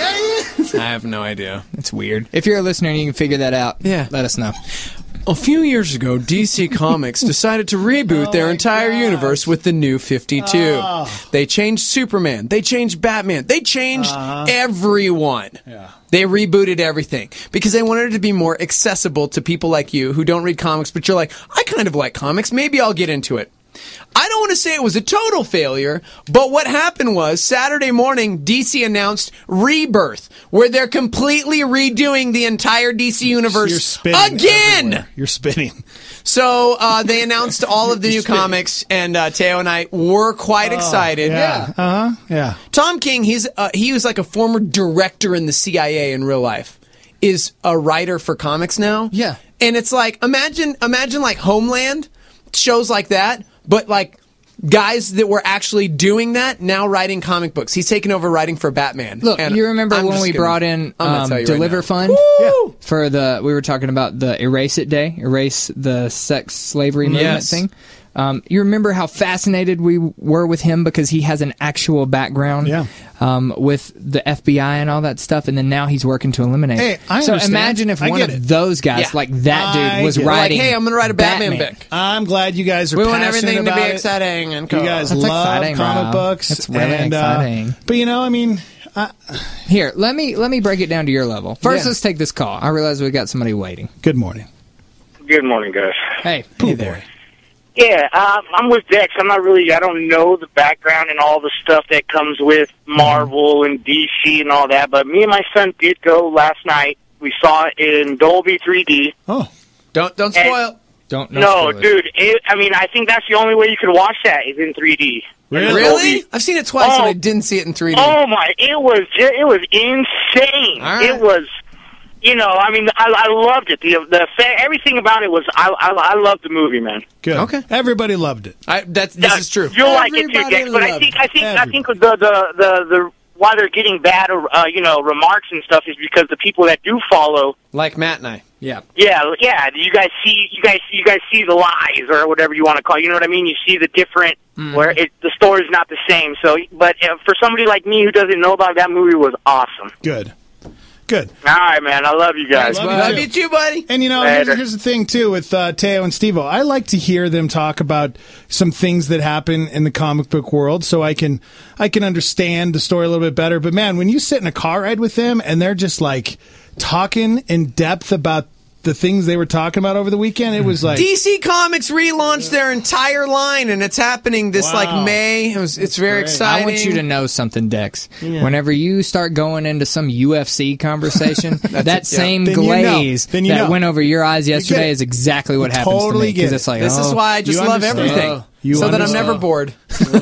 I have no idea. It's weird. If you're a listener and you can figure that out, Yeah. let us know. A few years ago, D C Comics decided to reboot Oh their my entire gosh. universe with the New fifty-two. Oh. They changed Superman. They changed Batman. They changed Uh-huh. everyone. Yeah. They rebooted everything because they wanted it to be more accessible to people like you who don't read comics, but you're like, I kind of like comics. Maybe I'll get into it. I don't want to say it was a total failure, but what happened was Saturday morning, D C announced Rebirth, where they're completely redoing the entire D C universe You're spitting again. everywhere. You're spitting. So uh, they announced all of the new comics, and uh, Teo and I were quite excited. Yeah. Uh huh. Yeah. Tom King, he's uh, he was like a former director in the C I A in real life, is a writer for comics now. Yeah. And it's like, imagine imagine like Homeland, shows like that, but like guys that were actually doing that now writing comic books. He's taken over writing for Batman. Look, And you remember I'm when just we gonna- brought in I'm gonna um, tell you right Deliver now. Fund Woo! for the? We were talking about the Erase It Day, erase the sex slavery movement Yes. thing. Um, you remember how fascinated we were with him because he has an actual background Yeah. um, with the F B I and all that stuff, and then now he's working to eliminate. Hey, I so understand. imagine if I one get of it. those guys, Yeah. like that I dude, was get it. Like, writing. hey, I'm going to write a Batman, book. I'm glad you guys are We want passionate everything to about be it. exciting and You cool. guys That's love exciting, comic bro. books. It's really and, uh, exciting. but you know, I mean, I, Here, let me let me break it down to your level. First, Yeah. let's take this call. I realize we got somebody waiting. good morning. Good morning, guys. Hey, Hey there. Yeah, uh, I'm with Dex. I'm not really, I don't know the background and all the stuff that comes with Marvel and D C and all that, but me and my son did go last night. We saw it in Dolby three D. Oh. Don't don't And- spoil. don't No, spoilers. dude, it, I mean, I think that's the only way you could watch that is in three D. Really? Really? I've seen it twice Oh. and I didn't see it in three D. Oh my! It was ju- it was insane. All right. It was, you know, I mean, I, I loved it. The the fa- everything about it was I I, I loved the movie, man. Good. Okay. Everybody loved it. I, that's this Yeah, is true. You'll like it too, Everybody Dex. But I loved think I think I Everybody. think the the the the why they're getting bad, uh, you know, remarks and stuff is because the people that do follow. Like Matt and I. Yeah. Yeah, yeah. You guys see, you guys, you guys see the lies or whatever you want to call it. You know what I mean? You see the different Mm. where it, the story's not the same. So, but uh, for somebody like me who doesn't know about it, that movie was awesome. Good. Good. All right, man. I love you guys. Love you Love too. you too, buddy. And you know, here's, Later. here's the thing too with uh, Teo and Steve-O. I like to hear them talk about some things that happen in the comic book world, so I can I can understand the story a little bit better. But man, when you sit in a car ride with them and they're just like talking in depth about the things they were talking about over the weekend, it was like D C Comics relaunched their entire line, and it's happening this Wow. like May. It was, it's very great. exciting. I want you to know something, Dex. Yeah. Whenever you start going into some U F C conversation, that it, yeah. same Then you know. glaze Then you that know. went over your eyes get yesterday it. is exactly what You happens totally to me. get It's it. like, This oh, is why I just you love understand. everything, You so that I'm understand. never bored.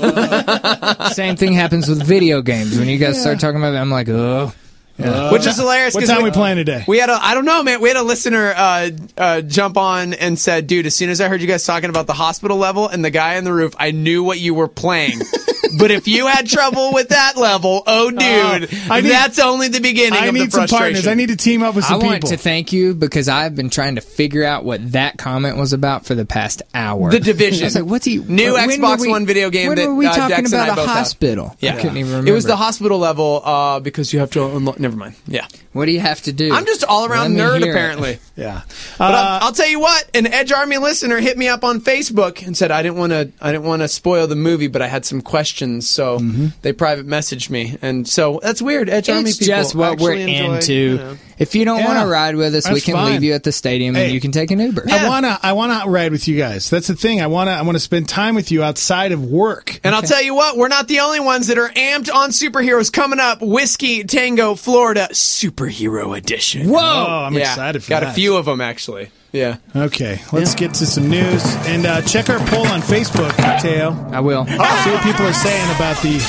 same thing happens with video games. When you guys Yeah. start talking about it, I'm like, oh. Uh, Which is hilarious. What 'cause time we, we playing today? We had a, I don't know, man. We had a listener uh, uh, jump on and said, dude, as soon as I heard you guys talking about the hospital level and the guy on the roof, I knew what you were playing. But if you had trouble with that level, oh, dude, Uh, I need- that's only the beginning I of the need some frustration. partners. I need to team up with I some want people. to thank you because I've been trying to figure out what that comment was about for the past hour. The Division. I was like, what's he? New when Xbox were we- One video game when that were we uh, talking Dex and I about a both have. hospital? Yeah. I couldn't even remember. It was the hospital level uh, because you have to unlock. Never mind. Yeah. What do you have to do? I'm just all around Let me nerd, hear it. apparently. Yeah. But Uh, I'll, I'll tell you what, an Edge Army listener hit me up on Facebook and said I didn't want to. I didn't want to spoil the movie, but I had some questions, so Mm-hmm. they private messaged me, and so that's weird. Edge Army It's people just what we're actually enjoy, into. you know. If you don't Yeah. want to ride with us, we That's can fine. leave you at the stadium Hey. and you can take an Uber. I wanna, I wanna ride with you guys. That's the thing. I wanna, I wanna spend time with you outside of work. And I'll tell you what, we're not the only ones that are amped on superheroes. Coming up, Whiskey Tango, Florida, Superhero Edition. Whoa! Oh, I'm Yeah, excited for got that. a few of them actually. Yeah. Okay, let's get to some news and uh, check our poll on Facebook, Mateo. I will. See what people are saying about the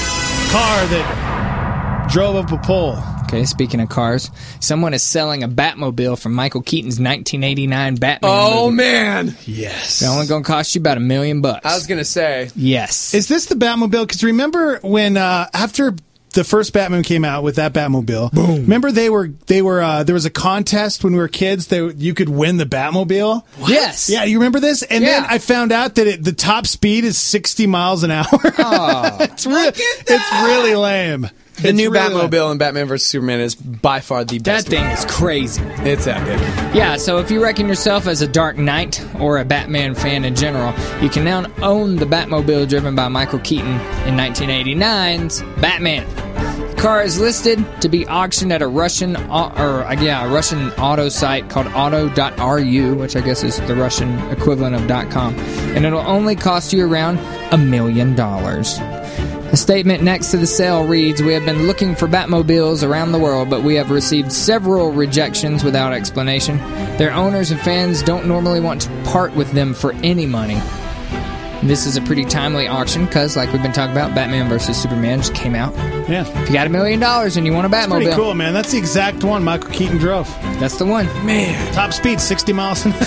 car that drove up a pole. Okay, speaking of cars, someone is selling a Batmobile from Michael Keaton's nineteen eighty-nine Batman Oh movie. man. Yes. It's only going to cost you about a million bucks. I was gonna say. Yes. Is this the Batmobile? Because remember when uh, after the first Batman came out with that Batmobile, boom. Remember they were they were uh, there was a contest when we were kids that you could win the Batmobile. Yes. Yeah, you remember this? And Yeah. then I found out that it, the top speed is sixty miles an hour. Oh. it's re- it's really lame. The It's new really lame. Batmobile in Batman versus Superman is by far the That best. thing is crazy. It's epic. Yeah, so if you reckon yourself as a Dark Knight or a Batman fan in general, you can now own the Batmobile driven by Michael Keaton in nineteen eighty-nine's Batman. The car is listed to be auctioned at a Russian au- or uh, yeah, a Russian auto site called auto dot r u, which I guess is the Russian equivalent of .com, and it'll only cost you around a million dollars. The statement next to the sale reads, "We have been looking for Batmobiles around the world, but we have received several rejections without explanation. Their owners and fans don't normally want to part with them for any money." This is a pretty timely auction because, like we've been talking about, Batman versus Superman just came out. Yeah. If you got a million dollars and you want a That's pretty Batmobile, cool, man. That's the exact one Michael Keaton drove. that's the one. Man. Top speed, sixty miles an hour.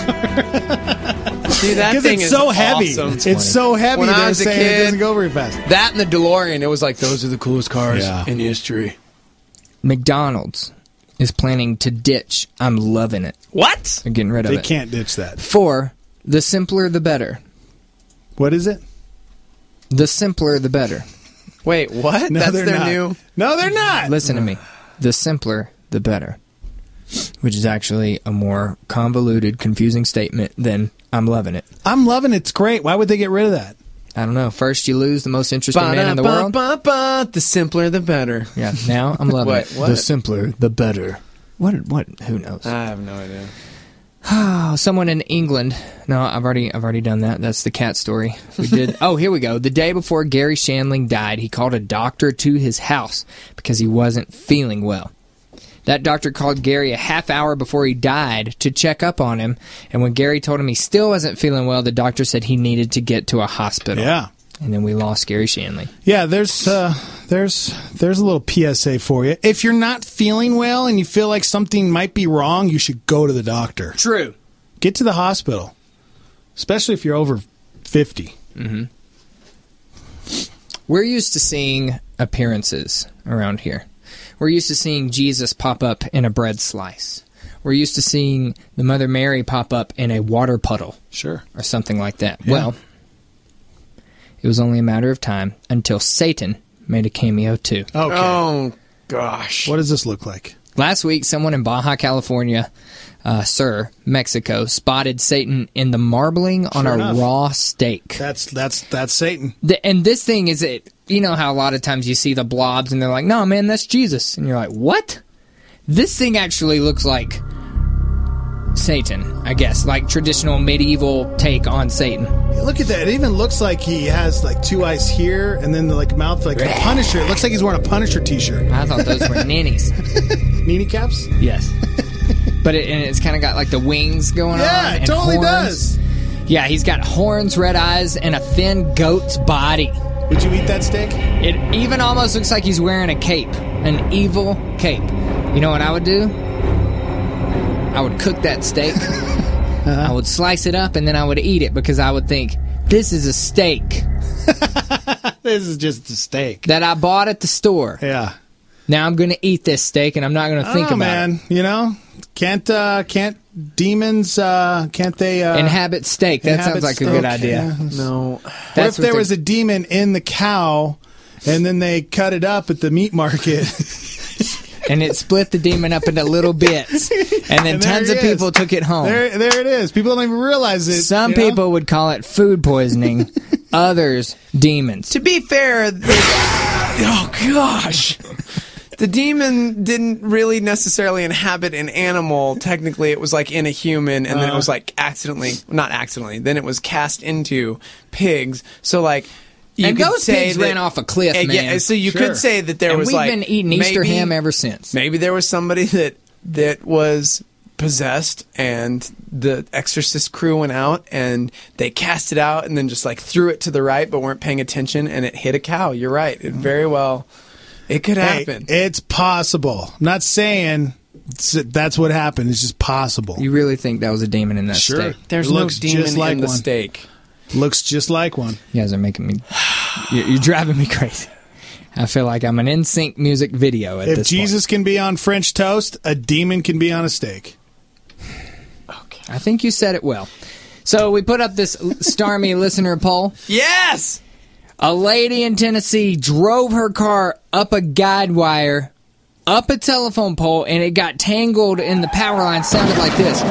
Dude, that Because thing it's is so heavy. awesome. It's, so heavy. When I they're was a saying it kid- doesn't go very fast. That and the DeLorean, it was like, those are the coolest cars Yeah. in history. McDonald's is planning to ditch I'm loving it. What? They're getting rid of They it. can't ditch that. For the simpler the better. What is it? The simpler the better. Wait, what? No, That's they're their not. new... No, they're not. Listen to me. The simpler, the better. Which is actually a more convoluted, confusing statement than I'm loving it. I'm loving it. It's great. Why would they get rid of that? I don't know. First, you lose the most interesting man in the world. Ba-da-ba-ba-ba. The simpler, the better. Yeah, now I'm loving What? it. What? The simpler, the better. What? What? Who knows? I have no idea. Oh, someone in England. No, I've already, I've already done that. That's the cat story. We did. Oh, here we go. The day before Gary Shandling died, he called a doctor to his house because he wasn't feeling well. That doctor called Gary a half hour before he died to check up on him, and when Gary told him he still wasn't feeling well, the doctor said he needed to get to a hospital. Yeah. And then we lost Gary Shandling. Yeah, there's uh, there's there's a little P S A for you. If you're not feeling well and you feel like something might be wrong, you should go to the doctor. True. Get to the hospital, especially if you're over fifty. Mm-hmm. We're used to seeing appearances around here. We're used to seeing Jesus pop up in a bread slice. We're used to seeing the Mother Mary pop up in a water puddle. Sure. Or something like that. Yeah. Well, it was only a matter of time until Satan made a cameo too. Okay. Oh, gosh. What does this look like? Last week, someone in Baja California, uh, Sur, Mexico, spotted Satan in the marbling on Sure a enough. raw steak. That's that's that's Satan. The, and this thing is it. You know how a lot of times you see the blobs and they're like, "No, man, that's Jesus," and you're like, "What?" This thing actually looks like Satan, I guess, like traditional medieval take on Satan. Look at that. It even looks like he has like two eyes here and then the like mouth like a Punisher. It looks like he's wearing a Punisher t-shirt. I thought those were ninnies. Ninny caps? Yes. But it, and it's kind of got like the wings going yeah, on. Yeah, it and totally horns. does. Yeah, he's got horns, red eyes, and a thin goat's body. Would you eat that steak? It even almost looks like he's wearing a cape. An evil cape. You know what I would do? I would cook that steak. uh-huh. I would slice it up, and then I would eat it because I would think, this is a steak. This is just a steak. That I bought at the store. Yeah. Now I'm going to eat this steak, and I'm not going to think know, about man. it. You know? Can't, uh, can't demons, uh, can't they, uh... Inhabit steak. That inhabit sounds like steak. a good idea. Yeah. No. What That's if there what was a demon in the cow, and then they cut it up at the meat market... And it split the demon up into little bits. And then and tons of is. people took it home. There, there it is. People don't even realize it. Some you know? people would call it food poisoning. Others, demons. To be fair, the, oh gosh. The demon didn't really necessarily inhabit an animal. Technically, it was like in a human, and uh, then it was like accidentally, not accidentally, then it was cast into pigs. So like... You and could those say pigs that, ran off a cliff, man. Yeah, so you sure. could say that there and was we've like... we've been eating Easter maybe, ham ever since. Maybe there was somebody that that was possessed, and the exorcist crew went out, and they cast it out, and then just like threw it to the right, but weren't paying attention, and it hit a cow. You're right. It very well... It could happen. Hey, it's possible. I'm not saying... That's what happened. It's just possible. You really think that was a demon in that sure. steak? There's it no looks demon just like in the one. steak. Looks just like one. You guys are making me... You're, you're driving me crazy. I feel like I'm an N Sync music video at if this Jesus point. can be on French toast, a demon can be on a steak. Okay. I think you said it well. So we put up this Starmy listener poll. Yes! A lady in Tennessee drove her car up a guide wire, up a telephone pole, and it got tangled in the power line. Sounded like this.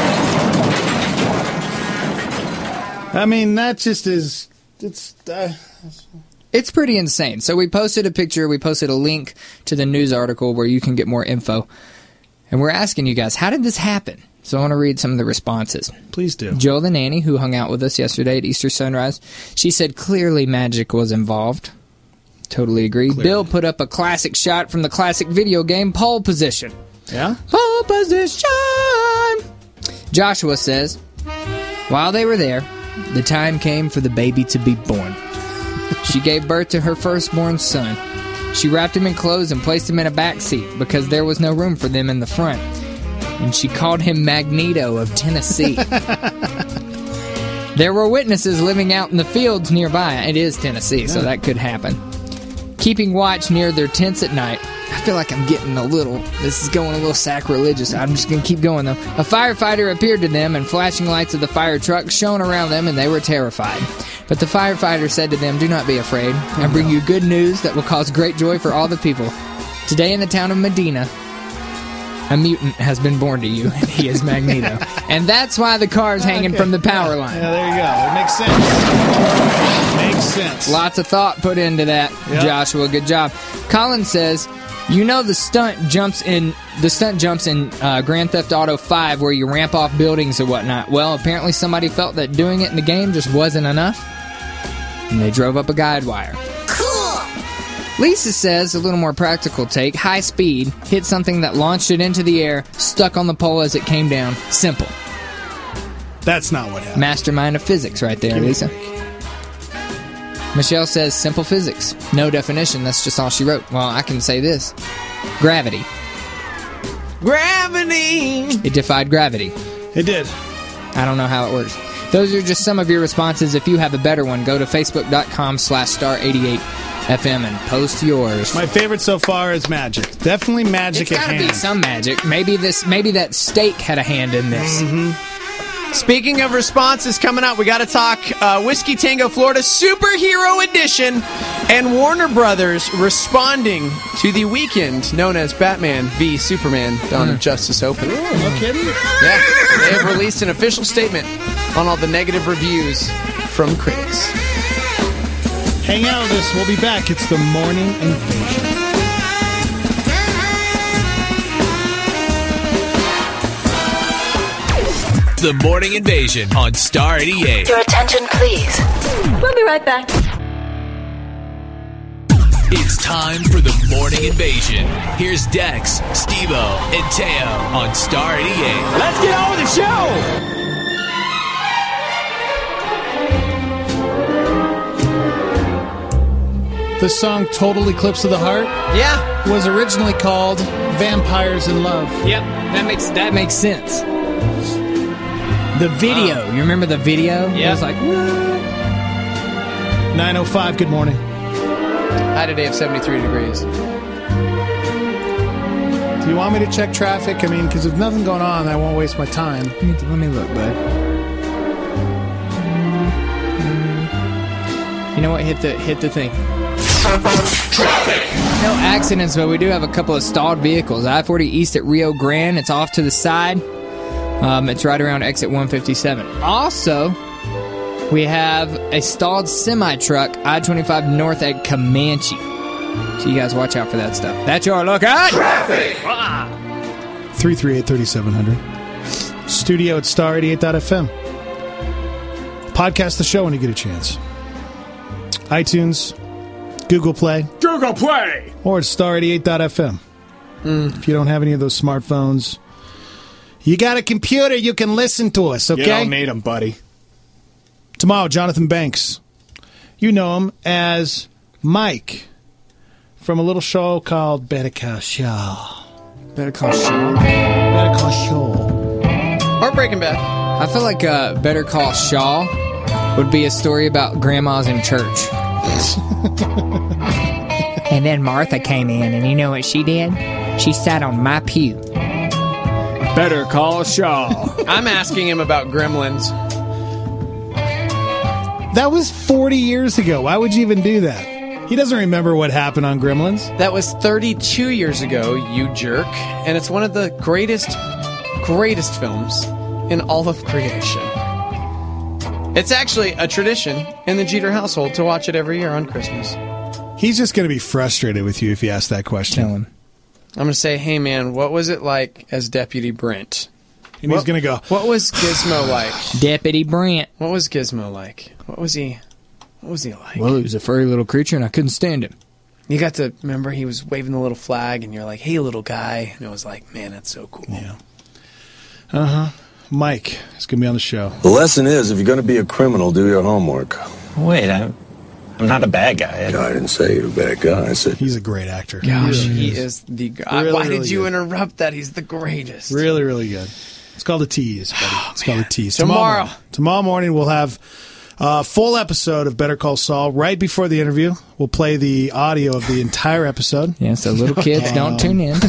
I mean, that just is... It's... Uh, It's pretty insane. So we posted a picture, we posted a link to the news article where you can get more info. And we're asking you guys, how did this happen? So I want to read some of the responses. Please do. Jill the nanny, who hung out with us yesterday at Easter sunrise, she said clearly magic was involved. Totally agree. Clearly. Bill put up a classic shot from the classic video game Pole Position. Yeah? Pole Position! Joshua says, while they were there, the time came for the baby to be born. She gave birth to her firstborn son. She wrapped him in clothes and placed him in a back seat because there was no room for them in the front. And she called him Magneto of Tennessee. There were witnesses living out in the fields nearby. It is Tennessee, so that could happen. Keeping watch near their tents at night. I feel like I'm getting a little... This is going a little sacrilegious. I'm just going to keep going, though. A firefighter appeared to them, and flashing lights of the fire truck shone around them, and they were terrified. But the firefighter said to them, do not be afraid. I bring you good news that will cause great joy for all the people. Today in the town of Medina, a mutant has been born to you, and he is Magneto. And that's why the car is hanging Okay. from the power yeah. line. Yeah, there you go. It makes sense. Makes sense. Lots of thought put into that, Yep. Joshua. Good job. Colin says, you know the stunt jumps in the stunt jumps in uh, Grand Theft Auto five where you ramp off buildings or whatnot. Well, apparently somebody felt that doing it in the game just wasn't enough, and they drove up a guide wire. Cool. Lisa says, a little more practical take, high speed, hit something that launched it into the air, stuck on the pole as it came down. Simple. That's not what happened. Mastermind of physics right there, Lisa. Michelle says, simple physics. No definition, that's just all she wrote. Well, I can say this. Gravity. Gravity! It defied gravity. It did. I don't know how it works. Those are just some of your responses. If you have a better one, go to facebook.com slash star 88 FM and post yours. My favorite so far is magic. Definitely magic It's at gotta hand. be some magic. Maybe this, maybe that steak had a hand in this. Mm-hmm. Speaking of responses coming up, we got to talk uh, Whiskey Tango Florida Superhero Edition and Warner Brothers responding to the weekend known as Batman v Superman Dawn of Justice Open. Ooh, no kidding? Yeah, they have released an official statement on all the negative reviews from critics. Hang out with us. We'll be back. It's the Morning Invasion. the Morning Invasion on Star eighty-eight. Your attention, please. We'll be right back. It's time for the Morning Invasion. Here's Dex, Steve-O, and Teo on Star eighty-eight. Let's get on with the show! The song Total Eclipse of the Heart Yeah. was originally called Vampires in Love. Yep. That makes that makes sense. The video. You remember the video? Yeah. It was like, what? nine oh five, good morning. High today of seventy-three degrees. Do you want me to check traffic? I mean, because there's nothing going on, I won't waste my time. Let me, let me look, bud. You know what? Hit the hit the thing. Traffic! No accidents, but we do have a couple of stalled vehicles. I forty east at Rio Grande. It's off to the side. Um, it's right around exit one fifty-seven. Also, we have a stalled semi-truck, I twenty-five north at Comanche. So you guys watch out for that stuff. That's your look at Traffic! three three eight, three seven zero zero. Studio at star eighty-eight dot f m. Podcast the show when you get a chance. iTunes, Google Play, Google Play! or at star eighty-eight dot f m. Mm. If you don't have any of those smartphones, you got a computer, you can listen to us, okay? You don't need them, buddy. Tomorrow, Jonathan Banks. You know him as Mike from a little show called Better Call Saul. Better Call Saul. Better Call Saul. Or Breaking Bad. I feel like uh, Better Call Shaw would be a story about grandmas in church. And then Martha came in, and you know what she did? She sat on my pew. Better Call Shaw. I'm asking him about Gremlins. That was forty years ago. Why would you even do that? He doesn't remember what happened on Gremlins. That was thirty-two years ago, you jerk. And it's one of the greatest, greatest films in all of creation. It's actually a tradition in the Jeter household to watch it every year on Christmas. He's just going to be frustrated with you if you ask that question. Tell him. I'm going to say, hey man, what was it like as Deputy Brent? And he's going to go, what was Gizmo like? Deputy Brent. What was Gizmo like? What was he, what was he like? Well, he was a furry little creature, and I couldn't stand him. You got to remember he was waving the little flag, and you're like, hey, little guy. And it was like, man, that's so cool. Yeah. Uh-huh. Mike is going to be on the show. The lesson is, if you're going to be a criminal, do your homework. Wait, I'm, I'm not a bad guy. No, I didn't say you're a bad guy. I said he's a great actor. Gosh, he, really he is. is the guy. Really, Why really did you good. interrupt that? He's the greatest. Really, really good. It's called a tease, buddy. Oh, it's called a tease. Tomorrow. Tomorrow, tomorrow morning, we'll have a full episode of Better Call Saul. Right before the interview, we'll play the audio of the entire episode. Yeah, so little kids don't Um, tune in.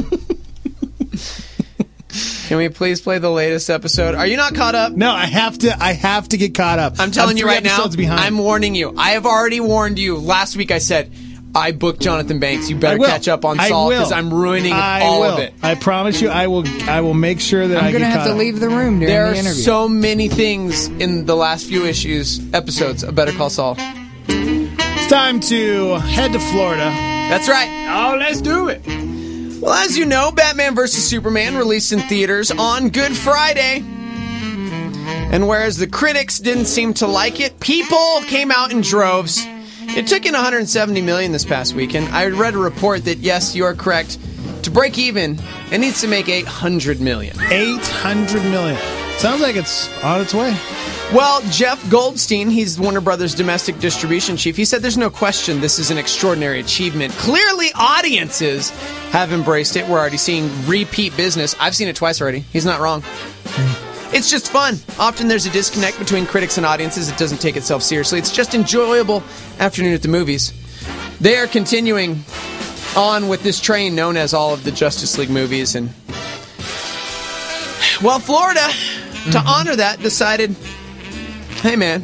Can we please play the latest episode? Are you not caught up? No, I have to. I have to get caught up. I'm telling I'm you three right now. episodes behind. I'm warning you. I have already warned you. Last week I said I booked Jonathan Banks. You I better will. catch up on I Saul will. because I'm ruining I all will. of it. I promise you, I will. I will make sure that I I'm going get to have caught to up. leave the room during There the are interview. so many things in the last few issues, episodes of Better Call Saul. It's time to head to Florida. That's right. Oh, let's do it. Well, as you know, Batman versus Superman released in theaters on Good Friday. And whereas the critics didn't seem to like it, people came out in droves. It took in one hundred seventy million dollars this past weekend. I read a report that, yes, you are correct. To break even, it needs to make eight hundred million dollars. eight hundred million dollars. Sounds like it's on its way. Well, Jeff Goldstein, he's Warner Brothers' domestic distribution chief, he said there's no question this is an extraordinary achievement. Clearly, audiences have embraced it. We're already seeing repeat business. I've seen it twice already. He's not wrong. It's just fun. Often there's a disconnect between critics and audiences. It doesn't take itself seriously. It's just enjoyable afternoon at the movies. They are continuing on with this train known as all of the Justice League movies. And, well, Florida, mm-hmm. to honor that, decided, hey, man,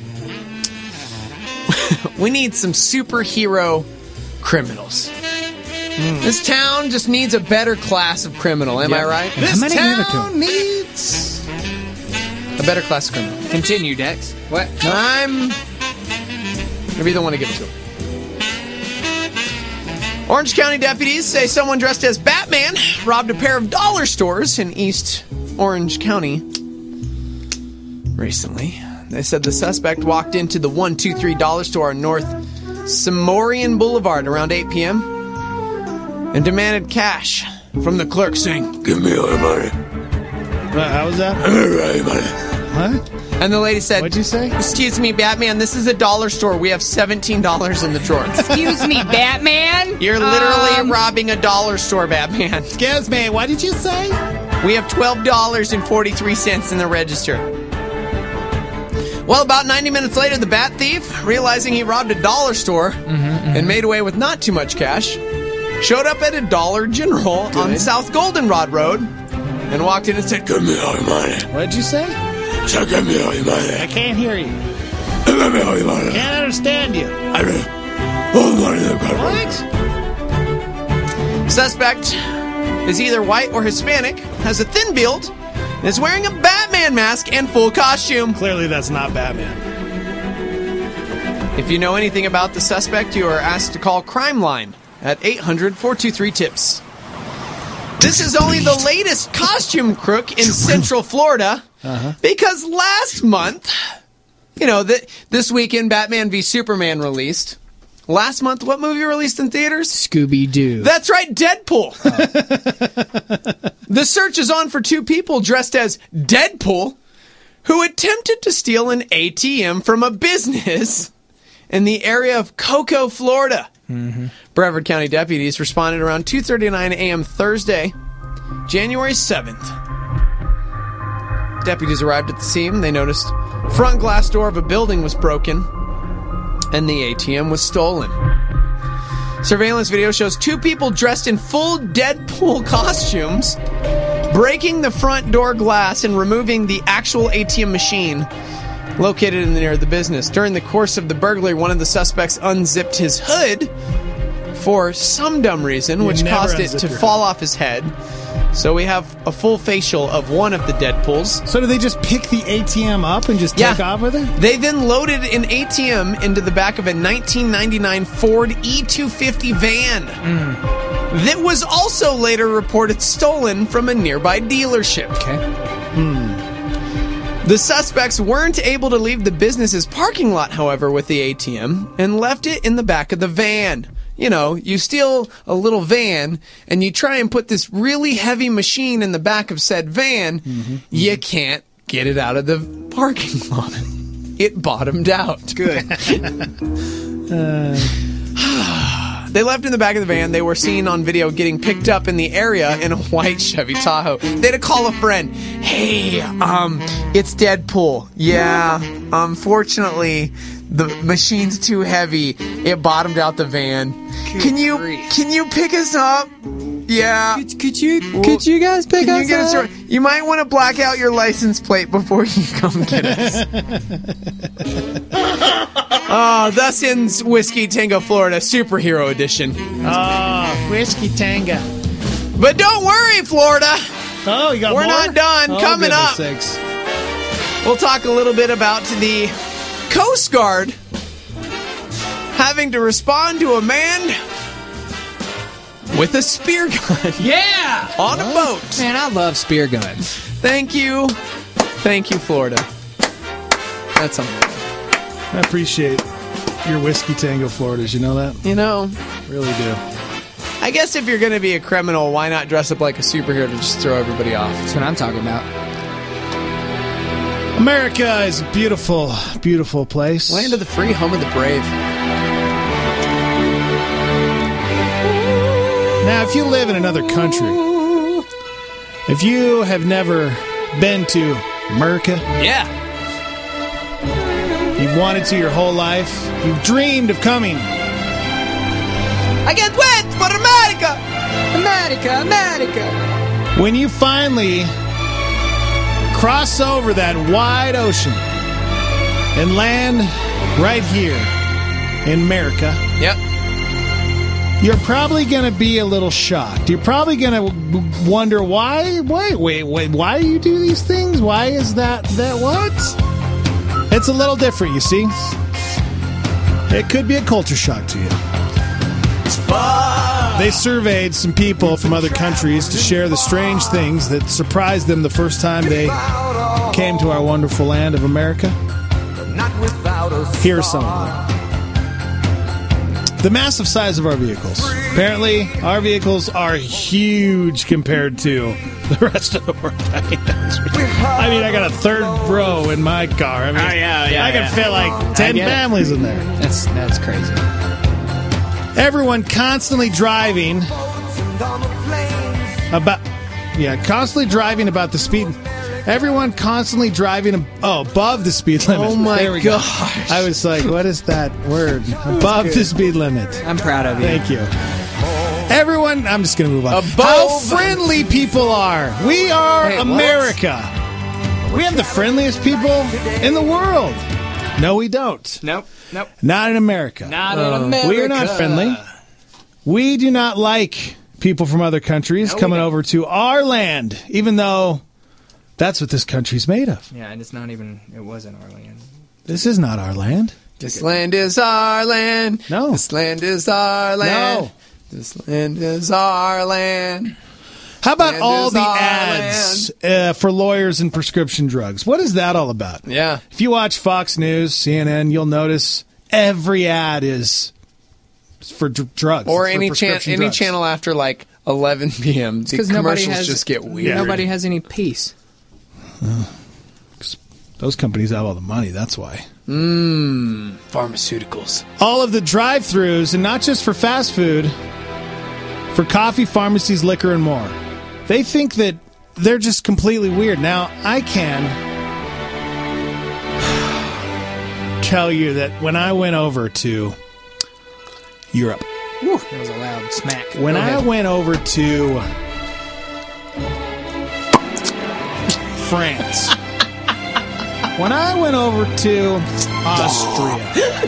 we need some superhero criminals. Mm. This town just needs a better class of criminal. Am Yep. I right? And how This many give it to town 'em? needs a better class of criminal. Continue, Dex. What? I'm gonna be the one to give it to him. Orange County deputies say someone dressed as Batman robbed a pair of dollar stores in East Orange County. recently. They said the suspect walked into the one two three Dollar Store on North Samorian Boulevard around eight p.m. and demanded cash from the clerk, saying, "Give me all your money." Uh, how was that? Give me all your money. What? And the lady said, "What'd you say?" "Excuse me, Batman, this is a dollar store. We have seventeen dollars in the drawer." Excuse me, Batman? You're literally Um, robbing a dollar store, Batman. Excuse me, what did you say? We have twelve dollars and forty-three cents in the register. Well, about ninety minutes later, the Bat Thief, realizing he robbed a dollar store mm-hmm, mm-hmm. and made away with not too much cash, showed up at a Dollar General Good. on South Goldenrod Road and walked in and said, "Give me all your money." What'd you say? So give me all your money. I can't hear you. Give me all your money. Can't understand you. I mean, all the money I've got. What? Suspect is either white or Hispanic, has a thin build, and is wearing a Batman mask and full costume. Clearly that's not Batman. If you know anything about the suspect, you are asked to call Crime Line at eight hundred, four two three, TIPS. This is only the latest costume crook in Central Florida, uh-huh. because last month, you know, th- this weekend Batman v Superman released. Last month, what movie released in theaters? Scooby-Doo. That's right, Deadpool. Oh. The search is on for two people dressed as Deadpool who attempted to steal an A T M from a business in the area of Cocoa, Florida. Mm-hmm. Brevard County deputies responded around two thirty-nine a.m. Thursday, January seventh. Deputies arrived at the scene. They noticed front glass door of a building was broken and the A T M was stolen. Surveillance video shows two people dressed in full Deadpool costumes breaking the front door glass and removing the actual A T M machine located in the near the business. During the course of the burglary, one of the suspects unzipped his hood for some dumb reason, You which never caused it unzip to your fall off his head. So we have a full facial of one of the Deadpools. So do they just pick the A T M up and just take Yeah. off with it? They then loaded an A T M into the back of a nineteen ninety-nine Ford E two fifty van. That was also later reported stolen from a nearby dealership. Okay. The suspects weren't able to leave the business's parking lot, however, with the A T M and left it in the back of the van. You know, you steal a little van and you try and put this really heavy machine in the back of said van, mm-hmm. you can't get it out of the parking lot. It bottomed out. Good. uh... They left in the back of the van. They were seen on video getting picked up in the area in a white Chevy Tahoe. They had to call a friend. Hey, um, it's Deadpool. Yeah, unfortunately, the machine's too heavy. It bottomed out the van. Good can you grief. can you pick us up? Yeah. Could, could you could you guys pick Can us you get us up? ar- You might want to black out your license plate before you come get us. Oh, thus ends Whiskey Tango, Florida, Superhero Edition. Oh, Whiskey Tango. But don't worry, Florida. Oh, you got We're more? not done. Oh, Coming goodness up, sakes. we'll talk a little bit about the Coast Guard having to respond to a man with a spear gun. Yeah! On a boat. Man, I love spear guns. Thank you. Thank you, Florida. That's something. I appreciate your Whiskey Tango Floridas. You know that? You know. Really do. I guess if you're going to be a criminal, why not dress up like a superhero to just throw everybody off? That's what I'm talking about. America is a beautiful, beautiful place. Land of the free, home of the brave. Now, if you live in another country, if you have never been to America, yeah, you've wanted to your whole life, you've dreamed of coming. I can't wait for America! America, America! When you finally cross over that wide ocean and land right here in America. Yep. You're probably going to be a little shocked. You're probably going to wonder why, wait, wait, wait, why do you do these things? Why is that, that what? It's a little different, you see. It could be a culture shock to you. They surveyed some people from other countries to share the strange things that surprised them the first time they came to our wonderful land of America. Here are some of them. The massive size of our vehicles. Apparently, our vehicles are huge compared to the rest of the world. I mean, that's, I mean, I got a third row in my car. I mean, Oh, yeah, yeah, I can yeah. fit like ten get it. families in there. That's that's crazy. Everyone constantly driving about, yeah, constantly driving about the speed. Everyone constantly driving oh, above the speed limit. Oh, my There we go. gosh. I was like, what is that word? Above the speed limit. I'm proud of you. Thank you. Everyone, I'm just going to move on. Above- How friendly people are. We are Hey, what? America. We have the friendliest people in the world. No, we don't. Nope. Nope. Not in America. Not in America. We are not friendly. We do not like people from other countries No, we coming don't. over to our land, even though that's what this country's made of. Yeah, and it's not even. It wasn't our land. This is not our land. This land is our land. No. This land is our land. No. This land is our land. How about Land all is the our ads uh, for lawyers and prescription drugs? What is that all about? Yeah. If you watch Fox News, C N N, you'll notice every ad is for dr- drugs. Or It's for any chan- prescription any drugs. channel after like eleven p.m. The Because nobody commercials has just get weird. Nobody has any peace. Those companies have all the money, that's why. Mmm. Pharmaceuticals. All of the drive-thrus, and not just for fast food, for coffee, pharmacies, liquor, and more. They think that they're just completely weird. Now, I can tell you that when I went over to Europe, Whew, that was a loud smack. when Go I ahead. went over to France, when I went over to Austria,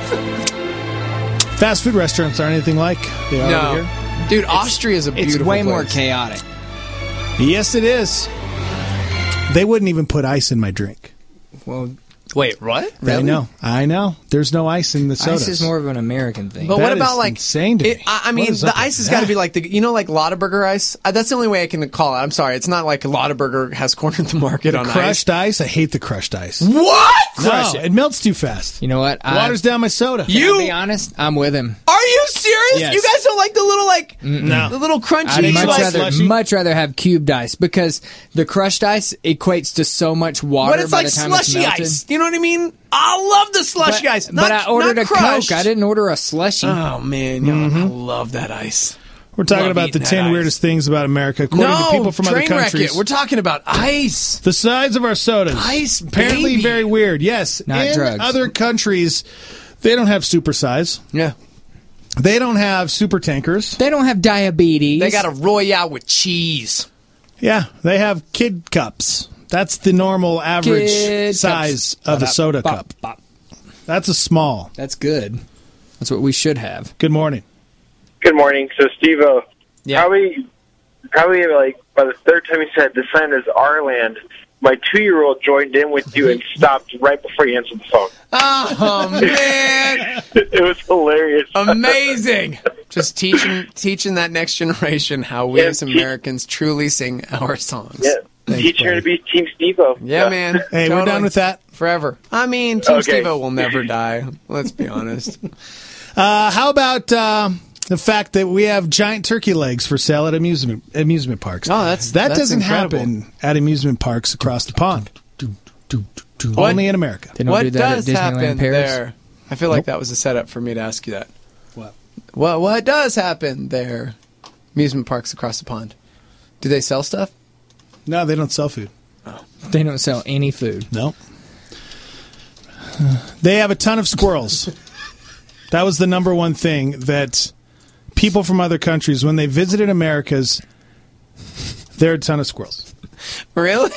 fast food restaurants aren't anything like they are No. over here. Dude, Austria is a It's beautiful way more place. chaotic. Yes, it is. They wouldn't even put ice in my drink. Well, Wait, what? I know. I know. There's no ice in the sodas. ice is more of an American thing. But That what is about like insane to it- me. I, I What mean, is the up with ice has got to that? be like the you know like Lottaburger ice. Uh, that's the only way I can call it. I'm sorry, it's not like Lottaburger has cornered the market The on crushed ice. I hate the crushed ice. ice. What? No, it melts too fast. You know what? I, Waters down my soda. Can I be honest? I'm with him. Are you serious? Yes. You guys don't like the little like No. the little crunchy I'd much like, rather, slushy. much rather have cubed ice because the crushed ice equates to so much water but it's by like the time slushy it's melted. ice. You know what I mean? I love the slushy But, ice. but Not, I ordered not a crushed. Coke. I didn't order a slushy. Oh man, yo, I love that ice. We're talking Love about the eating that ten ice. weirdest things about America, according no, to people from other train wreck countries. it. We're talking about ice. The size of our sodas. Ice, Apparently baby. very weird. Yes. Not in drugs. other countries, they don't have super size. Yeah. They don't have super tankers. They don't have diabetes. They got a Royale with cheese. Yeah, they have kid cups. That's the normal average Kid size cups. of a soda Bop, cup. bop. That's a small. That's good. That's what we should have. Good morning. Good morning. So, Steve-O, Yeah. probably, probably like by the third time you said this land is our land, my two-year-old joined in with you and stopped right before you answered the phone. Oh man, It was hilarious. amazing! Just teaching teaching that next generation how we Yeah, as te- Americans truly sing our songs. Yeah, teach her to be Team Steve-O. Yeah, man. Hey, we're Totally. done with that. Forever. I mean, Team Okay. Steve-O will never die. Let's be honest. Uh, how about uh, the fact that we have giant turkey legs for sale at amusement amusement parks? Oh, that's- that that's doesn't incredible. happen at amusement parks across the pond. What? Only in America. They don't What do that does at Disneyland happen Paris. there? I feel like that was a setup for me to ask you that. What? What what does happen there? Amusement parks across the pond. Do they sell stuff? No, they don't sell food. They don't sell any food. No. They have a ton of squirrels. That was the number one thing that people from other countries, when they visited America's, there are a ton of squirrels. Really?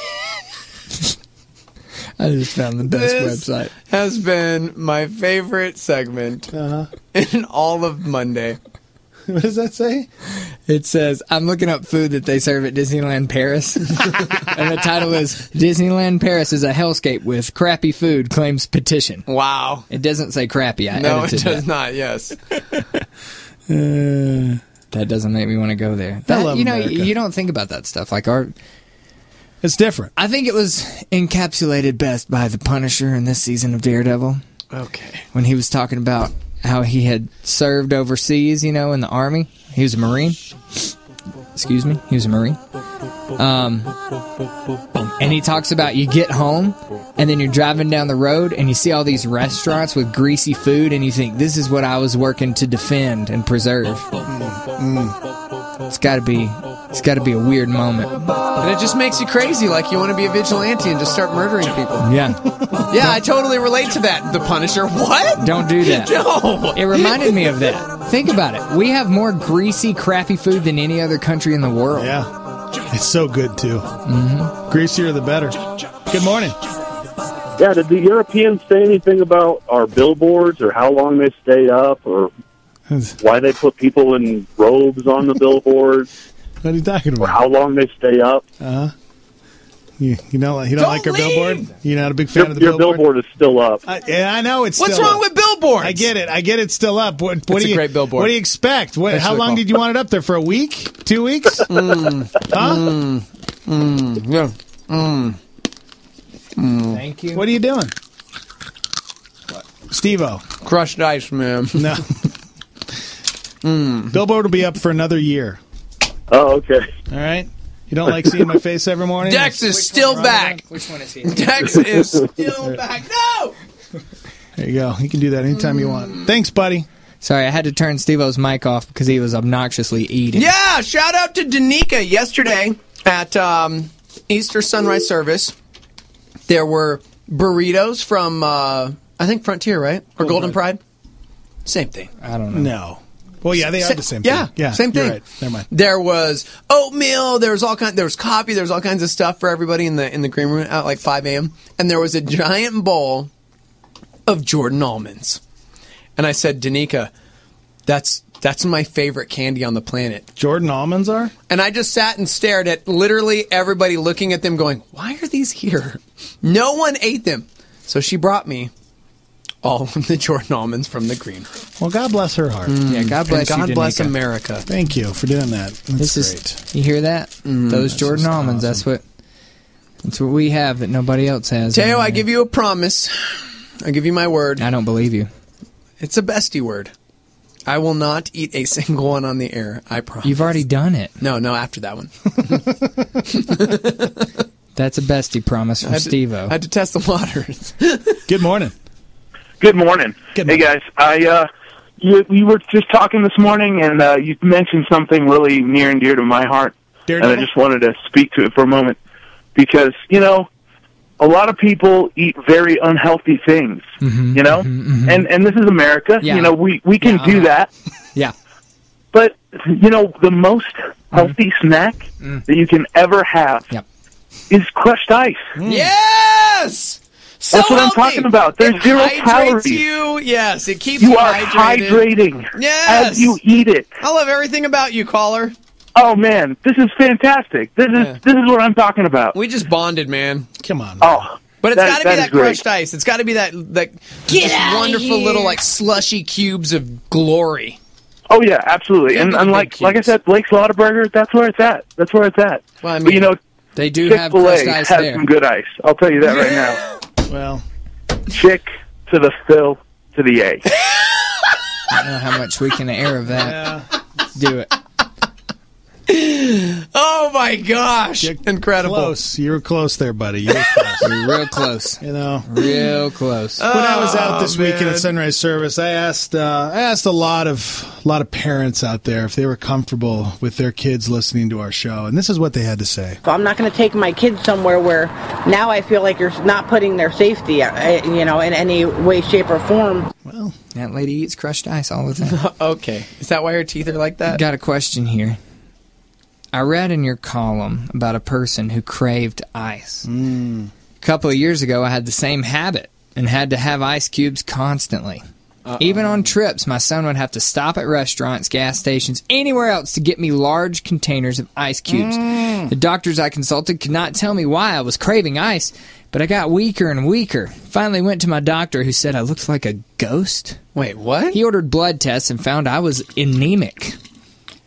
I just found the best This website. has been my favorite segment Uh-huh. in all of Monday. What does that say? It says, I'm looking up food that they serve at Disneyland Paris. And the title is, Disneyland Paris is a hellscape with crappy food, claims petition. Wow. It doesn't say crappy. I No, it edited does that. not, yes. Uh, That doesn't make me want to go there. That, I love you know, America. you, you don't think about that stuff. Like our, it's different. I think it was encapsulated best by the Punisher in this season of Daredevil. Okay. When he was talking about how he had served overseas, you know, in the Army. He was a Marine. Excuse me. He was a Marine. Um, and he talks about you get home, and then you're driving down the road, and you see all these restaurants with greasy food, and you think, this is what I was working to defend and preserve. Mm. It's got to be... It's got to be a weird moment. And it just makes you crazy, like you want to be a vigilante and just start murdering people. Yeah. Yeah, I totally relate to that. The Punisher. What? Don't do that. No. It reminded me of that. Think about it. We have more greasy, crappy food than any other country in the world. Yeah. It's so good, too. Mm-hmm. Greasier the better. Good morning. Yeah, did the Europeans say anything about our billboards or how long they stay up or why they put people in robes on the billboards? What are you talking about? Or how long they stay up? Uh-huh. You, you don't, you don't, don't like our leave. billboard? You're not a big fan your, of the your billboard? Your billboard is still up. I, yeah, I know it's What's still wrong up. with billboards? I get it. I get it's still up. What, what It's do a you, great billboard. What do you expect? What, how really long cool. did you want it up there? For a week? Two weeks? Mm. Huh? Mm. Mm. Yeah. Mm. Mm. Thank you. What are you doing? Steve-O. Crushed ice, man. No. Mm. Billboard will be up for another year. Oh, okay. All right? You don't like seeing my face every morning? Dex is still back. Which one is he? Dex is still back. No! There you go. You can do that anytime you want. Thanks, buddy. Sorry, I had to turn Steve-O's mic off because he was obnoxiously eating. Yeah, shout out to Danica yesterday at um, Easter sunrise service. There were burritos from, uh, I think, Frontier, right? Or Golden Pride? Same thing. I don't know. No. Well, yeah, they are Sa- the same yeah, thing. Yeah, same you're thing. right. Never mind. There was oatmeal. There was all kind. There was coffee. There was all kinds of stuff for everybody in the in the green room at like five a.m. And there was a giant bowl of Jordan almonds. And I said, Danica, that's that's my favorite candy on the planet. Jordan almonds are? And I just sat and stared at literally everybody looking at them, going, "Why are these here?" No one ate them. So she brought me all of the Jordan almonds from the green room. Well, God bless her heart. Mm. Yeah, God bless and you, God bless Danica. America. Thank you for doing that. That's This great. is, you hear that? Mm, Those Jordan almonds. That's what. That's what we have that nobody else has. Teo, I give you a promise. I give you my word. I don't believe you. It's a bestie word. I will not eat a single one on the air. I promise. You've already done it. No, no, after that one. That's a bestie promise from I had to- Steve-O. I had to test the waters. Good morning. Good morning. Good Hey, guys. I uh, you, you were just talking this morning, and uh, you mentioned something really near and dear to my heart. Daredevil? And I just wanted to speak to it for a moment. Because, you know, a lot of people eat very unhealthy things, Mhm, you know? mhm, mhm. And and this is America. Yeah. You know, we, we can Yeah, do uh-huh. that. Yeah. But, you know, the most healthy snack Mm. that you can ever have Yep. is crushed ice. Yes! So That's what I'm healthy. talking about. There's it zero hydrates calories. you. Yes, it keeps You you, are hydrated. hydrating Yes. as you eat it. I love everything about you, caller. Oh man, this is fantastic. This is Yeah. this is what I'm talking about. We just bonded, man. Come on. Oh, But it's that- got to that be is that great. crushed ice. It's got to be that that just outta wonderful here. little like slushy cubes of glory. Oh yeah, absolutely. Give And, me the and big like like I cubes. said, Blake's Lotaburger, that's where it's at. That's where it's at. Well, I but you mean, know, They do have Chick-fil-A crushed ice has there. some good ice. I'll tell you that right now. Well, Chick to the Phil to the A. I don't know how much we can air of that. yeah. Let's do it. Oh my gosh! Incredible. Close. You were close there, buddy. You were close. You're real close. You know. Real close. When I was out this Oh, weekend man. at Sunrise Service, I asked uh, I asked a lot of a lot of parents out there if they were comfortable with their kids listening to our show, and this is what they had to say. So I'm not going to take my kids somewhere where now I feel like you're not putting their safety, uh, you know, in any way, shape, or form. Well, That lady eats crushed ice all the time. Okay, is that why her teeth are like that? Got a question here. I read in your column about a person who craved ice. mm, A couple of years ago, I had the same habit and had to have ice cubes constantly. Uh-oh. Even on trips, my son would have to stop at restaurants, gas stations, anywhere else to get me large containers of ice cubes. Mm. The doctors I consulted could not tell me why I was craving ice, but I got weaker and weaker. Finally went to my doctor, who said I looked like a ghost. Wait, what? He ordered blood tests and found I was anemic.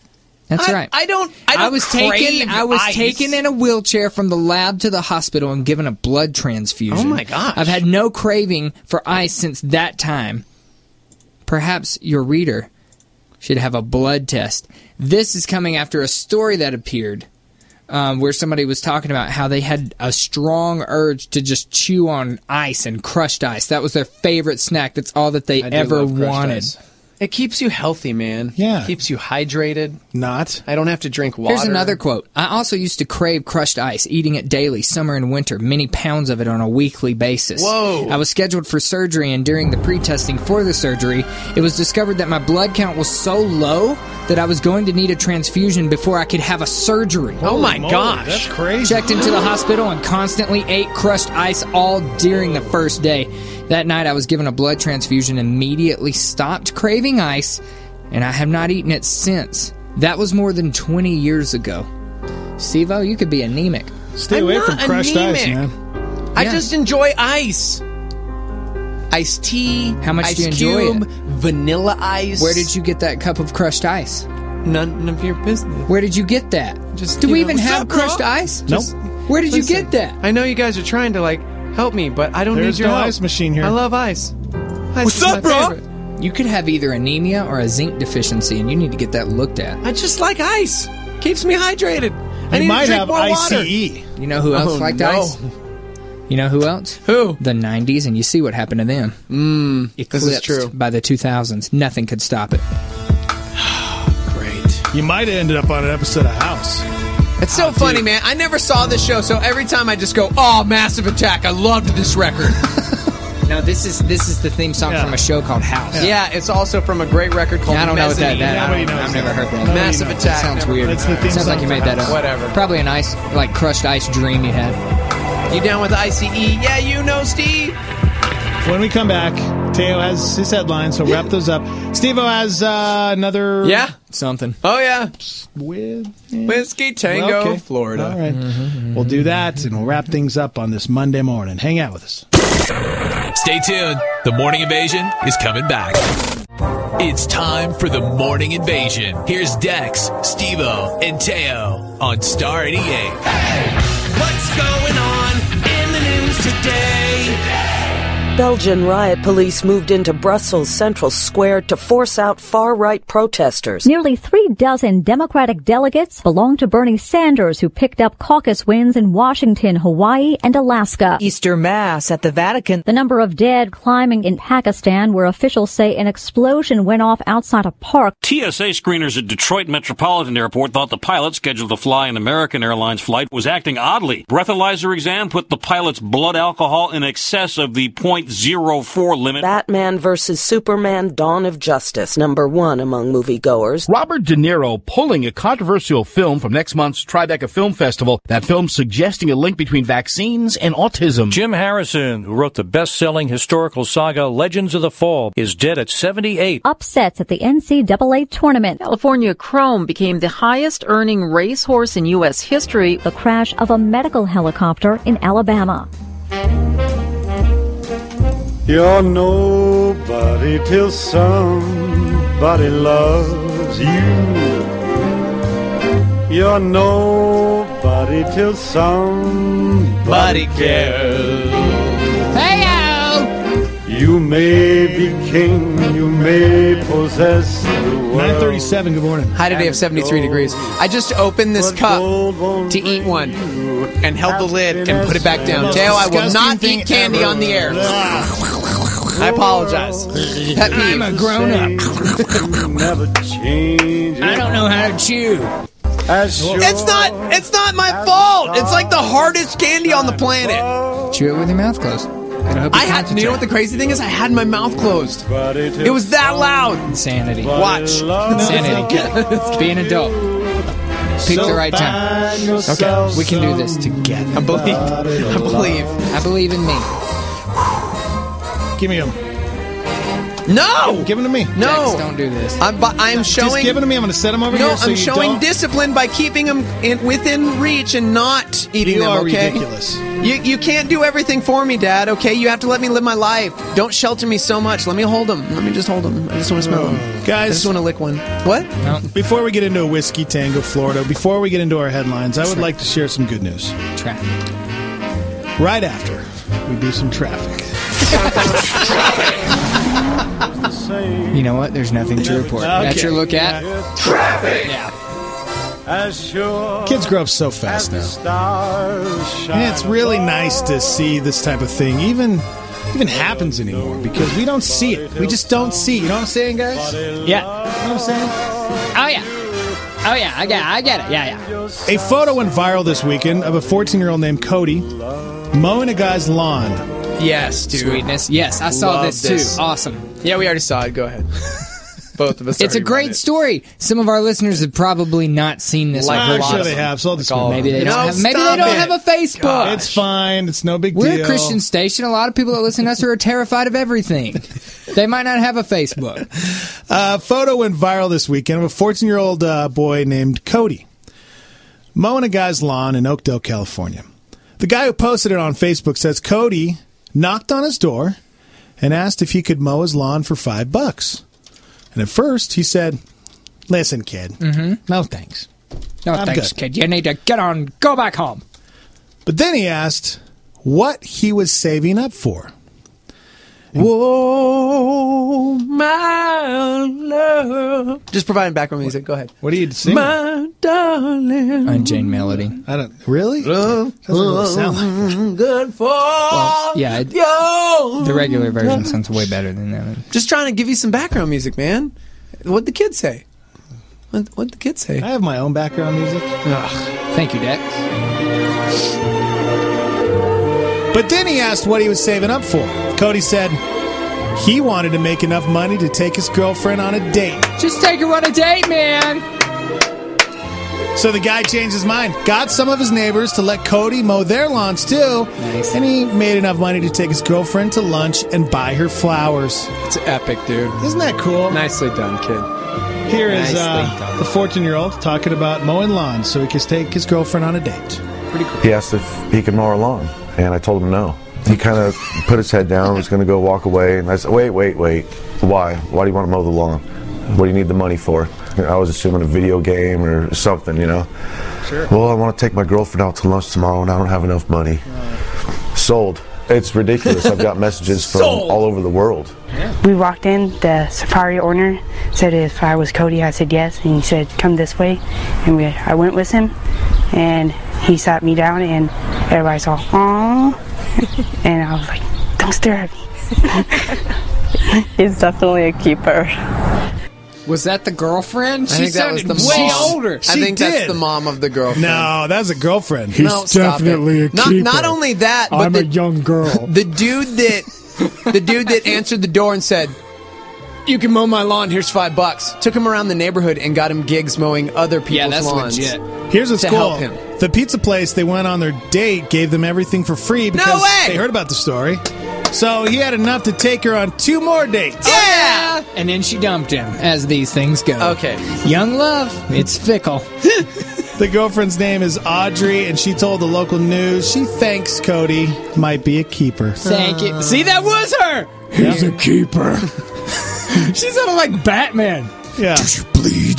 That's I, right. I don't. I don't. was crave taken. I was ice. taken in a wheelchair from the lab to the hospital and given a blood transfusion. Oh my gosh! I've had no craving for ice since that time. Perhaps your reader should have a blood test. This is coming after a story that appeared um, where somebody was talking about how they had a strong urge to just chew on ice and crushed ice. That was their favorite snack. That's all that they I do ever love crushed wanted. ice. It keeps you healthy, man. Yeah. Keeps you hydrated. Not. I don't have to drink water. Here's another quote. I also used to crave crushed ice, eating it daily, summer and winter, many pounds of it on a weekly basis. Whoa. I was scheduled for surgery, and during the pre-testing for the surgery, it was discovered that my blood count was so low that I was going to need a transfusion before I could have a surgery. Oh my Moly, gosh. That's crazy. Checked into the hospital and constantly ate crushed ice all during the first day. That night I was given a blood transfusion, immediately stopped craving ice, and I have not eaten it since. That was more than twenty years ago. Steve-O, you could be anemic. Stay I'm away not from crushed anemic. ice, man. I Yeah. just enjoy ice. Iced tea. How much ice do you enjoy cube, it? Vanilla ice. Where did you get that cup of crushed ice? None of your business. Where did you get that? Just Do you we know, even what's have up, bro? crushed ice? Nope. Where did Listen, you get that? I know you guys are trying to like help me, but I don't There's need your no help. ice machine here. I love ice. Ice What's is up, my bro? favorite. You could have either anemia or a zinc deficiency, and you need to get that looked at. I just like ice. Keeps me hydrated. I You need might to drink have more I water. C E. You know who else Oh, liked no. ice? You know who else? Who? The nineties, and you see what happened to them. Mm, this Eclipsed is true. by the two thousands. Nothing could stop it. Great. You might have ended up on an episode of House. It's so funny, man. I never saw this show, so every time I just go, "Oh, Massive Attack! I loved this record." No, this is this is the theme song Yeah. from a show called House. Yeah, it's also from a great record called I don't know what that, Mezzanine. that I Nobody don't, knows I've never that. heard that. Nobody Massive knows. Attack. Sounds Never- weird. That's the theme Sounds like song you for made that House. up. Whatever. Probably a nice, like, crushed ice dream you had. You down with I C E? Yeah, you know, Steve. When we come back, Teo has his headlines, so wrap those up. Steve-O has uh, another... Yeah. Something. Oh yeah. With... Whiskey Tango, Well, okay. Florida. All right. We'll do that, and we'll wrap things up on this Monday morning. Hang out with us. Stay tuned. The Morning Invasion is coming back. It's time for the Morning Invasion. Here's Dex, Steve-O, and Teo on Star eighty-eight. What's going on in the news today? Belgian riot police moved into Brussels Central Square to force out far-right protesters. Nearly three dozen Democratic delegates belong to Bernie Sanders, who picked up caucus wins in Washington, Hawaii, and Alaska. Easter Mass at the Vatican. The number of dead climbing in Pakistan, where officials say an explosion went off outside a park. T S A screeners at Detroit Metropolitan Airport thought the pilot scheduled to fly an American Airlines flight was acting oddly. Breathalyzer exam put the pilot's blood alcohol in excess of the point zero four limit. Batman versus Superman Dawn of Justice, number one among moviegoers. Robert De Niro pulling a controversial film from next month's Tribeca Film Festival. That film suggesting a link between vaccines and autism. Jim Harrison, who wrote the best-selling historical saga Legends of the Fall, is dead at seventy-eight. Upsets at the N C double A tournament. California Chrome became the highest-earning racehorse in U S history. The crash of a medical helicopter in Alabama. You're nobody till somebody loves you. You're nobody till somebody cares. Hey-o! You may be king, you may possess the world. nine thirty-seven, good morning. High today of seventy-three degrees. I just opened this cup to eat one and held the lid and put it back down. Teo, I will not Disgusting eat candy thing on the air. I apologize. Pet peeve. I'm a grown-up. Never change. I don't know how to chew. It's not. It's not my fault. It's like the hardest candy on the planet. Chew it with your mouth closed. And hope you I had. You know what the crazy thing is? I had my mouth closed. It was that loud. Insanity. Watch. Insanity. Be an adult. Pick the right time. Okay, we can do this together. I believe. I believe. I believe in me. Give me them. No! Give them to me. No! Dex, don't do this. I'm, bu- I'm showing... Just give them to me. I'm going to set them over no, here so I'm you showing don't... discipline by keeping them in, within reach and not eating You them, are okay? ridiculous. You, you can't do everything for me, Dad, okay? You have to let me live my life. Don't shelter me so much. Let me hold them. Let me just hold them. I just want to smell them. Guys... I just want to lick one. What? No. Before we get into a Whiskey Tango, Florida, before we get into our headlines, I would like to share some good news. Traffic. Right after we do some traffic. You know what? There's nothing to report. Okay. That's your look at Traffic. Yeah. As sure Kids grow up so fast now. And it's really nice to see this type of thing even even happens anymore because we don't see it. We just don't see it. You know what I'm saying, guys? Yeah. You know what I'm saying? Oh yeah. Oh yeah. I get. I get it. Yeah, yeah. A photo went viral this weekend of a fourteen-year-old named Cody mowing a guy's lawn. Yes, dude. Sweetness. Yes, I saw Love this, this. too. Awesome. Yeah, we already saw it. Go ahead. Both of us. It's a already great read it. story. Some of our listeners have probably not seen this. Like or I'm heard sure about they it. have. So I'll just Like all Maybe they No, don't have. Maybe they stop don't it. have a Facebook. Gosh. It's fine. It's no big We're deal. a Christian station. A lot of people that listen to us are terrified of everything. They might not have a Facebook. A photo went viral this weekend of a fourteen-year-old uh, boy named Cody mowing a guy's lawn in Oakdale, California. The guy who posted it on Facebook says Cody knocked on his door and asked if he could mow his lawn for five bucks. And at first, he said, "Listen, kid, Mm-hmm. no thanks." No I'm thanks, good. kid. You need to get on. Go back home. But then he asked what he was saving up for. Whoa, my love. Just providing background music. Go ahead. What are you singing? My darling. Unchained Melody. I don't really. Love, Doesn't really sound like that. good for Well, yeah, it- you. The regular version sounds way better than that. Just trying to give you some background music, man. What'd the kids say? What, what'd the kids say? I have my own background music. Ugh. Thank you, Dex. But then he asked what he was saving up for. Cody said he wanted to make enough money to take his girlfriend on a date. Just take her on a date, man. So the guy changed his mind, got some of his neighbors to let Cody mow their lawns too, Nice. and he made enough money to take his girlfriend to lunch and buy her flowers. It's epic, dude. Isn't that cool? Nicely done, kid. Here is Nicely uh, done. the fourteen-year-old talking about mowing lawns so he can take his girlfriend on a date. Pretty cool. He asked if he could mow our lawn, and I told him no. He kind of put his head down, was going to go walk away, and I said, wait, wait, wait. Why? Why do you want to mow the lawn? What do you need the money for? I was assuming a video game or something, you know? Sure. Well, I want to take my girlfriend out to lunch tomorrow, and I don't have enough money. Sold. It's ridiculous. I've got messages from Sold. all over the world. We walked in, the safari owner said if I was Cody, I said yes, and he said come this way, and we, I went with him, and he sat me down, and everybody saw, aww, and I was like, don't stare at me. He's definitely a keeper. Was that the girlfriend? I She think that was sounded the way mom. older. I She think that's did. the mom of the girlfriend. No, that's a girlfriend. No, stop it. Not, not only that, but the, young girl. the dude that the dude that answered the door and said, "You can mow my lawn. Here's five bucks." Took him around the neighborhood and got him gigs mowing other people's Yeah, that's lawns. legit. Here's what's to cool. help him. The pizza place they went on their date gave them everything for free because way! they heard about the story. So he had enough to take her on two more dates. Yeah. And then she dumped him, as these things go. Okay. Young love, it's fickle. The girlfriend's name is Audrey, and she told the local news she thinks Cody might be a keeper. Thank you. See, that was her. He's a keeper. She sounded like Batman. Yeah. Does he bleed?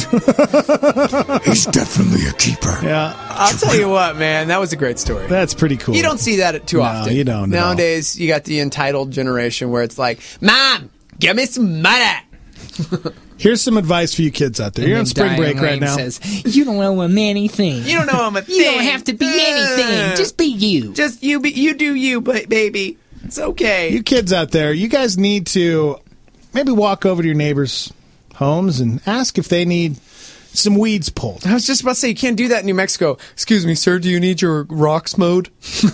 He's definitely a keeper. Yeah. I'll tell you what, man, that was a great story. That's pretty cool. You don't see that too No, often. you don't, no. Nowadays, you got the entitled generation where it's like, "Mom, give me some money." Here's some advice for you kids out there. You're on And spring then break Diane right Lane now. Says, you don't know a anything. You don't know I'm a thing. You don't have to be anything. Just be you. Just you be you do you, ba- baby. It's okay. You kids out there, you guys need to maybe walk over to your neighbors' homes and ask if they need some weeds pulled. I was just about to say, you can't do that in New Mexico. Excuse me, sir, do you need your rocks mowed?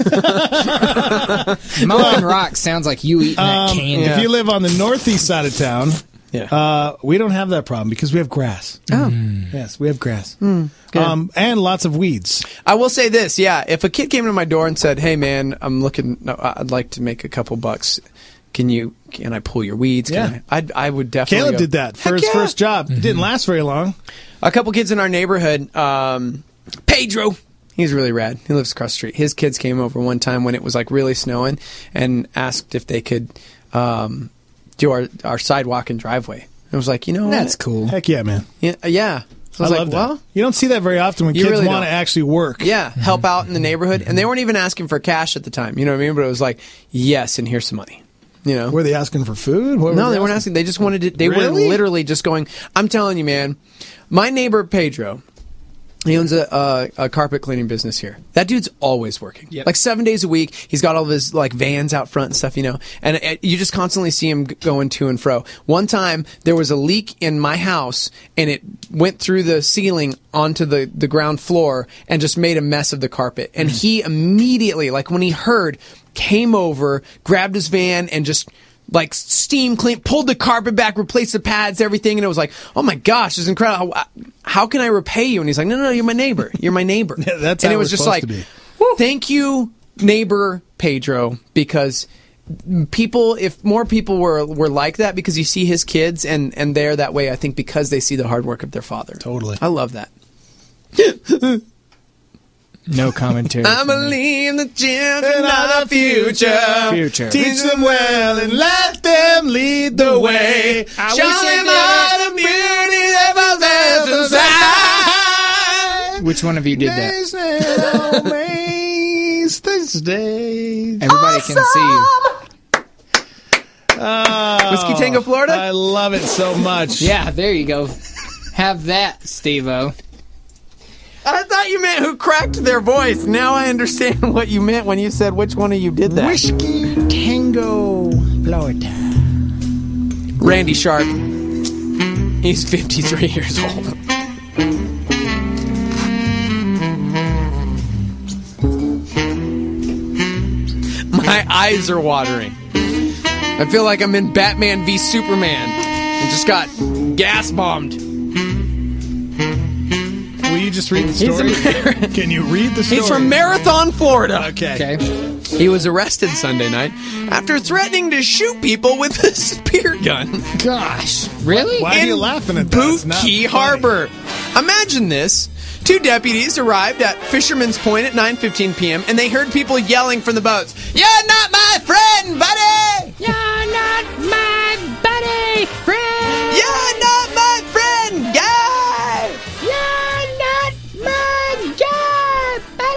Mowing rocks sounds like you eating that Um, candy. If you live on the northeast side of town, Yeah. uh, we don't have that problem because we have grass. Oh. Yes, we have grass. good. Um, and lots of weeds. I will say this, yeah. If a kid came to my door and said, "Hey, man, I'm looking. No, I'd like to make a couple bucks. can you can I pull your weeds? Can Yeah. I, I'd, I would definitely. Caleb go, did that for Heck his yeah. first job. It didn't last very long. A couple kids in our neighborhood, um, Pedro, he's really rad. He lives across the street. His kids came over one time when it was like really snowing and asked if they could um, do our, our sidewalk and driveway. I was like, you know, That's what? cool. Heck yeah, man. Yeah, yeah. So I I, was love like, that. well, You don't see that very often when You kids really want to don't. actually work. yeah, help out in the neighborhood, and they weren't even asking for cash at the time. You know what I mean? But it was like, yes, and here's some money. You know, Were they asking for food? What no, were they weren't asking. They just wanted to. They Really? were literally just going. I'm telling you, man. My neighbor Pedro, he owns a, a, a carpet cleaning business here. That dude's always working, Yep. like seven days a week. He's got all of his like vans out front and stuff, you know. And it, you just constantly see him g- going to and fro. One time there was a leak in my house, and it went through the ceiling onto the the ground floor and just made a mess of the carpet. And he immediately, like when he heard, came over, grabbed his van, and just like steam clean, pulled the carpet back, replaced the pads, everything, and it was like, oh my gosh, this is incredible. How, how can I repay you? And he's like, no, no, no, you're my neighbor. You're my neighbor. Yeah, that's and how it was we're just supposed like, to be. thank you, neighbor Pedro, because people, if more people were were like that, because you see his kids and and they're that way, I think because they see the hard work of their father. Totally. I love that. No commentary. I believe the children are the future. Future. Teach them well and let them lead the way. Show them all the beauty that possesses inside. Which one of you did that? Always this day. Everybody can see you. Oh, Whiskey Tango, Florida? I love it so much. Yeah, there you go. Have that, Steve-O. I thought you meant who cracked their voice. Now I understand what you meant when you said which one of you did that. Whiskey Tango, Florida. Randy Sharp. He's fifty-three years old. My eyes are watering. I feel like I'm in Batman v Superman and just got gas bombed. Will you just read the story? Can you read the story? He's from Marathon, Florida. Okay. Okay. He was arrested Sunday night after threatening to shoot people with a spear gun. Gosh. Really? Why are you laughing at that? Boot It's not Key funny. Harbor. Imagine this. Two deputies arrived at Fisherman's Point at nine fifteen p.m. and they heard people yelling from the boats, "You're not my friend, buddy! You're not my buddy, friend! You're not my friend, guy! You're not my guy,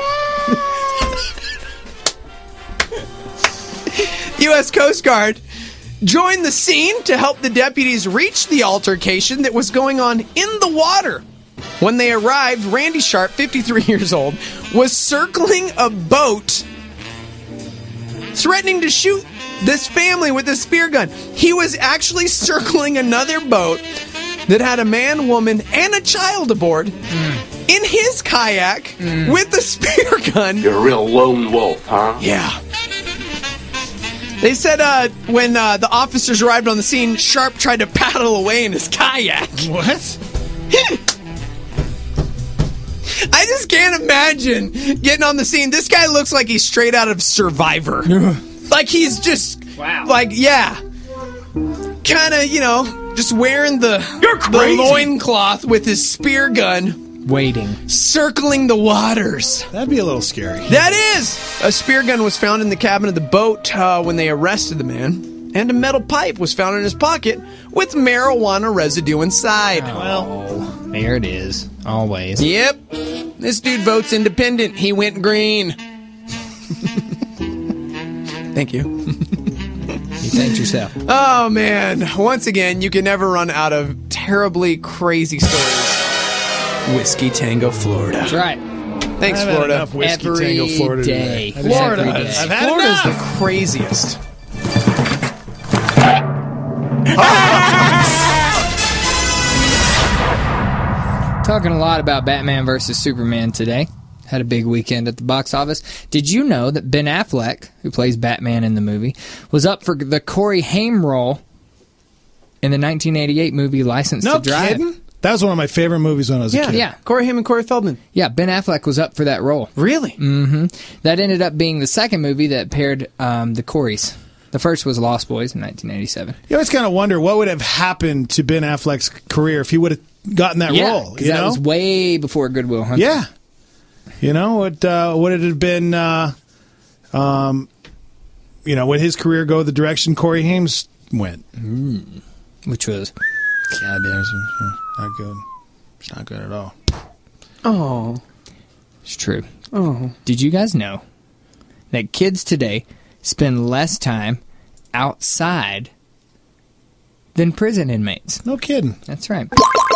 buddy!" U S Coast Guard joined the scene to help the deputies reach the altercation that was going on in the water. When they arrived, Randy Sharp, fifty-three years old, was circling a boat, threatening to shoot this family with a spear gun. He was actually circling another boat that had a man, woman, and a child aboard mm. in his kayak mm. with the spear gun. You're a real lone wolf, huh? Yeah. They said uh, when uh, the officers arrived on the scene, Sharp tried to paddle away in his kayak. What? I just can't imagine getting on the scene. This guy looks like he's straight out of Survivor. Like he's just, wow. like, yeah. Kind of, you know, just wearing the, the loincloth with his spear gun. Waiting. Circling the waters. That'd be a little scary. That is! A spear gun was found in the cabin of the boat uh, when they arrested the man. And a metal pipe was found in his pocket with marijuana residue inside. Oh, well, there it is. Always. Yep. This dude votes independent. He went green. Thank you. You thanked yourself. Oh, man. Once again, you can never run out of terribly crazy stories. Whiskey Tango, Florida. That's right. Thanks, I've had Florida. enough Whiskey Every Tango, Florida day. today. Florida. Every day. I've had Florida's enough. the craziest. Talking a lot about Batman versus Superman today. Had a big weekend at the box office. Did you know that Ben Affleck, who plays Batman in the movie, was up for the Corey Haim role in the nineteen eighty-eight movie License No to Drive? kidding? That was one of my favorite movies when I was a Yeah, kid. Yeah. Corey Haim and Corey Feldman. Yeah, Ben Affleck was up for that role. Really? Mm-hmm. That ended up being the second movie that paired um, the Coreys. The first was Lost Boys in nineteen eighty-seven. You always kind of wonder what would have happened to Ben Affleck's career if he would have gotten that yeah, role. You that know? was way before Good Will Hunting. Yeah. You know, what uh, would it have been, uh, um, you know, would his career go the direction Corey Haim went? Mm. Which was? Yeah, there's not good. It's not good at all. Oh. It's true. Oh. Did you guys know that kids today spend less time outside than prison inmates? No kidding. That's right.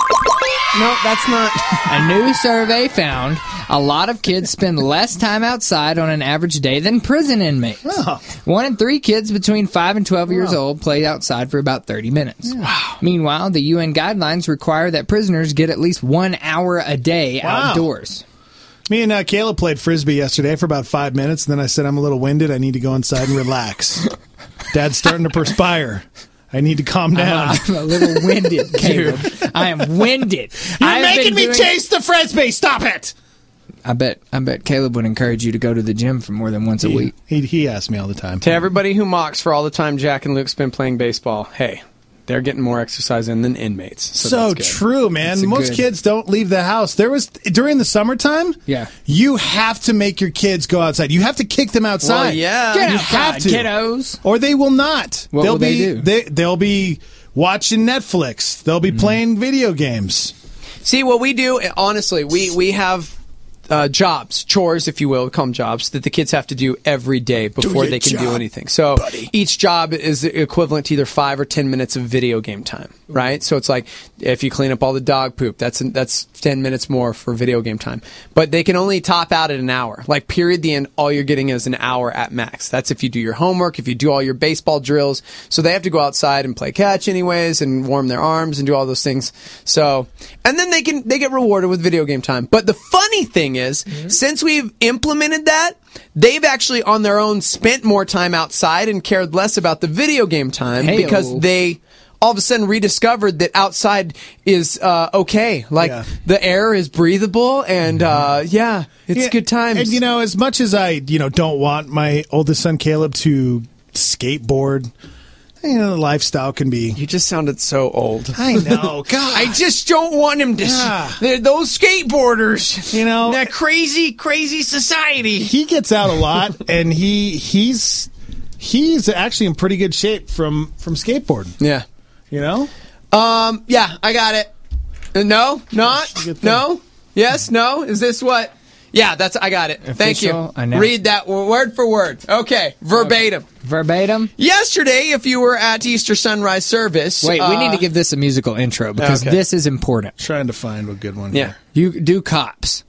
No, that's not. A new survey found a lot of kids spend less time outside on an average day than prison inmates. Oh. One in three kids between five and twelve years old play outside for about thirty minutes. Wow. Meanwhile, the U N guidelines require that prisoners get at least one hour a day Wow. outdoors. Me and uh, Caleb played Frisbee yesterday for about five minutes, and then I said, I'm a little winded. I need to go inside and relax. Dad's starting to perspire. I need to calm down. I'm a, I'm a little winded, Caleb. I am winded. You're I've making been me doing- chase the Frisbee. Stop it. I bet I bet Caleb would encourage you to go to the gym for more than once a He, week. he, he asks me all the time. To everybody who mocks for all the time Jack and Luke spend playing baseball, hey, they're getting more exercise in than inmates. So, So, that's good. true, man. That's a Most good- kids don't leave the house. There was during the summertime. Yeah. You have to make your kids go outside. You have to kick them outside. Well, yeah. Get you outside, have to, kiddos. or they will not. What they'll will they be, do? They, they'll be watching Netflix. They'll be playing video games. See, what we do, honestly, we, we have uh, jobs, chores, if you will, call them jobs, that the kids have to do every day before your they can job, do anything. So buddy. each job is equivalent to either five or ten minutes of video game time, right? So it's like if you clean up all the dog poop, that's that's ten minutes more for video game time. But they can only top out at an hour. Like, period, the end, all you're getting is an hour at max. That's if you do your homework, if you do all your baseball drills. So they have to go outside and play catch anyways and warm their arms and do all those things. So, and then they can they get rewarded with video game time. But the funny thing is, mm-hmm. since we've implemented that, they've actually on their own spent more time outside and cared less about the video game time Hey-o. because they all of a sudden rediscovered that outside is uh, okay. Like, Yeah. the air is breathable and uh, yeah, it's Yeah, good times. And, you know, as much as I, you know, don't want my oldest son, Caleb, to skateboard, you know, the lifestyle can be... You just sounded so old. I know. God. I just don't want him to. Yeah. They're those skateboarders, You know, that crazy, crazy society. he gets out a lot, and he he's he's actually in pretty good shape from from skateboarding. Yeah. You know, Um. Yeah, I got it. Uh, no, not Good thing. no. Yes, no. Is this what? Yeah, that's. I got it. Thank you. Official announce- Read that w- word for word. Okay, verbatim. Verbatim. Yesterday, if you were at Easter sunrise service, Wait, we uh, need to give this a musical intro because Okay. this is important. trying to find a good one. Yeah. You do cops.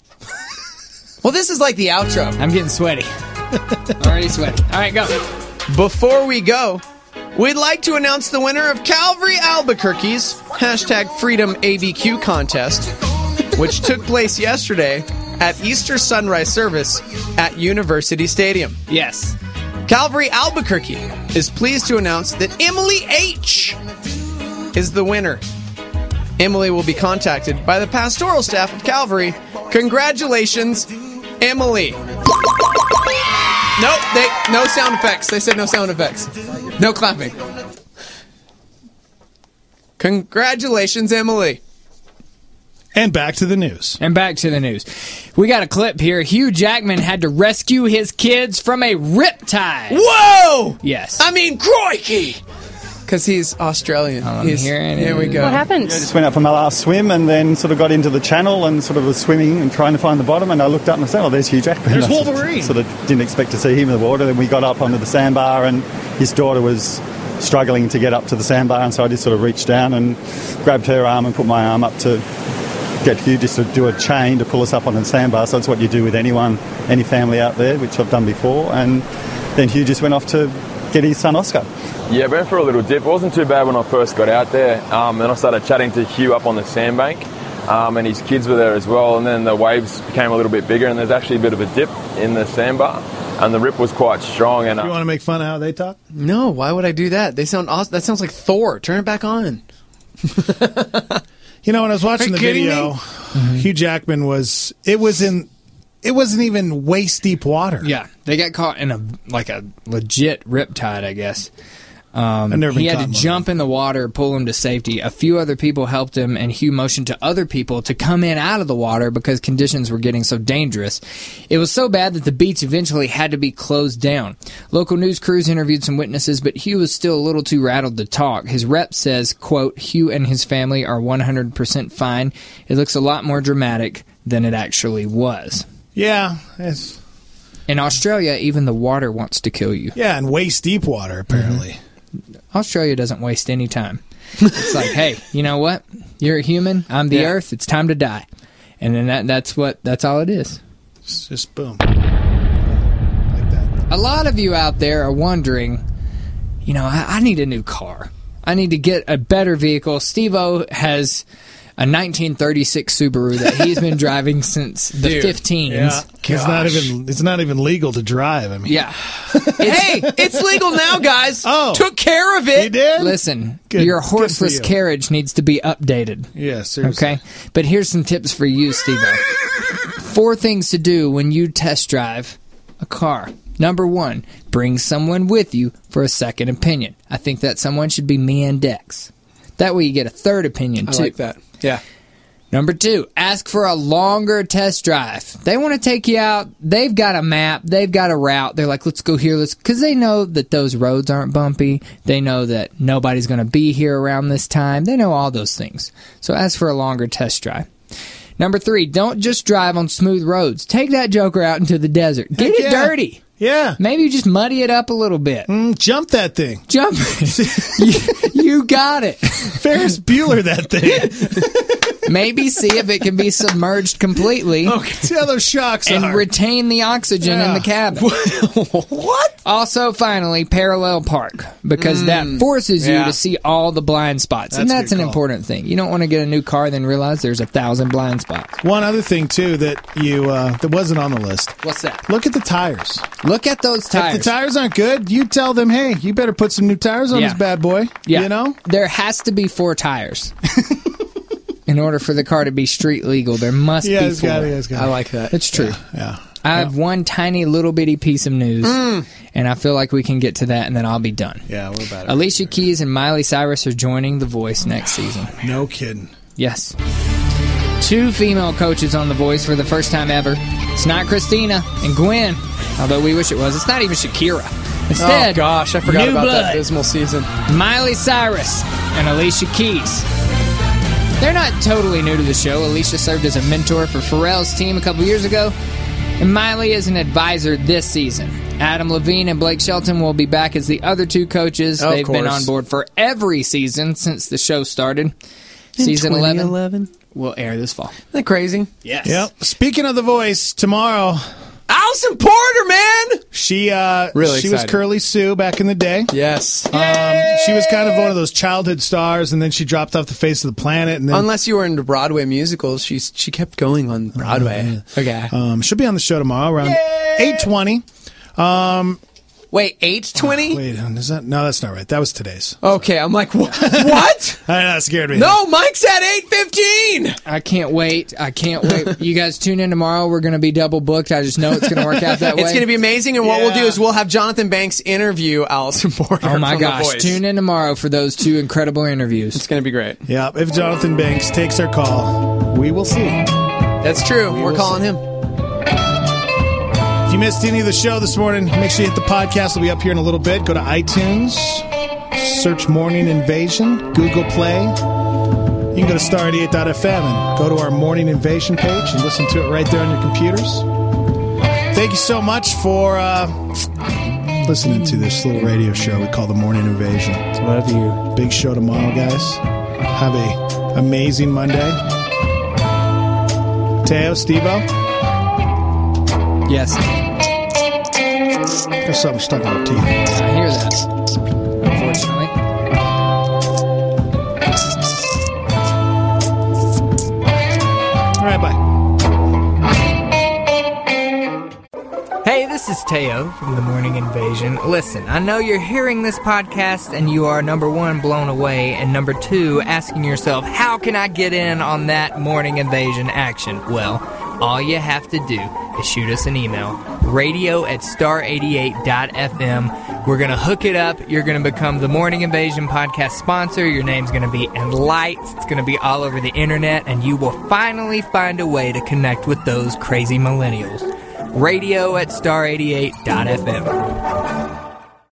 Well, this is like the outro. I'm getting sweaty. Already sweaty. All right, go. Before we go, we'd like to announce the winner of Calvary Albuquerque's hashtag Freedom A B Q contest, which took place yesterday at Easter sunrise service at University Stadium. Yes. Calvary Albuquerque is pleased to announce that Emily H. is the winner. Emily will be contacted by the pastoral staff of Calvary. Congratulations, Emily. Nope, they no sound effects. They said no sound effects. No clapping. Congratulations, Emily. And back to the news. And back to the news. We got a clip here. Hugh Jackman had to rescue his kids from a riptide. Whoa! Yes. I mean, crikey! Because he's Australian. I'm He's, hearing here we it. go. What happened? I just went out for my last swim and then sort of got into the channel and sort of was swimming and trying to find the bottom, and I looked up and I said, oh, there's Hugh Jackman. There's I sort of- Wolverine. Sort of didn't expect to see him in the water. Then we got up onto the sandbar and his daughter was struggling to get up to the sandbar, and so I just sort of reached down and grabbed her arm and put my arm up to get Hugh just to do a chain to pull us up on the sandbar. So that's what you do with anyone, any family out there, which I've done before. And then Hugh just went off to get his son Oscar. Yeah, went for a little dip. It wasn't too bad when I first got out there. Um, then I started chatting to Hugh up on the sandbank, um, and his kids were there as well. And then the waves became a little bit bigger, and there's actually a bit of a dip in the sandbar, and the rip was quite strong. And uh, You want to make fun of how they talk? No, why would I do that? They sound awesome. That sounds like Thor. Turn it back on. You know, when I was watching Are the you kidding video, me? Hugh Jackman was, it was in it wasn't even waist deep water. Yeah, they got caught in a like a legit riptide, I guess. Um, I've never been he had caught to in one. jump in the water, pull him to safety. A few other people helped him, and Hugh motioned to other people to come in out of the water because conditions were getting so dangerous. It was so bad that the beach eventually had to be closed down. Local news crews interviewed some witnesses, but Hugh was still a little too rattled to talk. His rep says, quote, Hugh and his family are one hundred percent fine. It looks a lot more dramatic than it actually was. Yeah. It's, In Australia, even the water wants to kill you. yeah, and waist deep water, apparently. Mm-hmm. Australia doesn't waste any time. It's like, hey, you know what? You're a human. I'm the Yeah. earth. It's time to die. And then that, that's what that's all it is. It's just boom. A lot of you out there are wondering, you know, I, I need a new car. I need to get a better vehicle. Steve-O has a nineteen thirty-six Subaru that he's been driving since the Dude, fifteens. Yeah. It's not even it's not even legal to drive. I mean, Yeah. Hey, it's legal now, guys. Oh. Took care of it. You did? Listen, Good- your good for horseless you. carriage needs to be updated. Yeah, seriously. Okay? But here's some tips for you, Steve-O. Four things to do when you test drive a car. Number one, bring someone with you for a second opinion. I think that someone should be me and Dex. That way you get a third opinion, I too. like that. Yeah. Number two, ask for a longer test drive. They want to take you out. They've got a map. They've got a route. They're like, let's go here. Let's, because they know that those roads aren't bumpy. They know that nobody's going to be here around this time. They know all those things. So ask for a longer test drive. Number three, don't just drive on smooth roads. Take that joker out into the desert. Get Heck it yeah. dirty. Yeah. Maybe you just muddy it up a little bit. Mm, jump that thing. Jump. you, you got it. Ferris Bueller that thing. Maybe see if it can be submerged completely. Okay. See how those shocks and are. retain the oxygen in the cabin. What? Also, finally, parallel park, because Mm. that forces you Yeah. to see all the blind spots. and That's a that's good an call. important thing. You don't want to get a new car then realize there's a thousand blind spots. One other thing too that you uh, that wasn't on the list. What's that? Look at the tires. Look at those tires. If the tires aren't good, you tell them, hey, you better put some new tires on Yeah. this bad boy. Yeah. You know? There has to be four tires. In order for the car to be street legal, there must Yeah, be it's four. got it, it's got I it. like that. It's true. Yeah. I have one tiny little bitty piece of news, Mm. and I feel like we can get to that, and then I'll be done. Yeah, we're about it. Alicia Keys and Miley Cyrus are joining The Voice next season. No kidding. Yes. Two female coaches on The Voice for the first time ever. It's not Christina and Gwen, although we wish it was. It's not even Shakira. Instead, oh gosh, I forgot new about blood. that dismal season. Miley Cyrus and Alicia Keys. They're not totally new to the show. Alicia served as a mentor for Pharrell's team a couple years ago, and Miley is an advisor this season. Adam Levine and Blake Shelton will be back as the other two coaches. Of They've been course. on board for every season since the show started. Season eleven eleven will air this fall. Isn't that crazy? Yes. Yep. Speaking of The Voice, tomorrow Allison Porter, man! she uh Really she was excited. Curly Sue back in the day. Yes. Um, she was kind of one of those childhood stars, and then she dropped off the face of the planet. And then Unless you were into Broadway musicals, she's she kept going on Broadway. Okay. um, she'll be on the show tomorrow around eight twenty. Um, Wait, eight twenty? wait, is that no? That's not right. That was today's. Okay, I'm like, wh- what? I know, that scared me. No, Mike's at eight fifteen. I can't wait. I can't wait. You guys tune in tomorrow. We're going to be double booked. I just know it's going to work out that way. It's going to be amazing, and what we'll do Yeah. is we'll have Jonathan Banks interview Allison Porter. Oh my from The gosh. Voice. Tune in tomorrow for those two incredible interviews. It's going to be great. Yeah, if Jonathan Banks takes our call, we will see. That's true. We We're will calling see. him. If you missed any of the show this morning, make sure you hit the podcast. It'll be up here in a little bit. Go to iTunes, search Morning Invasion, Google Play. You can go to star eighty-eight dot f m and go to our Morning Invasion page and listen to it right there on your computers. Thank you so much for uh, listening to this little radio show we call the Morning Invasion. Love you. Big show tomorrow, guys. Have a amazing Monday. Teo, Steve-O, Yes. there's something stuck in my teeth. I hear that. Unfortunately. All right, bye. Hey, this is Teo from The Morning Invasion. Listen, I know you're hearing this podcast and you are, number one, blown away, and number two, asking yourself, how can I get in on that Morning Invasion action? Well, all you have to do is shoot us an email, radio at star eighty-eight dot f m. We're going to hook it up. You're going to become the Morning Invasion podcast sponsor. Your name's going to be in lights. It's going to be all over the internet, and you will finally find a way to connect with those crazy millennials. Radio at star eighty-eight dot f m.